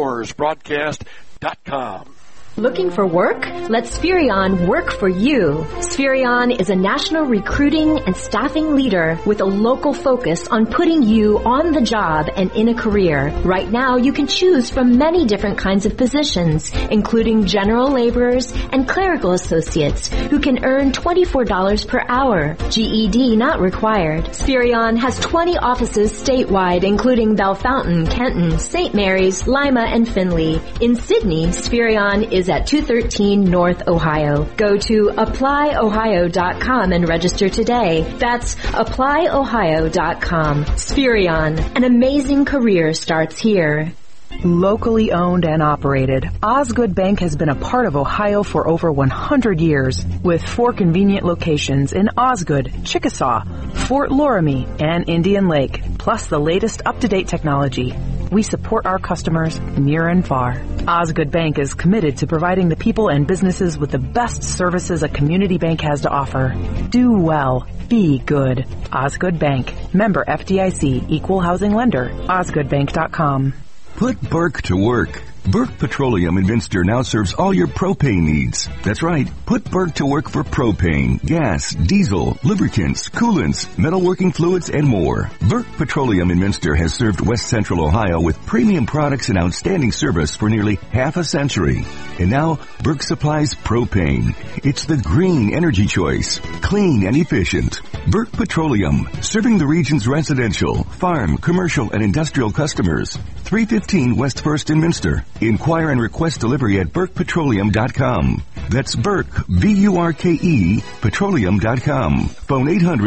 ScoresBroadcast.com. Looking for work? Let Spherion work for you. Spherion is a national recruiting and staffing leader with a local focus on putting you on the job and in a career. Right now, you can choose from many different kinds of positions, including general laborers and clerical associates who can earn $24 per hour. GED not required. Spherion has 20 offices statewide, including Bellefontaine, Kenton, St. Mary's, Lima, and Findlay. In Sydney, Spherion is at 213 North Ohio. Go to applyohio.com and register today. That's applyohio.com. Spherion, an amazing career starts here. Locally owned and operated, Osgood Bank has been a part of Ohio for over 100 years, with 4 convenient locations in Osgood, Chickasaw, Fort Loramie, and Indian Lake, plus the latest up-to-date technology. We support our customers near and far. Osgood Bank is committed to providing the people and businesses with the best services a community bank has to offer. Do well. Be good. Osgood Bank. Member FDIC. Equal housing lender. OsgoodBank.com. Put Burke to work. Burke Petroleum in Minster now serves all your propane needs. That's right. Put Burke to work for propane, gas, diesel, lubricants, coolants, metalworking fluids, and more. Burke Petroleum in Minster has served West Central Ohio with premium products and outstanding service for nearly half a century. And now, Burke supplies propane. It's the green energy choice. Clean and efficient. Burke Petroleum, serving the region's residential, farm, commercial, and industrial customers. 315 West 1st in Minster. Inquire and request delivery at BurkePetroleum.com. That's Burke, B-U-R-K-E, petroleum.com. Phone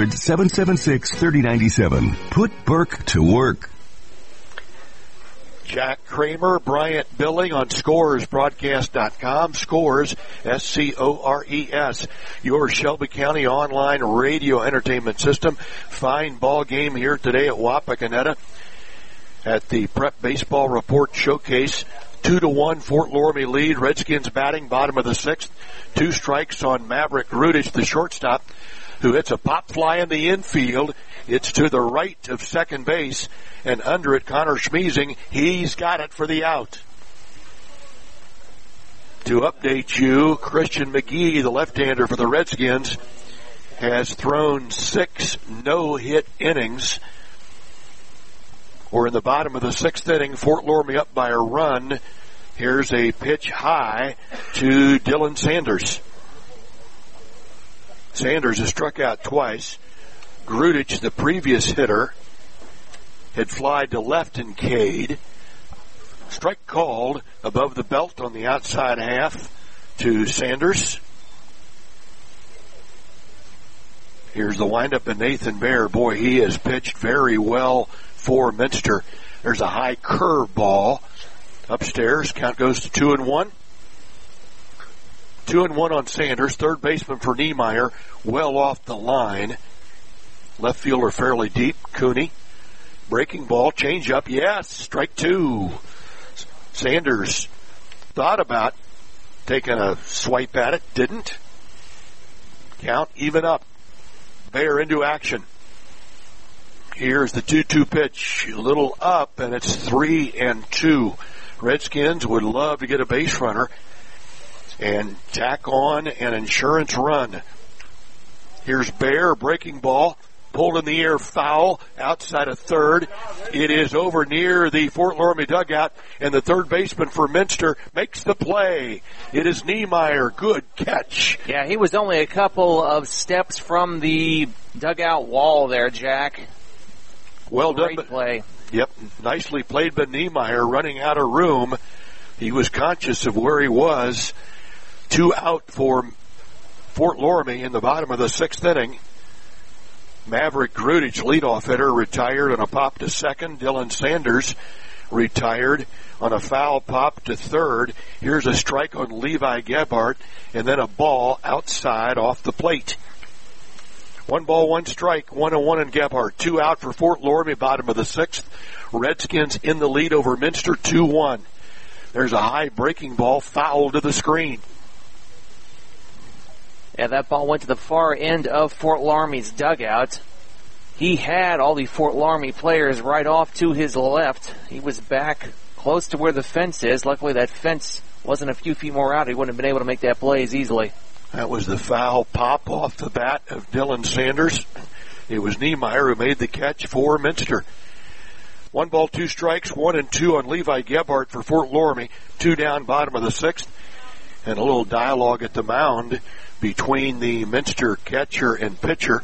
800-776-3097. Put Burke to work. Jack Kramer, Bryant Billing on ScoresBroadcast.com. Scores, S-C-O-R-E-S. Your Shelby County online radio entertainment system. Fine ball game here today at Wapakoneta at the Prep Baseball Report Showcase. 2-1 Fort Loramie lead. Redskins batting bottom of the 6th. 2 strikes on Maverick Rudich, the shortstop. who hits a pop fly in the infield. It's to the right of second base, and under it, Connor Schmeezing. He's got it for the out. To update you, Christian McGee, the left-hander for the Redskins, has thrown 6 no-hit innings. We're in the bottom of the 6th inning. Fort Loramie up by a run. Here's a pitch high to Dylan Sanders. Sanders has struck out twice. Grudich, the previous hitter, had flied to left and Cade. Strike called above the belt on the outside half to Sanders. Here's the windup in Nathan Baer. Boy, he has pitched very well for Minster. There's a high curve ball upstairs. Count goes to 2-1. 2-1 on Sanders. Third baseman for Niemeyer, well off the line. Left fielder fairly deep. Cooney. Breaking ball, change up. Yes, strike 2. Sanders thought about taking a swipe at it. Didn't. Count even up. Baer into action. Here's the 2-2 pitch. A little up, and it's 3-2. Redskins would love to get a base runner and tack on an insurance run. Here's Baer, breaking ball, pulled in the air, foul, outside of third. It is over near the Fort Loramie dugout, and the third baseman for Minster makes the play. It is Niemeyer. Good catch. Yeah, he was only a couple of steps from the dugout wall there, Jack. Well done. Great play. Yep, nicely played by Niemeyer, running out of room. He was conscious of where he was. 2 out for Fort Loramie in the bottom of the 6th inning. Maverick Grudich, leadoff hitter, retired on a pop to second. Dylan Sanders retired on a foul pop to third. Here's a strike on Levi Gebhardt, and then a ball outside off the plate. 1 ball, 1 strike, 1-1 in Gebhardt. 2 out for Fort Loramie, bottom of the 6th. Redskins in the lead over Minster, 2-1. There's a high breaking ball, foul to the screen. Yeah, that ball went to the far end of Fort Loramie's dugout. He had all the Fort Loramie players right off to his left. He was back close to where the fence is. Luckily, that fence wasn't a few feet more out. He wouldn't have been able to make that play as easily. That was the foul pop off the bat of Dylan Sanders. It was Niemeyer who made the catch for Minster. 1 ball, 2 strikes, 1-2 on Levi Gebhardt for Fort Loramie. 2 down, bottom of the 6th. And a little dialogue at the mound between the Minster catcher and pitcher.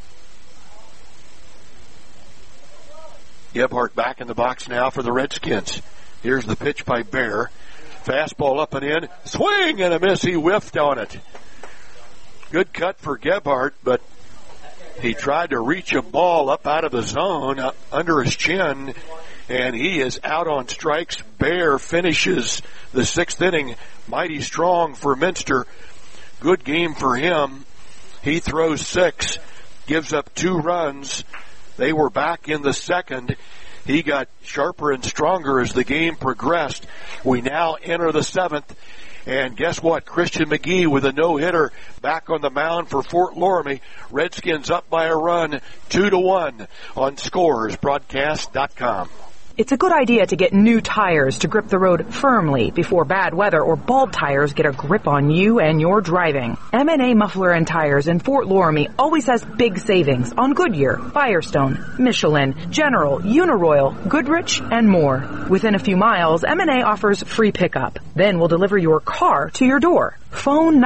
Gebhardt back in the box now for the Redskins. Here's the pitch by Baer. Fastball up and in. Swing and a miss. He whiffed on it. Good cut for Gebhardt, but he tried to reach a ball up out of the zone under his chin, and he is out on strikes. Baer finishes the 6th inning mighty strong for Minster. Good game for him. He throws 6, gives up 2 runs. They were back in the 2nd. He got sharper and stronger as the game progressed. We now enter the 7th. And guess what? Christian McGee with a no-hitter back on the mound for Fort Loramie. Redskins up by a run, 2-1 on ScoresBroadcast.com. It's a good idea to get new tires to grip the road firmly before bad weather or bald tires get a grip on you and your driving. M&A Muffler and Tires in Fort Loramie always has big savings on Goodyear, Firestone, Michelin, General, Uniroyal, Goodrich, and more. Within a few miles, M&A offers free pickup. Then we'll deliver your car to your door. Phone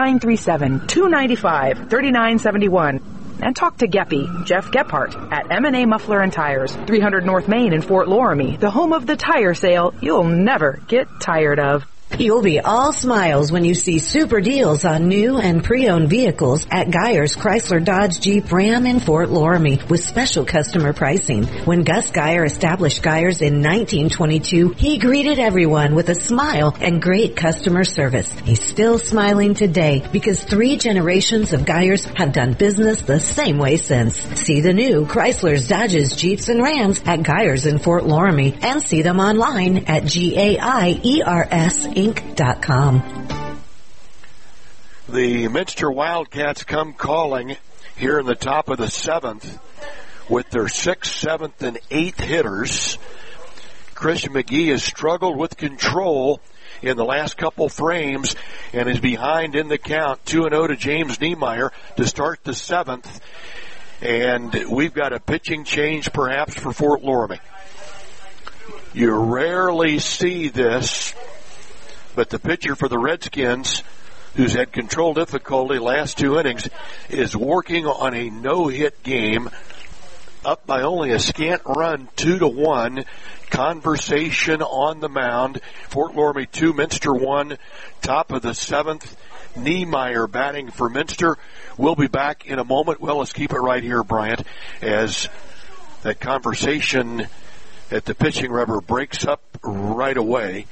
937-295-3971. And talk to Geppy, Jeff Gephardt, at M&A Muffler and Tires, 300 North Main in Fort Loramie, the home of the tire sale you'll never get tired of. You'll be all smiles when you see super deals on new and pre-owned vehicles at Geyer's Chrysler Dodge Jeep Ram in Fort Loramie with special customer pricing. When Gus Geyer established Geyer's in 1922, he greeted everyone with a smile and great customer service. He's still smiling today because 3 generations of Geyer's have done business the same way since. See the new Chrysler's, Dodges, Jeeps, and Rams at Geyer's in Fort Loramie and see them online at GAIERS.com. The Minster Wildcats come calling here in the top of the 7th with their 6th, 7th, and 8th hitters. Christian McGee has struggled with control in the last couple frames and is behind in the count 2-0 to James Niemeyer to start the 7th. And we've got a pitching change perhaps for Fort Loramie. You rarely see this, but the pitcher for the Redskins, who's had control difficulty last 2 innings, is working on a no-hit game, up by only a scant run, 2-1. Conversation on the mound. Fort Loramie 2, Minster 1, top of the 7th. Niemeyer batting for Minster. We'll be back in a moment. Well, let's keep it right here, Bryant, as that conversation at the pitching rubber breaks up right away.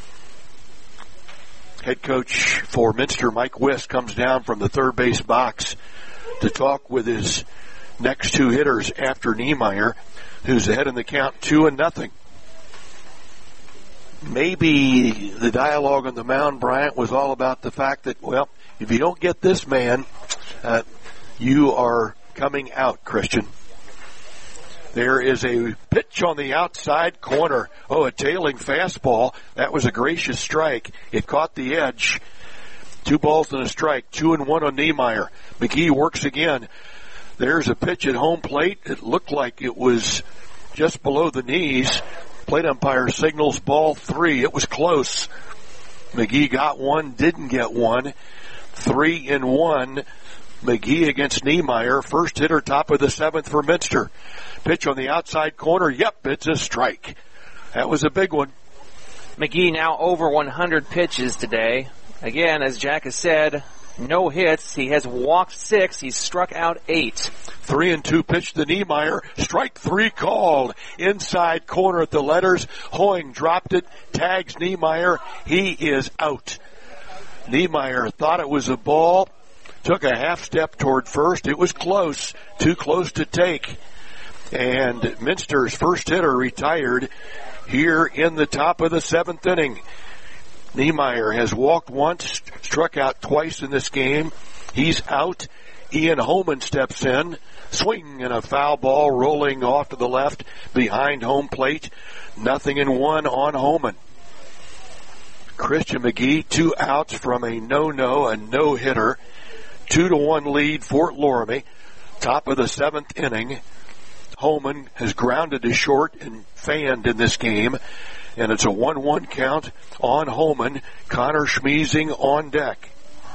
Head coach for Minster, Mike Wist, comes down from the third base box to talk with his next 2 hitters after Niemeyer, who's ahead in the count 2-0. Maybe the dialogue on the mound, Bryant, was all about the fact that, well, if you don't get this man, you are coming out, Christian. There is a pitch on the outside corner. Oh, a tailing fastball. That was a gracious strike. It caught the edge. 2 balls and a strike. 2-1 on Niemeyer. McGee works again. There's a pitch at home plate. It looked like it was just below the knees. Plate umpire signals ball 3. It was close. McGee got one, didn't get one. 3-1. McGee against Niemeyer. First hitter, top of the 7th for Minster. Pitch on the outside corner. Yep, it's a strike. That was a big one. McGee now over 100 pitches today. Again, as Jack has said, no hits. He has walked 6. He's struck out 8. 3-2 pitch to Niemeyer. Strike 3 called. Inside corner at the letters. Hoying dropped it. Tags Niemeyer. He is out. Niemeyer thought it was a ball. Took a half step toward first. It was close. Too close to take. And Minster's first hitter retired here in the top of the 7th inning. Niemeyer has walked once, struck out twice in this game. He's out. Ian Holman steps in. Swing and a foul ball rolling off to the left behind home plate. 0-1 on Holman. Christian McGee, 2 outs from a no-hitter. 2-1 lead, Fort Loramie. Top of the 7th inning. Holman has grounded to short and fanned in this game. And it's a 1-1 count on Holman. Connor Schmiesing on deck.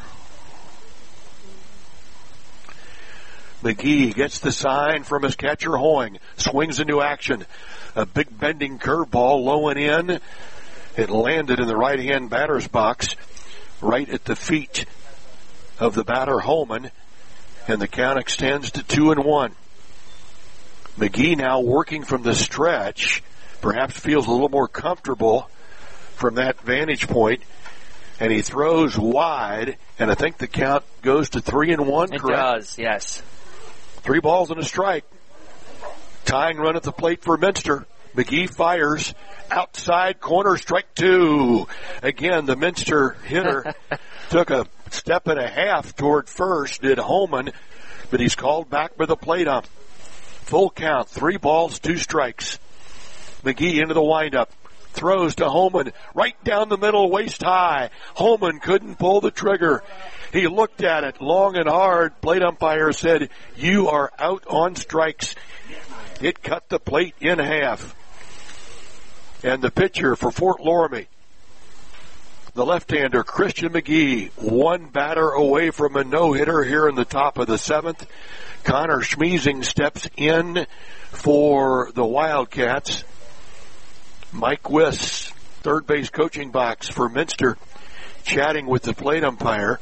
McGee gets the sign from his catcher, Hoying. Swings into action. A big bending curveball low and in. It landed in the right-hand batter's box right at the feet of the batter, Holman. And the count extends to 2-1. McGee now working from the stretch. Perhaps feels a little more comfortable from that vantage point. And he throws wide. And I think the count goes to 3-1, it correct? It does, yes. 3 balls and a strike. Tying run at the plate for Minster. McGee fires. Outside corner, strike 2. Again, the Minster hitter took a step and a half toward first, did Holman, but he's called back by the plate ump. Full count, 3 balls, 2 strikes. McGee into the windup. Throws to Holman, right down the middle, waist high. Holman couldn't pull the trigger. He looked at it long and hard. Plate umpire said, "You are out on strikes." It cut the plate in half. And the pitcher for Fort Loramie, the left-hander, Christian McGee, 1 batter away from a no-hitter here in the top of the 7th. Connor Schmiesing steps in for the Wildcats. Mike Wist, third base coaching box for Minster, chatting with the plate umpire.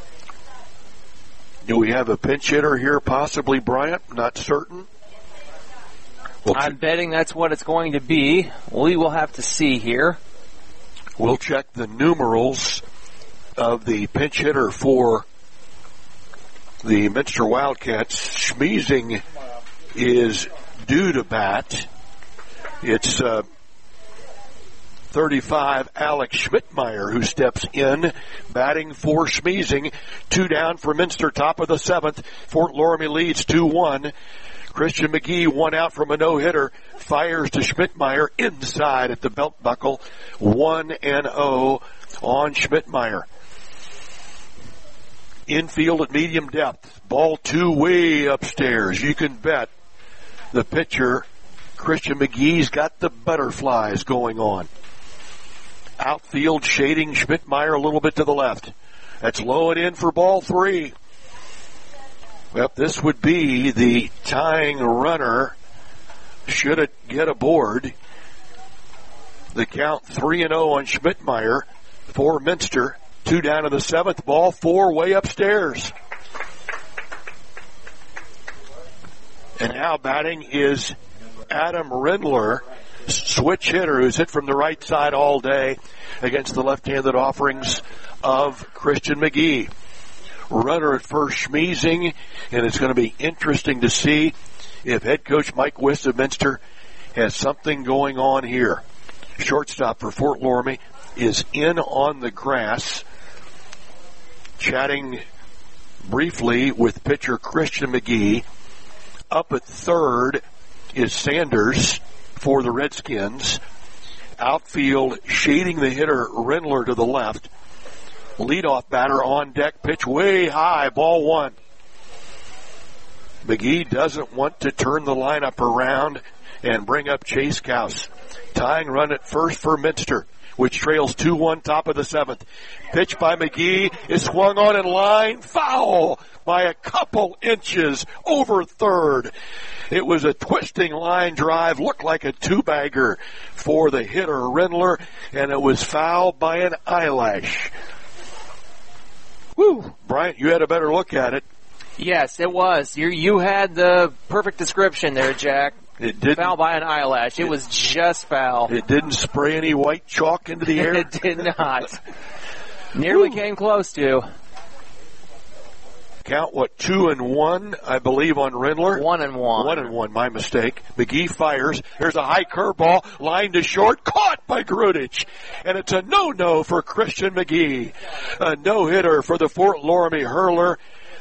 Do we have a pinch hitter here, possibly, Bryant? Not certain. I'm betting that's what it's going to be. We will have to see here. We'll check the numerals of the pinch hitter for the Minster Wildcats. Schmiesing is due to bat. It's 35, Alex Schmidtmeyer, who steps in, batting for Schmiesing. 2 down for Minster, top of the 7th. Fort Loramie leads 2-1. Christian McGee, 1 out from a no-hitter, fires to Schmidtmeyer inside at the belt buckle. 1-0 on Schmidtmeyer. Infield at medium depth. Ball 2 way upstairs. You can bet the pitcher, Christian McGee's got the butterflies going on. Outfield shading Schmidtmeyer a little bit to the left. That's low and in for ball 3. Well, this would be the tying runner. Should it get aboard? The count 3-0 on Schmidtmeyer for Minster. 2 down to the 7th. Ball 4 way upstairs. And now batting is Adam Rindler, switch hitter who's hit from the right side all day against the left-handed offerings of Christian McGee. Runner at first, Schmiesing, and it's going to be interesting to see if head coach Mike Wist of Minster has something going on here. Shortstop for Fort Loramie is in on the grass, chatting briefly with pitcher Christian McGee. Up at third is Sanders for the Redskins. Outfield shading the hitter Rindler to the left. Leadoff batter on deck, pitch way high, ball 1. McGee doesn't want to turn the lineup around and bring up Chase Kaus. Tying run at first for Minster, which trails 2-1 top of the 7th. Pitch by McGee is swung on in line, foul by a couple inches over third. It was a twisting line drive, looked like a 2-bagger for the hitter Rindler, and it was fouled by an eyelash. Woo! Bryant, you had a better look at it. Yes, it was. You had the perfect description there, Jack. It didn't. Foul by an eyelash. It was just foul. It didn't spray any white chalk into the air? It did not. Nearly came close to. Count, 2-1, I believe, on Rindler? 1-1. 1-1, my mistake. McGee fires. There's a high curveball, line to short, caught by Grudich. And it's a no-no for Christian McGee. A no-hitter for the Fort Loramie hurler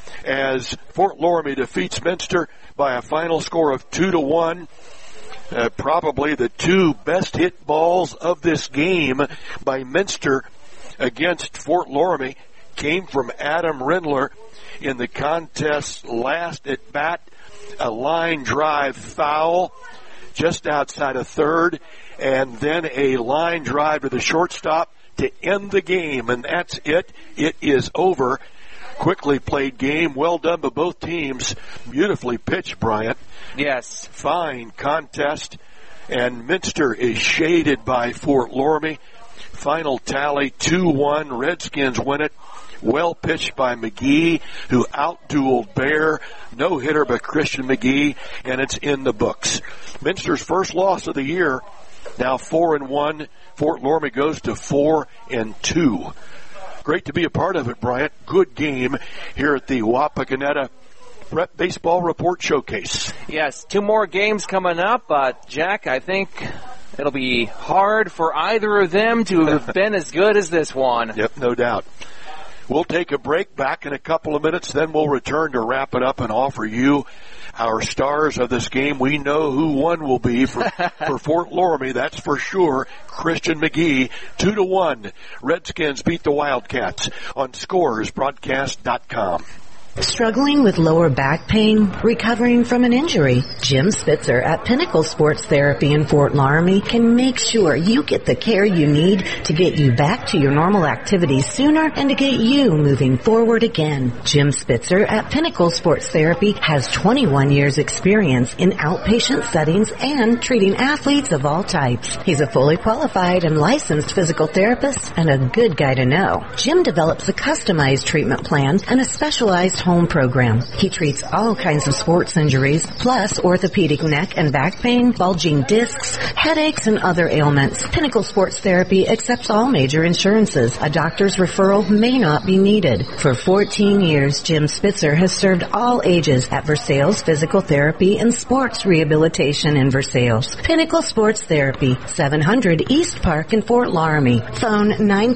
as Fort Loramie defeats Minster by a final score of 2-1. Probably the 2 best hit balls of this game by Minster against Fort Loramie came from Adam Rindler in the contest's last at bat. A line drive foul just outside of third, and then a line drive to the shortstop to end the game, and that's it. It is over. Quickly played game. Well done by both teams. Beautifully pitched, Bryant. Yes. Fine contest. And Minster is shaded by Fort Loramie. Final tally 2-1. Redskins win it. Well pitched by McGee, who outdueled Bear. No hitter by Christian McGee, and it's in the books. Minster's first loss of the year. Now 4-1. Fort Loramie goes to 4-2. Great to be a part of it, Bryant. Good game here at the Wapakoneta Prep Baseball Report Showcase. Yes, 2 more games coming up, but Jack, I think it'll be hard for either of them to have been as good as this one. Yep, no doubt. We'll take a break, back in a couple of minutes, then we'll return to wrap it up and offer you our stars of this game. We know who one will be for Fort Loramie, that's for sure. Christian McGee, 2-1. Redskins beat the Wildcats on ScoresBroadcast.com. Struggling with lower back pain? Recovering from an injury? Jim Spitzer at Pinnacle Sports Therapy in Fort Loramie can make sure you get the care you need to get you back to your normal activities sooner and to get you moving forward again. Jim Spitzer at Pinnacle Sports Therapy has 21 years experience in outpatient settings and treating athletes of all types. He's a fully qualified and licensed physical therapist and a good guy to know. Jim develops a customized treatment plan and a specialized Home program. He treats all kinds of sports injuries, plus orthopedic neck and back pain, bulging discs, headaches, and other ailments. Pinnacle Sports Therapy accepts all major insurances. A doctor's referral may not be needed. For 14 years, Jim Spitzer has served all ages at Versailles Physical Therapy and Sports Rehabilitation in Versailles. Pinnacle Sports Therapy, 700 East Park in Fort Laramie. Phone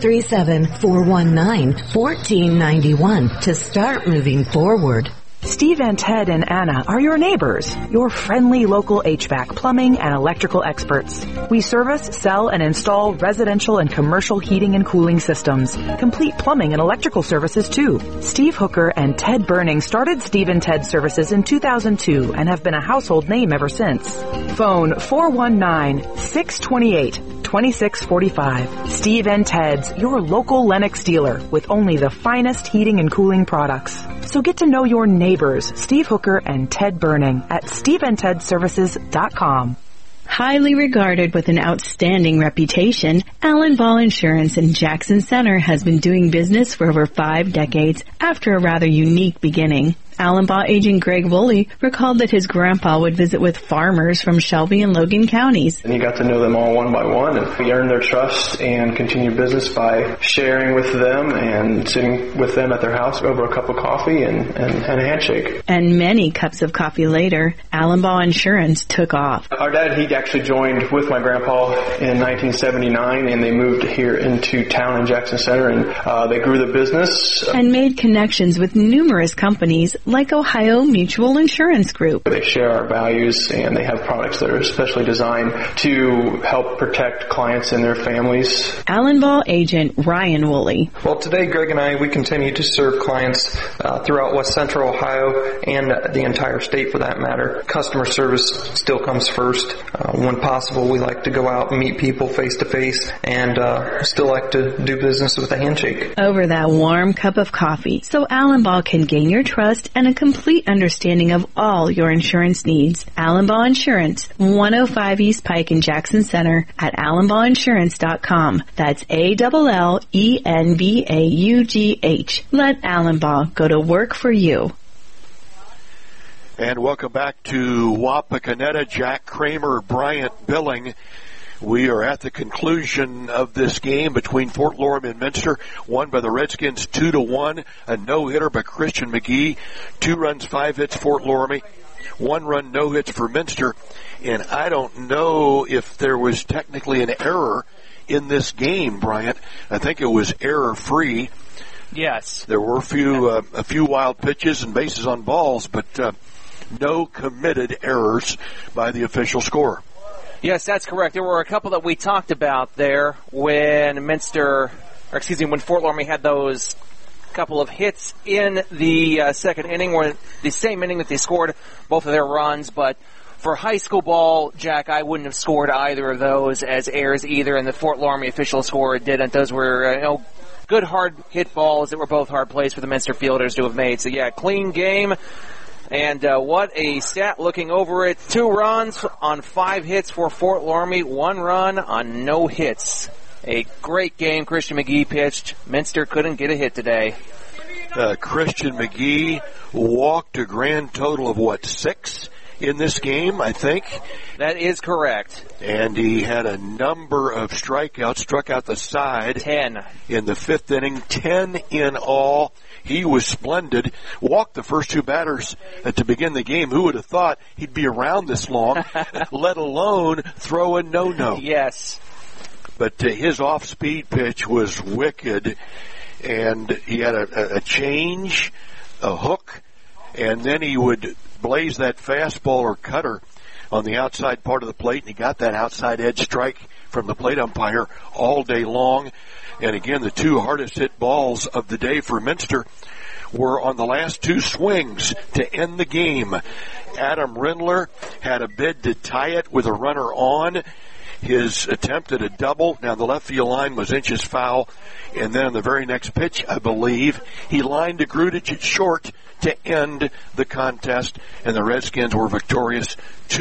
937-419-1491 to start moving forward. Steve and Ted and Anna are your neighbors, your friendly local HVAC, plumbing, and electrical experts. We service, sell, and install residential and commercial heating and cooling systems. Complete plumbing and electrical services, too. Steve Hooker and Ted Burning started Steve and Ted Services in 2002 and have been a household name ever since. Phone 419-628-2645. Steve and Ted's, your local Lennox dealer with only the finest heating and cooling products. So get to know your neighbors, Steve Hooker and Ted Burning, at steveandtedservices.com. Highly regarded with an outstanding reputation, Allen Ball Insurance in Jackson Center has been doing business for over 5 decades after a rather unique beginning. Allen Ball agent Greg Woolley recalled that his grandpa would visit with farmers from Shelby and Logan counties. And he got to know them all one by one, and we earned their trust and continued business by sharing with them and sitting with them at their house over a cup of coffee and a handshake. And many cups of coffee later, Allen Ball Insurance took off. Our dad, he actually joined with my grandpa in 1979, and they moved here into town in Jackson Center, and they grew the business. And made connections with numerous companies like Ohio Mutual Insurance Group. They share our values, and they have products that are especially designed to help protect clients and their families. Allen Ball agent Ryan Woolley. Well, today Greg and I, we continue to serve clients throughout West Central Ohio and the entire state for that matter. Customer service still comes first. When possible, we like to go out and meet people face to face and still like to do business with a handshake. Over that warm cup of coffee, so Allen Ball can gain your trust and a complete understanding of all your insurance needs. Allen Ball Insurance, 105 East Pike in Jackson Center at AllenBallInsurance.com. That's ALLENBAUGH. Let Allen Ball go to work for you. And welcome back to Wapakoneta. Jack Kramer, Bryant Billing. We are at the conclusion of this game between Fort Loramie and Minster, won by the Redskins 2-1, a no-hitter by Christian McGee, 2 runs, 5 hits, Fort Loramie, 1 run, no hits for Minster, and I don't know if there was technically an error in this game, Bryant. I think it was error-free. Yes. There were a few wild pitches and bases on balls, but no committed errors by the official scorer. Yes, that's correct. There were a couple that we talked about there when when Fort Loramie had those couple of hits in the second inning, or the same inning that they scored both of their runs. But for high school ball, Jack, I wouldn't have scored either of those as errors either, and the Fort Loramie official scorer didn't. Those were good hard hit balls that were both hard plays for the Minster fielders to have made. So yeah, clean game. And what a stat looking over it. 2 runs on 5 hits for Fort Loramie, 1 run on no hits. A great game. Christian McGee pitched. Minster couldn't get a hit today. Christian McGee walked a grand total of 6 in this game, I think. That is correct. And he had a number of strikeouts, struck out the side. 10. In the 5th inning, 10 in all. He was splendid. Walked the first 2 batters to begin the game. Who would have thought he'd be around this long, let alone throw a no-no? Yes. But his off-speed pitch was wicked, and he had a change, a hook, and then he would blaze that fastball or cutter on the outside part of the plate, and he got that outside edge strike from the plate umpire all day long. And again, the 2 hardest hit balls of the day for Minster were on the last 2 swings to end the game. Adam Rindler had a bid to tie it with a runner on. His attempt at a double down the left field line was inches foul. And then on the very next pitch, I believe, he lined to Grudich at short to end the contest. And the Redskins were victorious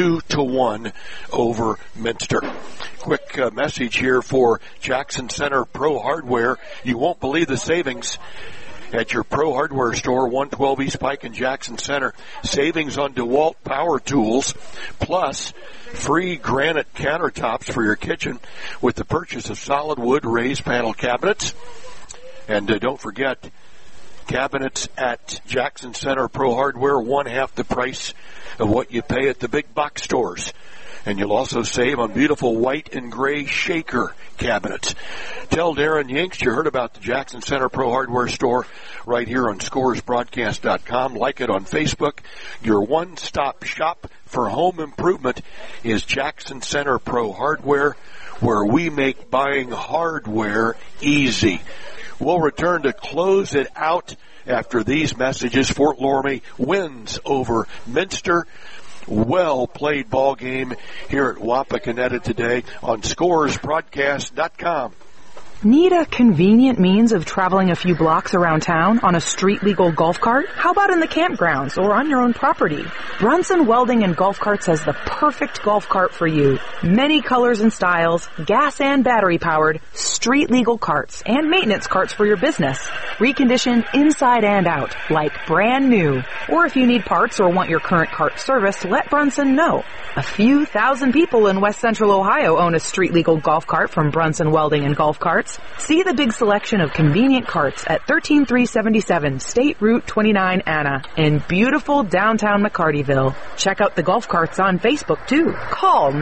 2-1 over Minster. Quick message here for Jackson Center Pro Hardware. You won't believe the savings. at your Pro Hardware store, 112 East Pike in Jackson Center. Savings on DeWalt power tools, plus free granite countertops for your kitchen with the purchase of solid wood raised panel cabinets. And don't forget, cabinets at Jackson Center Pro Hardware, 1/2 the price of what you pay at the big box stores. And you'll also save on beautiful white and gray shaker cabinets. Tell Darren Yanks you heard about the Jackson Center Pro Hardware store right here on ScoresBroadcast.com. Like it on Facebook. Your one-stop shop for home improvement is Jackson Center Pro Hardware, where we make buying hardware easy. We'll return to close it out after these messages. Fort Loramie wins over Minster. Well-played ball game here at Wapakoneta today on ScoresBroadcast.com. Need a convenient means of traveling a few blocks around town on a street-legal golf cart? How about in the campgrounds or on your own property? Brunson Welding and Golf Carts has the perfect golf cart for you. Many colors and styles, gas and battery-powered, street-legal carts, and maintenance carts for your business. Reconditioned inside and out, like brand new. Or if you need parts or want your current cart serviced, let Brunson know. A few thousand people in West Central Ohio own a street-legal golf cart from Brunson Welding and Golf Carts. See the big selection of convenient carts at 13377 State Route 29 Anna in beautiful downtown McCartyville. Check out the golf carts on Facebook too. Call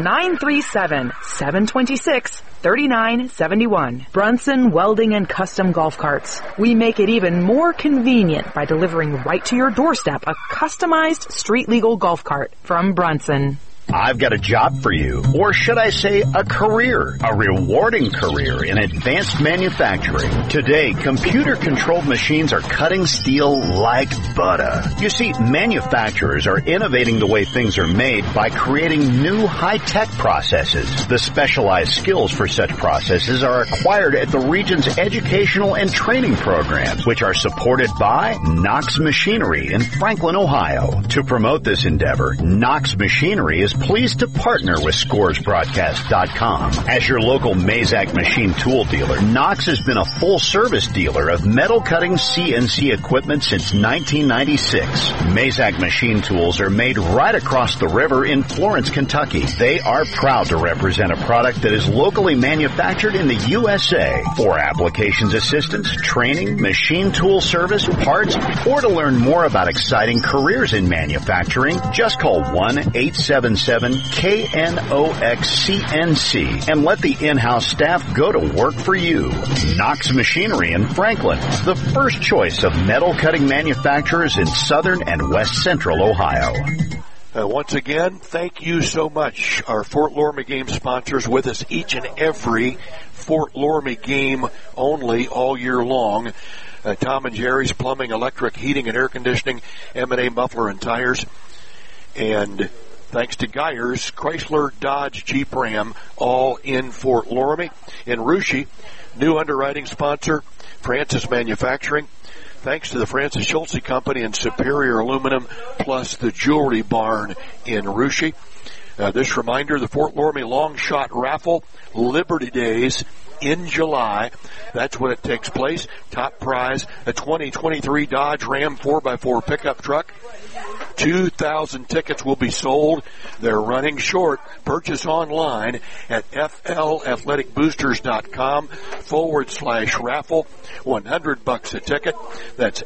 937-726-3971. Brunson Welding and Custom Golf Carts. We make it even more convenient by delivering right to your doorstep a customized street-legal golf cart from Brunson. I've got a job for you, or should I say a career, a rewarding career in advanced manufacturing. Today, computer-controlled machines are cutting steel like butter. You see, manufacturers are innovating the way things are made by creating new high-tech processes. The specialized skills for such processes are acquired at the region's educational and training programs, which are supported by Knox Machinery in Franklin, Ohio. To promote this endeavor, Knox Machinery is pleased to partner with ScoresBroadcast.com. As your local Mazak machine tool dealer, Knox has been a full-service dealer of metal-cutting CNC equipment since 1996. Mazak machine tools are made right across the river in Florence, Kentucky. They are proud to represent a product that is locally manufactured in the USA. For applications assistance, training, machine tool service, parts, or to learn more about exciting careers in manufacturing, just call 1-877-KNOX-CNC and let the in-house staff go to work for you. Knox Machinery in Franklin, the first choice of metal cutting manufacturers in southern and west central Ohio. Once again, thank you so much. Our Fort Loramie game sponsors with us each and every Fort Loramie game only all year long. Tom and Jerry's Plumbing, Electric, Heating, and Air Conditioning, M&A Muffler and Tires. And thanks to Geyers, Chrysler, Dodge, Jeep, Ram, all in Fort Loramie. In Russia, new underwriting sponsor, Francis Manufacturing. Thanks to the Francis Schulze Company and Superior Aluminum, plus the Jewelry Barn in Russia. This reminder, the Fort Loramie Long Shot Raffle, Liberty Days in July. That's when it takes place. Top prize, a 2023 Dodge Ram 4x4 pickup truck. 2,000 tickets will be sold. They're running short. Purchase online at flathleticboosters.com/raffle. $100 a ticket. That's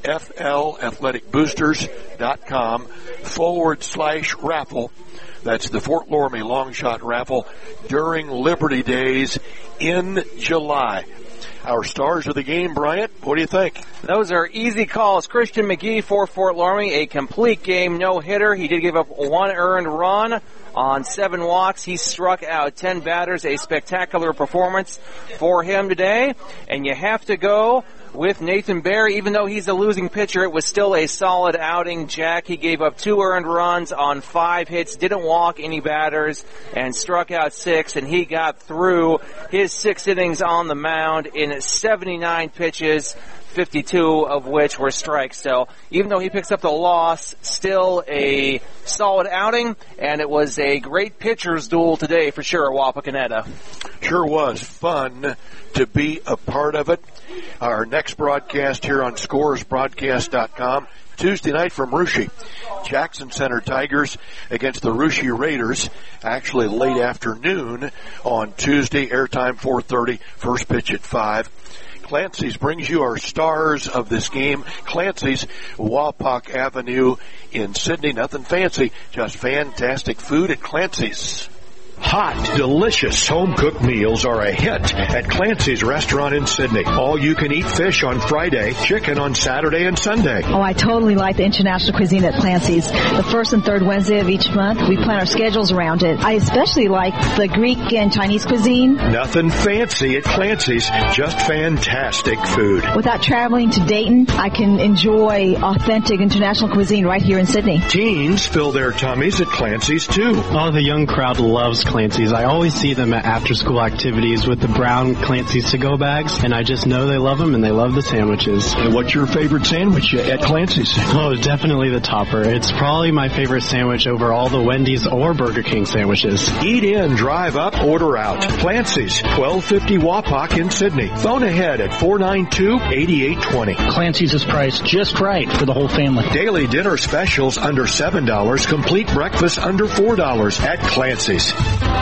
flathleticboosters.com/raffle. That's the Fort Loramie Long Shot Raffle during Liberty Days in July. Our stars of the game, Bryant, what do you think? Those are easy calls. Christian McGee for Fort Loramie, a complete game no-hitter. He did give up one earned run on 7 walks. He struck out 10 batters, a spectacular performance for him today. And you have to go with Nathan Barry. Even though he's a losing pitcher, it was still a solid outing. Jack, he gave up 2 earned runs on 5 hits, didn't walk any batters, and struck out 6, and he got through his 6 innings on the mound in 79 pitches, 52 of which were strikes. So even though he picks up the loss, still a solid outing, and it was a great pitcher's duel today for sure at Wapakoneta. Sure was fun to be a part of it. Our next broadcast here on ScoresBroadcast.com, Tuesday night from Russia. Jackson Center Tigers against the Russia Raiders, actually late afternoon on Tuesday, airtime 4:30, first pitch at 5. Clancy's brings you our stars of this game. Clancy's, Wapak Avenue in Sydney. Nothing fancy, just fantastic food at Clancy's. Hot, delicious home-cooked meals are a hit at Clancy's Restaurant in Sydney. All-you-can-eat fish on Friday, chicken on Saturday and Sunday. Oh, I totally like the international cuisine at Clancy's. The first and third Wednesday of each month, we plan our schedules around it. I especially like the Greek and Chinese cuisine. Nothing fancy at Clancy's, just fantastic food. Without traveling to Dayton, I can enjoy authentic international cuisine right here in Sydney. Teens fill their tummies at Clancy's, too. Oh, the young crowd loves Clancy's. I always see them at after-school activities with the brown Clancy's to-go bags, and I just know they love them and they love the sandwiches. And what's your favorite sandwich at Clancy's? Oh, definitely the topper. It's probably my favorite sandwich over all the Wendy's or Burger King sandwiches. Eat in, drive up, order out. Clancy's, 1250 Wapak in Sydney. Phone ahead at 492-8820. Clancy's is priced just right for the whole family. Daily dinner specials under $7, complete breakfast under $4 at Clancy's.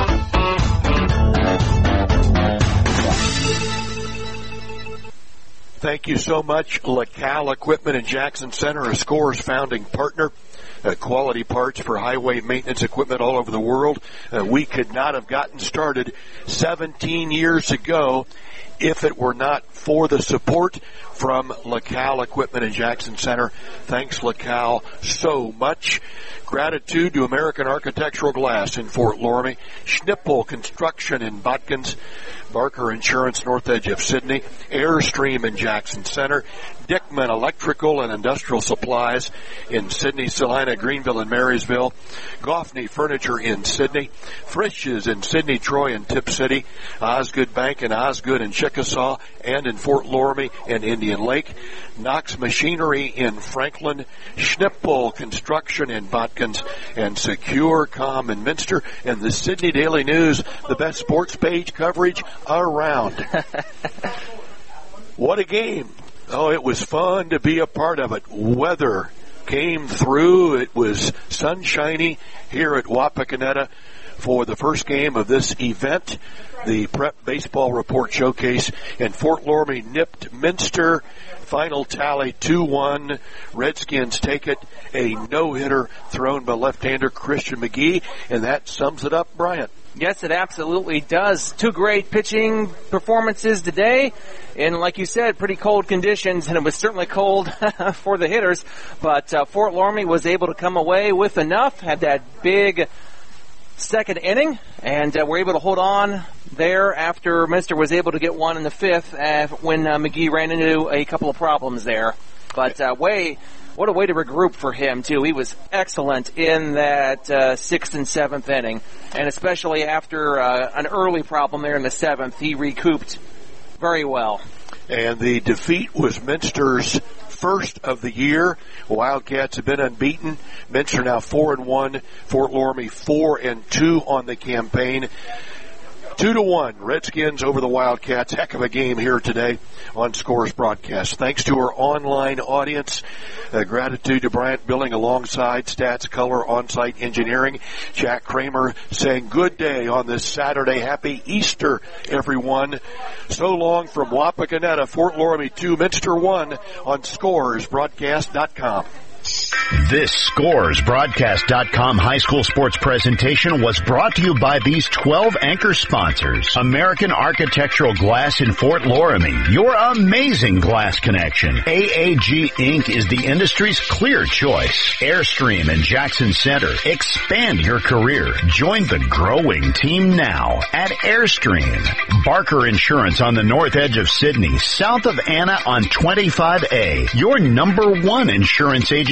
Thank you so much, LaCal Equipment in Jackson Center, a Scores founding partner. Quality parts for highway maintenance equipment all over the world. We could not have gotten started 17 years ago if it were not for the support from LaCal Equipment in Jackson Center. Thanks, LaCal, so much. Gratitude to American Architectural Glass in Fort Loramie, Schnippel Construction in Botkins, Barker Insurance north edge of Sydney, Airstream in Jackson Center, Dickman Electrical and Industrial Supplies in Sydney, Salina, Greenville, and Marysville, Goffney Furniture in Sydney, Frisch's in Sydney, Troy, and Tip City, Osgood Bank and Osgood in Chickasaw and in Fort Loramie and Indian Lake, Knox Machinery in Franklin, Schnippel Construction in Botkins, and SecureCom in Minster, and the Sydney Daily News, the best sports page coverage around. What a game. Oh, it was fun to be a part of it. Weather came through. It was sunshiny here at Wapakoneta for the first game of this event, the Prep Baseball Report Showcase, and Fort Loramie nipped Minster. Final tally 2-1. Redskins take it. A no-hitter thrown by left-hander Christian McGee, and that sums it up, Bryant. Yes, it absolutely does. Two great pitching performances today. And like you said, pretty cold conditions, and it was certainly cold for the hitters. But Fort Loramie was able to come away with enough, had that big second inning, and were able to hold on there after Minster was able to get one in the fifth when McGee ran into a couple of problems there. But what a way to regroup for him, too. He was excellent in that sixth and seventh inning, and especially after an early problem there in the seventh, he recouped very well. And the defeat was Minster's first of the year. Wildcats have been unbeaten. Minster now 4-1. Fort Loramie 4-2 on the campaign. 2-1, Redskins over the Wildcats. Heck of a game here today on Scores Broadcast. Thanks to our online audience. Gratitude to Bryant Billing alongside Stats Color On-Site Engineering. Jack Kramer saying good day on this Saturday. Happy Easter, everyone. So long from Wapakoneta, Fort Loramie 2, Minster 1 on ScoresBroadcast.com. This ScoresBroadcast.com high school sports presentation was brought to you by these 12 anchor sponsors. American Architectural Glass in Fort Loramie, your amazing glass connection. AAG Inc. is the industry's clear choice. Airstream in Jackson Center. Expand your career. Join the growing team now at Airstream. Barker Insurance on the north edge of Sydney, south of Anna on 25A. Your number one insurance agency in the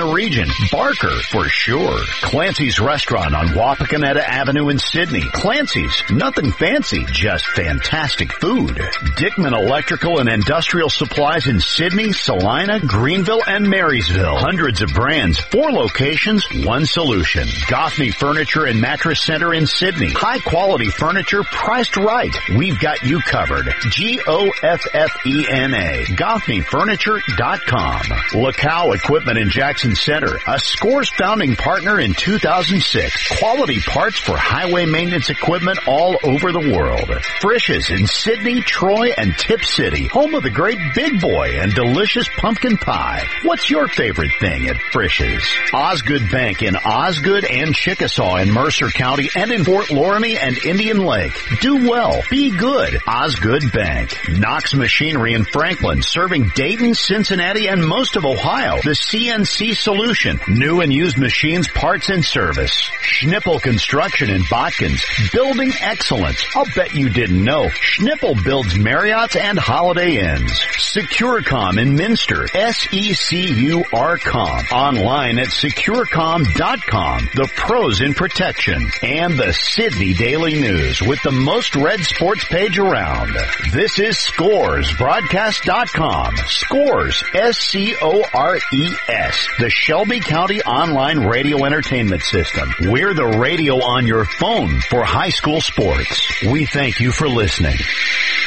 the region. Barker, for sure. Clancy's Restaurant on Wapakoneta Avenue in Sydney. Clancy's, nothing fancy, just fantastic food. Dickman Electrical and Industrial Supplies in Sydney, Salina, Greenville, and Marysville. Hundreds of brands, 4 locations, 1 solution. Goffney Furniture and Mattress Center in Sydney. High quality furniture priced right. We've got you covered. GOFFENA. GoffneyFurniture.com. LaCow Equipment in Jackson Center. A Scores founding partner in 2006. Quality parts for highway maintenance equipment all over the world. Frisch's in Sydney, Troy, and Tip City. Home of the great Big Boy and delicious pumpkin pie. What's your favorite thing at Frisch's? Osgood Bank in Osgood and Chickasaw in Mercer County and in Fort Loramie and Indian Lake. Do well. Be good. Osgood Bank. Knox Machinery in Franklin, serving Dayton, Cincinnati, and most of Ohio. The CNC Solution. New and used machines, parts, and service. Schnippel Construction in Botkins. Building excellence. I'll bet you didn't know. Schnippel builds Marriotts and Holiday Inns. Securecom in Minster. SECURCOM. Online at securecom.com. The pros in protection. And the Sydney Daily News with the most read sports page around. This is Scores, broadcast.com. Scores, SCORES. The Shelby County Online Radio Entertainment System. We're the radio on your phone for high school sports. We thank you for listening.